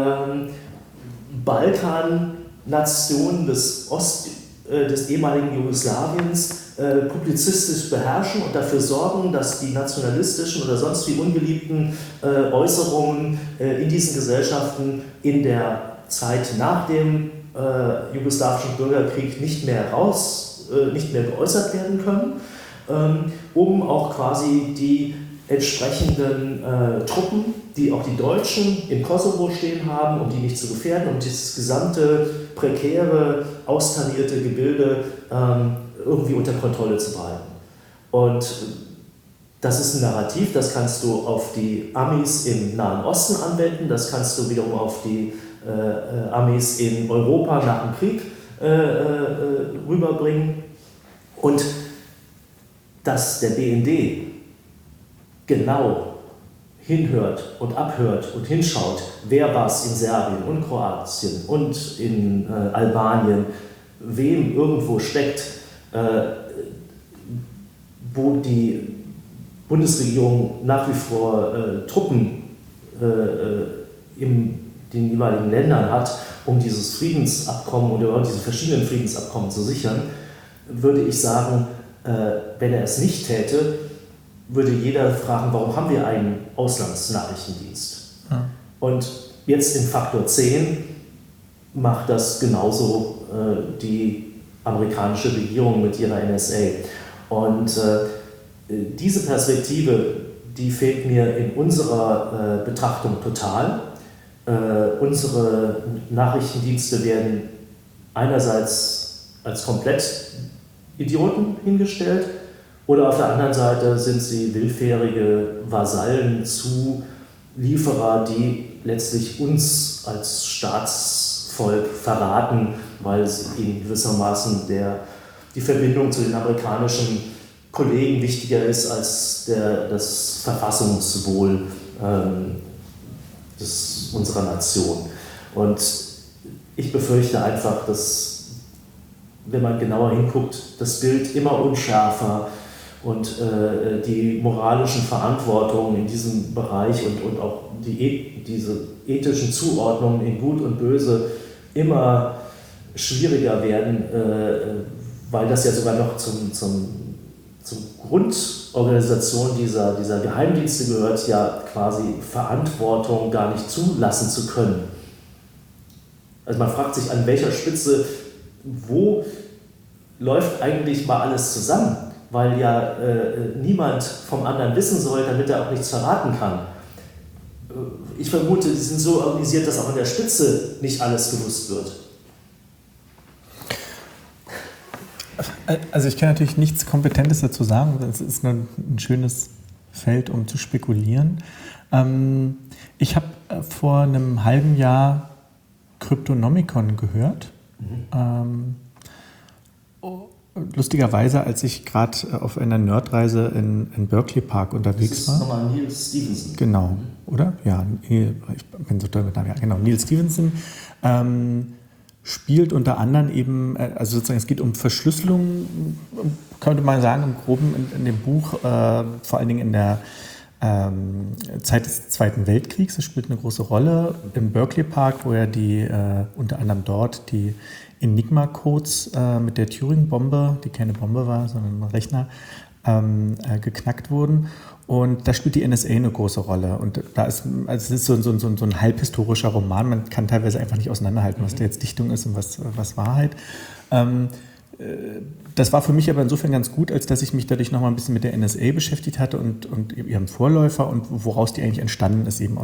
Balkannationen des ehemaligen Jugoslawiens publizistisch beherrschen und dafür sorgen, dass die nationalistischen oder sonst wie unbeliebten Äußerungen in diesen Gesellschaften in der Zeit nach dem jugoslawischen Bürgerkrieg nicht mehr geäußert werden können, um auch quasi die entsprechenden Truppen, die auch die Deutschen im Kosovo stehen haben, um die nicht zu gefährden und dieses gesamte prekäre, austarierte Gebilde irgendwie unter Kontrolle zu behalten. Und das ist ein Narrativ, das kannst du auf die Amis im Nahen Osten anwenden, das kannst du wiederum auf die Amis in Europa nach dem Krieg rüberbringen. Und dass der BND genau hinhört und abhört und hinschaut, wer was in Serbien und Kroatien und in Albanien, wem irgendwo steckt, wo die Bundesregierung nach wie vor Truppen in den jeweiligen Ländern hat, um dieses Friedensabkommen oder diese verschiedenen Friedensabkommen zu sichern, würde ich sagen, wenn er es nicht täte, würde jeder fragen, warum haben wir einen Auslandsnachrichtendienst? Ja. Und jetzt in Faktor 10 macht das genauso die amerikanische Regierung mit ihrer NSA. Und diese Perspektive, die fehlt mir in unserer Betrachtung total. Unsere Nachrichtendienste werden einerseits als komplett Idioten hingestellt oder auf der anderen Seite sind sie willfährige Vasallen, Zulieferer, die letztlich uns als Staatsvolk verraten, weil sie ihnen gewissermaßen die Verbindung zu den amerikanischen Kollegen wichtiger ist als das Verfassungswohl unserer Nation. Und ich befürchte einfach, dass, wenn man genauer hinguckt, das Bild immer unschärfer und die moralischen Verantwortungen in diesem Bereich und auch diese ethischen Zuordnungen in Gut und Böse immer schwieriger werden, weil das ja sogar noch zum Grundorganisation dieser Geheimdienste gehört, ja quasi Verantwortung gar nicht zulassen zu können. Also man fragt sich, an welcher Spitze, wo läuft eigentlich mal alles zusammen, weil ja niemand vom anderen wissen soll, damit er auch nichts verraten kann. Ich vermute, sie sind so organisiert, dass auch an der Spitze nicht alles gewusst wird. Also ich kann natürlich nichts Kompetentes dazu sagen, das ist nur ein schönes Feld, um zu spekulieren. Ich habe vor einem halben Jahr Cryptonomicon gehört. Lustigerweise, als ich gerade auf einer Nerdreise in Berkeley Park unterwegs war. Das ist nochmal Neil Stephenson. Genau, oder? Ja, ich bin so toll mit Namen. Ja, genau, Neil Stephenson. Spielt unter anderem eben, also sozusagen es geht um Verschlüsselung, könnte man sagen, im Groben in dem Buch, vor allen Dingen in der Zeit des Zweiten Weltkriegs. Das spielt eine große Rolle im Berkeley Park, wo ja unter anderem dort die Enigma-Codes mit der Turing-Bombe, die keine Bombe war, sondern ein Rechner, geknackt wurden. Und da spielt die NSA eine große Rolle. Und da ist, also es ist so ein halbhistorischer Roman. Man kann teilweise einfach nicht auseinanderhalten, was da jetzt Dichtung ist und was Wahrheit. Das war für mich aber insofern ganz gut, als dass ich mich dadurch noch mal ein bisschen mit der NSA beschäftigt hatte und ihrem Vorläufer und woraus die eigentlich entstanden ist, eben aus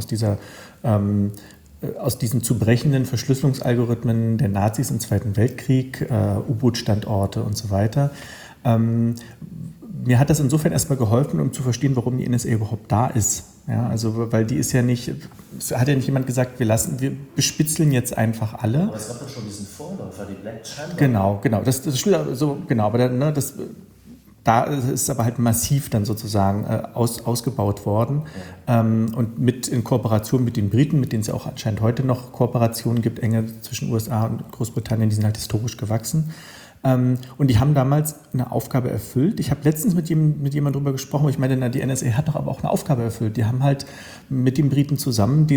diesen zu brechenden Verschlüsselungsalgorithmen der Nazis im Zweiten Weltkrieg, U-Boot-Standorte und so weiter. Mir hat das insofern erstmal geholfen, um zu verstehen, warum die NSA überhaupt da ist. Ja, also, weil die ist ja nicht, es hat ja nicht jemand gesagt, wir bespitzeln jetzt einfach alle. Aber es gab doch schon diesen Vorläufer, die Black Chamber. Genau. Das so, genau, aber da ist aber halt massiv dann sozusagen ausgebaut worden. Ja. Und in Kooperation mit den Briten, mit denen es ja auch anscheinend heute noch Kooperationen gibt, enge zwischen USA und Großbritannien, die sind halt historisch gewachsen. Und die haben damals eine Aufgabe erfüllt. Ich habe letztens mit jemandem darüber gesprochen, wo ich meine, die NSA hat doch aber auch eine Aufgabe erfüllt. Die haben halt mit den Briten zusammen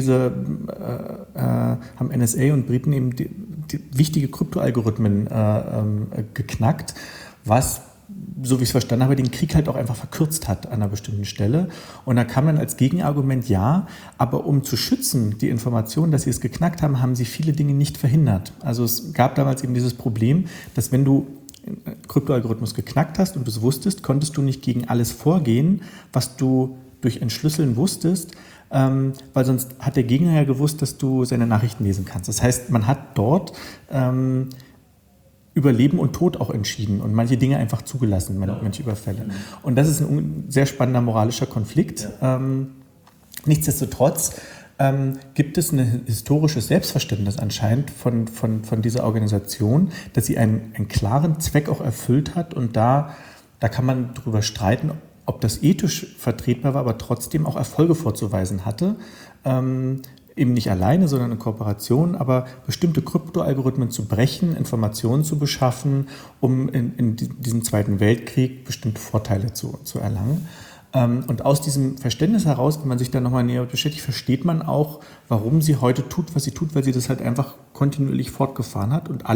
haben NSA und Briten eben die wichtige Kryptoalgorithmen geknackt, was so wie ich es verstanden habe, den Krieg halt auch einfach verkürzt hat an einer bestimmten Stelle. Und da kam dann als Gegenargument, ja, aber um zu schützen, die Information, dass sie es geknackt haben, haben sie viele Dinge nicht verhindert. Also es gab damals eben dieses Problem, dass wenn du einen Kryptoalgorithmus geknackt hast und du es wusstest, konntest du nicht gegen alles vorgehen, was du durch Entschlüsseln wusstest, weil sonst hat der Gegner ja gewusst, dass du seine Nachrichten lesen kannst. Das heißt, man hat dort über Leben und Tod auch entschieden und manche Dinge einfach zugelassen, manche Überfälle. Und das ist ein sehr spannender moralischer Konflikt. Ja. Nichtsdestotrotz gibt es ein historisches Selbstverständnis anscheinend von dieser Organisation, dass sie einen klaren Zweck auch erfüllt hat und da kann man darüber streiten, ob das ethisch vertretbar war, aber trotzdem auch Erfolge vorzuweisen hatte. Eben nicht alleine, sondern in Kooperation, aber bestimmte Kryptoalgorithmen zu brechen, Informationen zu beschaffen, um in diesem Zweiten Weltkrieg bestimmte Vorteile zu erlangen. Und aus diesem Verständnis heraus, wenn man sich da nochmal näher beschäftigt, versteht man auch, warum sie heute tut, was sie tut, weil sie das halt einfach kontinuierlich fortgefahren hat und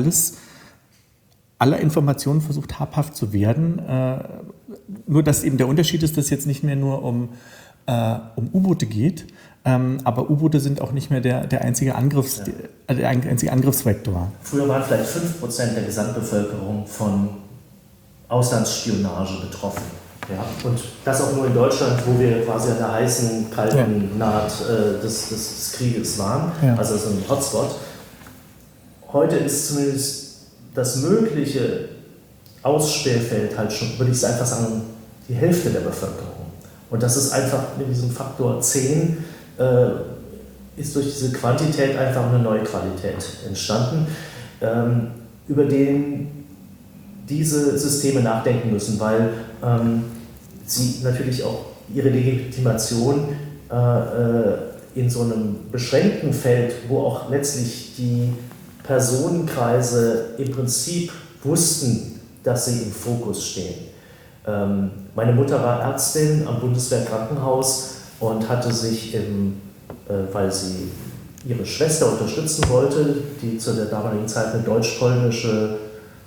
aller Informationen versucht, habhaft zu werden. Nur, dass eben der Unterschied ist, dass es jetzt nicht mehr nur um U-Boote geht, aber U-Boote sind auch nicht mehr der einzige Angriffsvektor. Früher waren vielleicht 5% der Gesamtbevölkerung von Auslandsspionage betroffen. Ja? Und das auch nur in Deutschland, wo wir quasi an der heißen, kalten Naht des Krieges waren, also so ein Hotspot. Heute ist zumindest das mögliche Ausspähfeld halt schon, würde ich einfach sagen, die Hälfte der Bevölkerung. Und das ist einfach mit diesem Faktor 10 ist durch diese Quantität einfach eine neue Qualität entstanden, über den diese Systeme nachdenken müssen, weil sie natürlich auch ihre Legitimation in so einem beschränkten Feld, wo auch letztlich die Personenkreise im Prinzip wussten, dass sie im Fokus stehen. Meine Mutter war Ärztin am Bundeswehrkrankenhaus und hatte sich, weil sie ihre Schwester unterstützen wollte, die zu der damaligen Zeit eine deutsch-polnische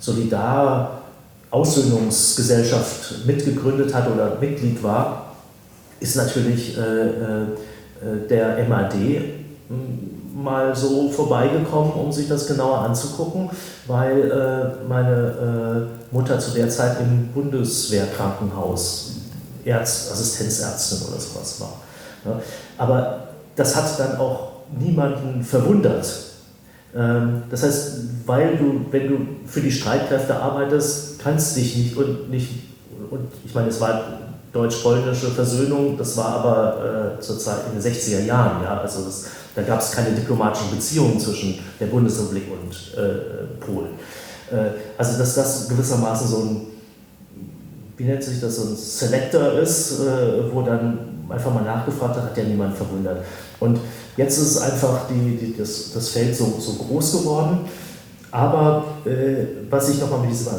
Solidar-Aussöhnungsgesellschaft mitgegründet hat oder Mitglied war, ist natürlich der MAD mal so vorbeigekommen, um sich das genauer anzugucken, weil meine Mutter zu der Zeit im Bundeswehrkrankenhaus Assistenzärztin oder sowas war. Ja, aber das hat dann auch niemanden verwundert. Das heißt, wenn du für die Streitkräfte arbeitest, kannst dich nicht und ich meine, es war deutsch-polnische Versöhnung, das war aber zur Zeit in den 60er Jahren, ja, also da gab es keine diplomatischen Beziehungen zwischen der Bundesrepublik und Polen. Also dass das gewissermaßen so ein, wie nennt sich das, so ein Selector ist, wo dann einfach mal nachgefragt hat ja niemand verwundert. Und jetzt ist es einfach das Feld so groß geworden. Aber was ich nochmal mit dieser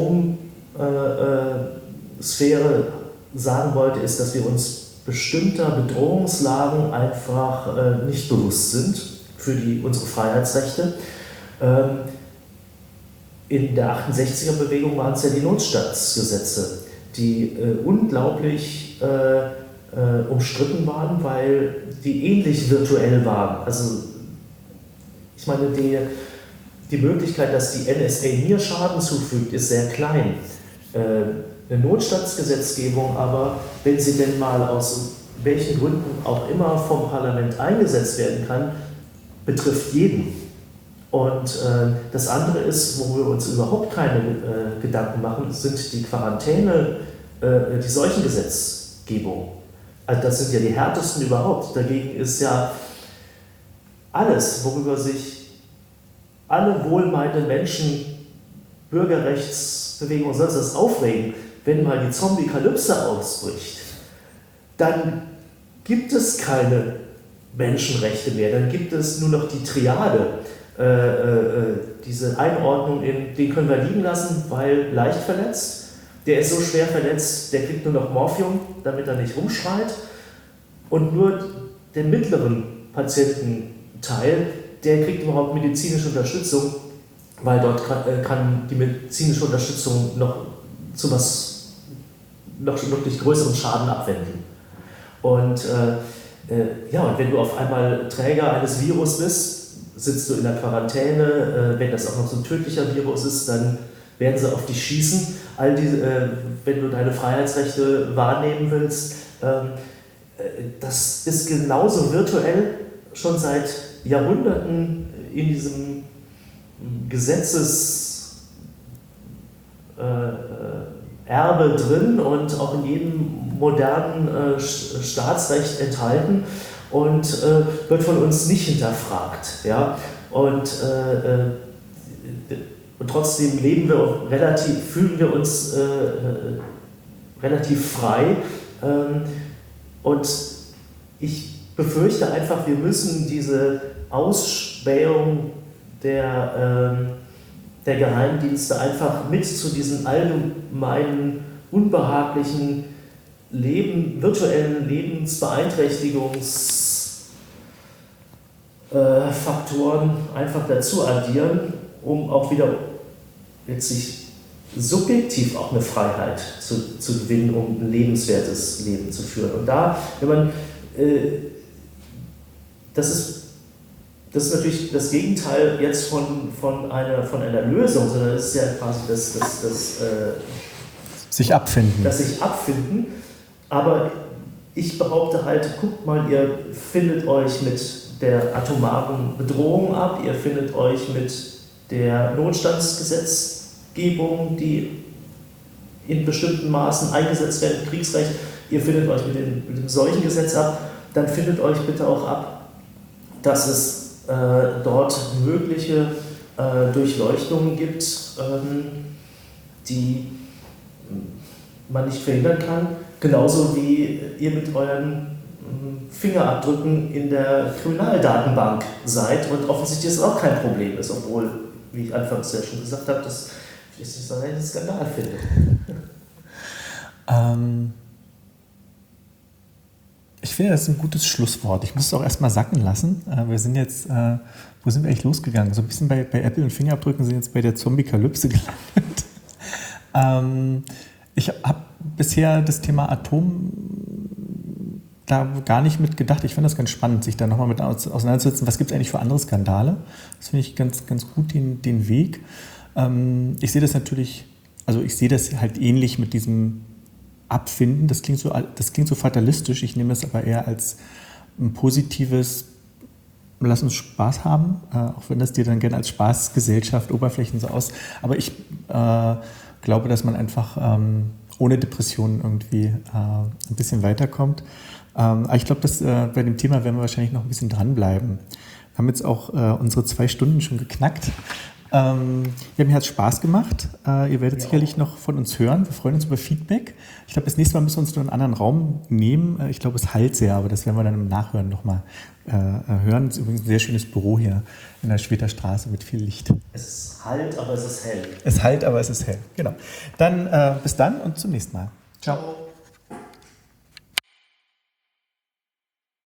Atomsphäre sagen wollte, ist, dass wir uns bestimmter Bedrohungslagen einfach nicht bewusst sind für unsere Freiheitsrechte. In der 68er-Bewegung waren es ja die Notstandsgesetze, die unglaublich umstritten waren, weil die ähnlich virtuell waren. Also ich meine, die Möglichkeit, dass die NSA mir Schaden zufügt, ist sehr klein. Eine Notstandsgesetzgebung aber, wenn sie denn mal aus welchen Gründen auch immer vom Parlament eingesetzt werden kann, betrifft jeden. Und das andere ist, wo wir uns überhaupt keine Gedanken machen, sind die Quarantäne, die Seuchengesetzgebung. Also das sind ja die härtesten überhaupt. Dagegen ist ja alles, worüber sich alle wohlmeinenden Menschen, Bürgerrechtsbewegungen und sonst was aufregen, wenn mal die Zombie-Kalypse ausbricht, dann gibt es keine Menschenrechte mehr, dann gibt es nur noch die Triade. Diese Einordnung den können wir liegen lassen, weil leicht verletzt. Der ist so schwer verletzt, der kriegt nur noch Morphium, damit er nicht rumschreit. Und nur den mittleren Patiententeil, der kriegt überhaupt medizinische Unterstützung, weil dort kann die medizinische Unterstützung noch zu was noch wirklich größeren Schaden abwenden. Und und wenn du auf einmal Träger eines Virus bist, sitzt du in der Quarantäne. Wenn das auch noch so ein tödlicher Virus ist, dann werden sie auf dich schießen. All diese, wenn du deine Freiheitsrechte wahrnehmen willst, das ist genauso virtuell schon seit Jahrhunderten in diesem Gesetzeserbe drin und auch in jedem modernen Staatsrecht enthalten und wird von uns nicht hinterfragt. Ja? Und trotzdem fühlen wir uns relativ frei. Und ich befürchte einfach, wir müssen diese Ausspähung der Geheimdienste einfach mit zu diesen allgemeinen, unbehaglichen virtuellen Lebensbeeinträchtigungsfaktoren einfach dazu addieren, um auch wieder letztlich subjektiv auch eine Freiheit zu gewinnen, um ein lebenswertes Leben zu führen. Und da, wenn man, das ist natürlich das Gegenteil jetzt von einer Lösung, sondern es ist ja quasi das sich abfinden. Das sich abfinden. Aber ich behaupte halt, guckt mal, ihr findet euch mit der atomaren Bedrohung ab, ihr findet euch mit der Notstandsgesetzgebung, die in bestimmten Maßen eingesetzt werden, Kriegsrecht, ihr findet euch mit dem Seuchengesetz ab, dann findet euch bitte auch ab, dass es dort mögliche Durchleuchtungen gibt, die man nicht verhindern kann, genauso wie ihr mit euren Fingerabdrücken in der Kriminaldatenbank seid und offensichtlich das auch kein Problem ist, obwohl, wie ich anfangs ja schon gesagt habe, das ich nicht so einen Skandal finde. Ich finde, das ist ein gutes Schlusswort. Ich muss es auch erstmal sacken lassen. Wir sind jetzt, wo sind wir eigentlich losgegangen? So ein bisschen bei Apple und Fingerabdrücken sind jetzt bei der Zombie-Kalypse gelandet. Ich habe bisher das Thema Atom da gar nicht mit gedacht. Ich finde das ganz spannend, sich da nochmal mit auseinanderzusetzen. Was gibt es eigentlich für andere Skandale? Das finde ich ganz gut, den Weg. Ich sehe das natürlich, also ich sehe das halt ähnlich mit diesem Abfinden. Das klingt so fatalistisch. Ich nehme das aber eher als ein positives, lass uns Spaß haben, auch wenn das dir dann gerne als Spaßgesellschaft Oberflächen so aus. Aber ich glaube, dass man einfach ohne Depressionen irgendwie ein bisschen weiterkommt. Aber ich glaube, dass bei dem Thema werden wir wahrscheinlich noch ein bisschen dranbleiben. Wir haben jetzt auch unsere 2 Stunden schon geknackt. Ja, mir hat es Spaß gemacht. Ihr werdet sicherlich noch von uns hören. Wir freuen uns über Feedback. Ich glaube, das nächste Mal müssen wir uns nur einen anderen Raum nehmen. Ich glaube, es halt sehr, aber das werden wir dann im Nachhören nochmal hören. Es ist übrigens ein sehr schönes Büro hier in der Schwedter Straße mit viel Licht. Es halt, aber es ist hell. Es halt, aber es ist hell, genau. Dann bis dann und zum nächsten Mal. Ciao.